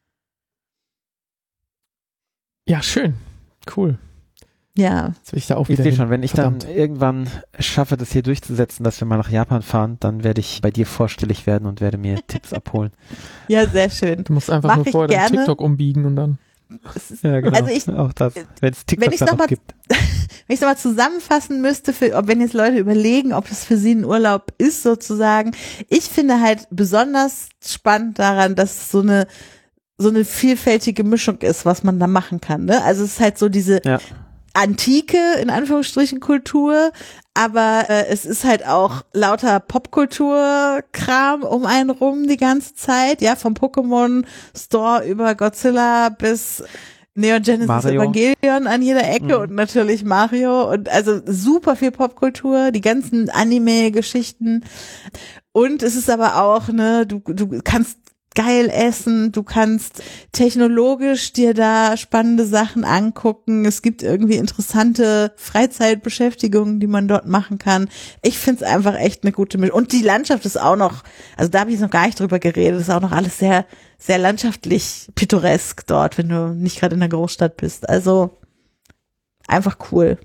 Ja, schön. Cool. Ja. Jetzt will ich da auch Ich wieder sehe hin. schon, wenn ich Verdammt. dann irgendwann schaffe, das hier durchzusetzen, dass wir mal nach Japan fahren, dann werde ich bei dir vorstellig werden und werde mir Tipps abholen. Ja, sehr schön. Du musst einfach Mach nur ich vorher dein gerne. TikTok umbiegen und dann. Es ist, Ja, genau. Also ich, auch das, wenn es wenn TikTok ich's da noch noch mal- gibt. wenn ich es nochmal zusammenfassen müsste, für, ob wenn jetzt Leute überlegen, ob das für sie ein Urlaub ist sozusagen. Ich finde halt besonders spannend daran, dass es so eine so eine vielfältige Mischung ist, was man da machen kann. Ne? Also es ist halt so diese Ja. antike, in Anführungsstrichen, Kultur, aber äh, es ist halt auch lauter Popkultur-Kram um einen rum die ganze Zeit, ja, vom Pokémon Store über Godzilla bis Neon Genesis Mario. Evangelion an jeder Ecke Mhm. und natürlich Mario und also super viel Popkultur, die ganzen Anime-Geschichten und es ist aber auch, ne, du, du kannst geil essen, du kannst technologisch dir da spannende Sachen angucken, es gibt irgendwie interessante Freizeitbeschäftigungen, die man dort machen kann. Ich find's einfach echt eine gute Mischung. Und die Landschaft ist auch noch, also da habe ich noch gar nicht drüber geredet, ist auch noch alles sehr, sehr landschaftlich pittoresk dort, wenn du nicht gerade in der Großstadt bist. Also einfach cool.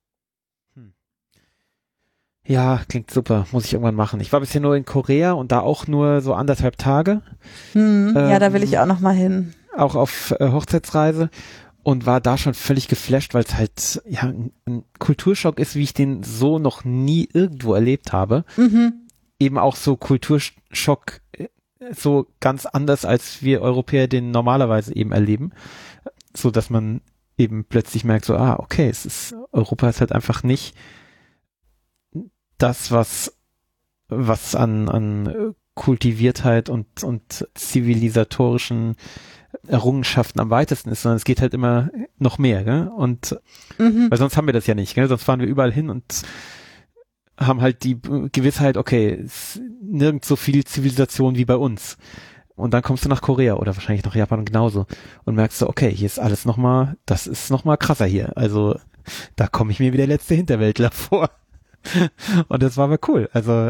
Ja, klingt super. Muss ich irgendwann machen. Ich war bisher nur in Korea und da auch nur so anderthalb Tage. Hm, Ähm, ja, da will ich auch noch mal hin. Auch auf äh, Hochzeitsreise und war da schon völlig geflasht, weil es halt ja ein, ein Kulturschock ist, wie ich den so noch nie irgendwo erlebt habe. Mhm. Eben auch so Kulturschock, äh, so ganz anders, als wir Europäer den normalerweise eben erleben. So, dass man eben plötzlich merkt, so, ah, okay, es ist, Europa ist halt einfach nicht das, was, was an, an Kultiviertheit und, und zivilisatorischen Errungenschaften am weitesten ist, sondern es geht halt immer noch mehr, gell? Und, Mhm. weil sonst haben wir das ja nicht, gell? Sonst fahren wir überall hin und haben halt die Gewissheit, okay, es ist nirgends so viel Zivilisation wie bei uns. Und dann kommst du nach Korea oder wahrscheinlich nach Japan genauso und merkst du, okay, hier ist alles nochmal, das ist nochmal krasser hier. Also, da komme ich mir wie der letzte Hinterwäldler vor. Und das war aber cool. Also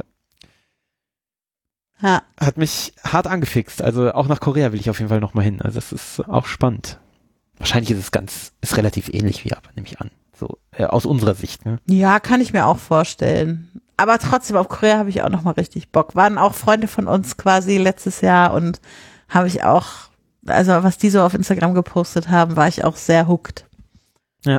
Ja. hat mich hart angefixt. Also auch nach Korea will ich auf jeden Fall nochmal hin. Also das ist auch spannend. Wahrscheinlich ist es ganz, ist relativ ähnlich wie Japan, nehme ich an. So äh, aus unserer Sicht. Ne? Ja, kann ich mir auch vorstellen. Aber trotzdem, auf Korea habe ich auch noch mal richtig Bock. Waren auch Freunde von uns quasi letztes Jahr und habe ich auch, also was die so auf Instagram gepostet haben, war ich auch sehr hooked. Ja.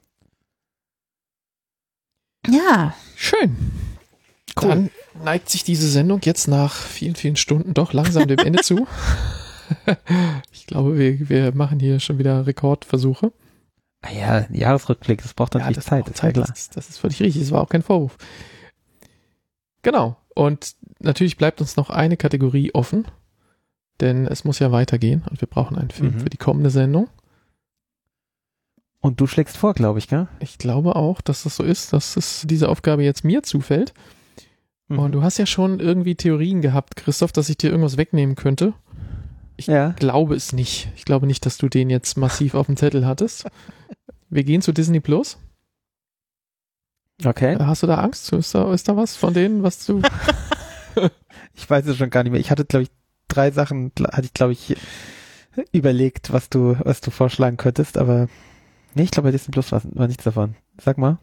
Ja. Schön. Cool. Dann neigt sich diese Sendung jetzt nach vielen, vielen Stunden doch langsam dem Ende zu. Ich glaube, wir, wir machen hier schon wieder Rekordversuche. Ah ja, ein Jahresrückblick, das braucht natürlich das Zeit, braucht ist ja klar. Das, das ist völlig richtig, das war auch kein Vorwurf. Genau. Und natürlich bleibt uns noch eine Kategorie offen, denn es muss ja weitergehen und wir brauchen einen Film Mhm. für die kommende Sendung. Und du schlägst vor, glaube ich, gell? Ich glaube auch, dass das so ist, dass es diese Aufgabe jetzt mir zufällt. Mhm. Und du hast ja schon irgendwie Theorien gehabt, Christoph, dass ich dir irgendwas wegnehmen könnte. Ich ja. glaube es nicht. Ich glaube nicht, dass du den jetzt massiv auf dem Zettel hattest. Wir gehen zu Disney Plus. Okay. Hast du da Angst? Ist da, ist da was von denen, was du... Ich weiß es schon gar nicht mehr. Ich hatte, glaube ich, drei Sachen, hatte ich, glaube ich, überlegt, was du, was du vorschlagen könntest, aber nee, ich glaube, bei Disney Plus war, war nichts davon. Sag mal.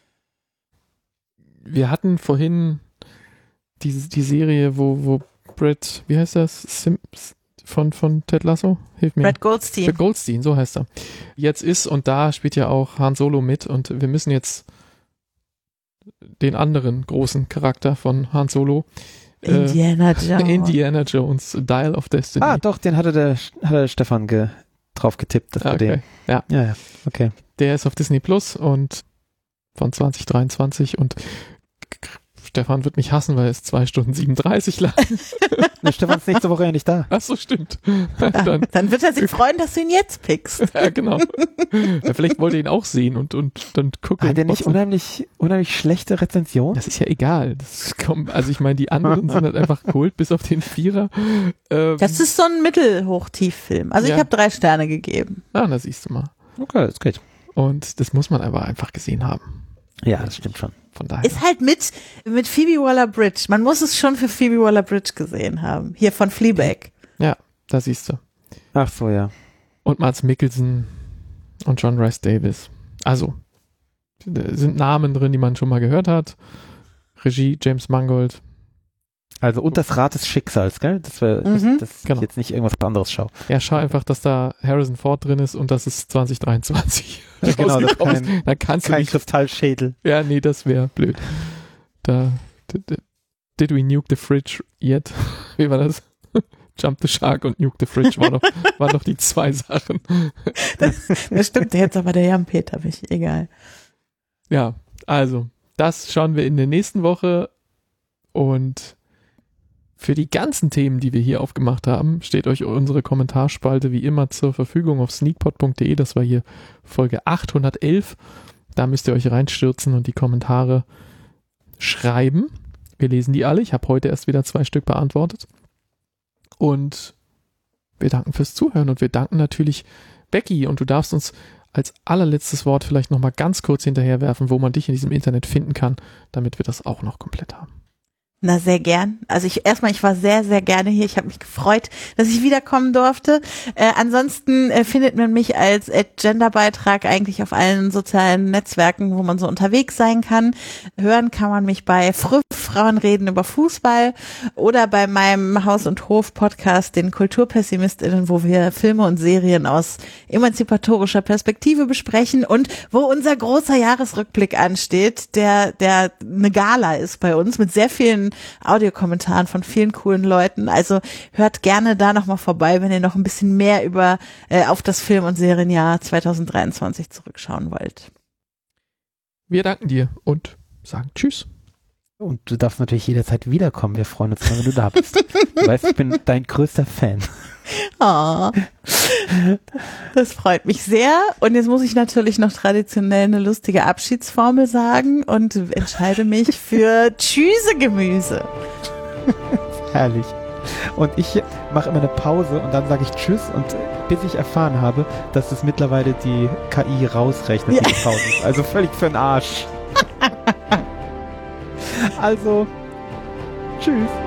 Wir hatten vorhin die, die Serie, wo, wo Brett, wie heißt das? Sim, von, von Ted Lasso? Hilf mir. Brett Goldstein. Brett Goldstein, so heißt er. Jetzt ist, und da spielt ja auch Han Solo mit, und wir müssen jetzt den anderen großen Charakter von Han Solo, äh, Indiana Jones. Indiana Jones, Dial of Destiny. Ah, doch, den hatte der, hatte der Stefan ge, drauf getippt, das war okay. den. Ja. Ja, ja, okay. Der ist auf Disney Plus und von zwanzig dreiundzwanzig und Stefan wird mich hassen, weil es zwei Stunden siebenunddreißig lang. Der Stefan ist nächste Woche ja nicht da. Ach so, stimmt. Ah, Dann, dann wird er sich freuen, dass du ihn jetzt pickst. ja, genau. Ja, vielleicht wollte er ihn auch sehen und, und dann gucken. Hat der nicht unheimlich, unheimlich schlechte Rezension? Das ist ja egal. Das kommt, also ich meine, die anderen sind halt einfach Gold, bis auf den Vierer. Ähm, Das ist so ein Mittelhochtieffilm. Also Ja. ich habe drei Sterne gegeben. ah, da siehst du mal. Okay, das geht. Und das muss man aber einfach gesehen haben. Ja, das stimmt schon. Von daher. Ist halt mit, mit Phoebe Waller-Bridge. Man muss es schon für Phoebe Waller-Bridge gesehen haben. Hier von Fleabag. Ja, da siehst du. Ach so, ja. Und Mads Mikkelsen und John Rhys Davies. Also, da sind Namen drin, die man schon mal gehört hat. Regie James Mangold. Also und das Rad des Schicksals, gell? Das wäre, Mhm. das, das Genau. ich jetzt nicht irgendwas anderes schaue. Ja, schau einfach, dass da Harrison Ford drin ist und das ist zwanzig dreiundzwanzig. Ja, genau, das ist rausgekommen kein- ist. Da kannst du Kein nicht. Kristallschädel. Ja, nee, das wäre blöd. Da, d- d- did we nuke the fridge yet? Wie war das? Jump the Shark und Nuke the Fridge war noch, waren noch die zwei Sachen. Das stimmt jetzt aber der Jan-Peter mich. Egal. Ja, also, das schauen wir in der nächsten Woche und für die ganzen Themen, die wir hier aufgemacht haben, steht euch unsere Kommentarspalte wie immer zur Verfügung auf sneakpot punkt de. Das war hier Folge achthundertelf. Da müsst ihr euch reinstürzen und die Kommentare schreiben. Wir lesen die alle. Ich habe heute erst wieder zwei Stück beantwortet. Und wir danken fürs Zuhören und wir danken natürlich Becky und du darfst uns als allerletztes Wort vielleicht nochmal ganz kurz hinterherwerfen, wo man dich in diesem Internet finden kann, damit wir das auch noch komplett haben. Na, sehr gern. Also ich erstmal, ich war sehr, sehr gerne hier. Ich habe mich gefreut, dass ich wiederkommen durfte. Äh, ansonsten äh, findet man mich als äh, Genderbeitrag eigentlich auf allen sozialen Netzwerken, wo man so unterwegs sein kann. Hören kann man mich bei Früff, Frauen reden über Fußball oder bei meinem Haus- und Hof-Podcast, den KulturpessimistInnen, wo wir Filme und Serien aus emanzipatorischer Perspektive besprechen und wo unser großer Jahresrückblick ansteht, der, der eine Gala ist bei uns mit sehr vielen Audiokommentaren von vielen coolen Leuten. Also hört gerne da nochmal vorbei, wenn ihr noch ein bisschen mehr über äh, auf das Film- und Serienjahr zwanzig dreiundzwanzig zurückschauen wollt. Wir danken dir und sagen Tschüss. Und du darfst natürlich jederzeit wiederkommen. Wir freuen uns, wenn du da bist. Du weißt, ich bin dein größter Fan. Oh, das freut mich sehr. Und jetzt muss ich natürlich noch traditionell eine lustige Abschiedsformel sagen und entscheide mich für Tschüsse-Gemüse. Herrlich. Und ich mache immer eine Pause und dann sage ich Tschüss und bis ich erfahren habe, dass es mittlerweile die K I rausrechnet, Ja. die Pause. Also völlig für den Arsch. Also, tschüss.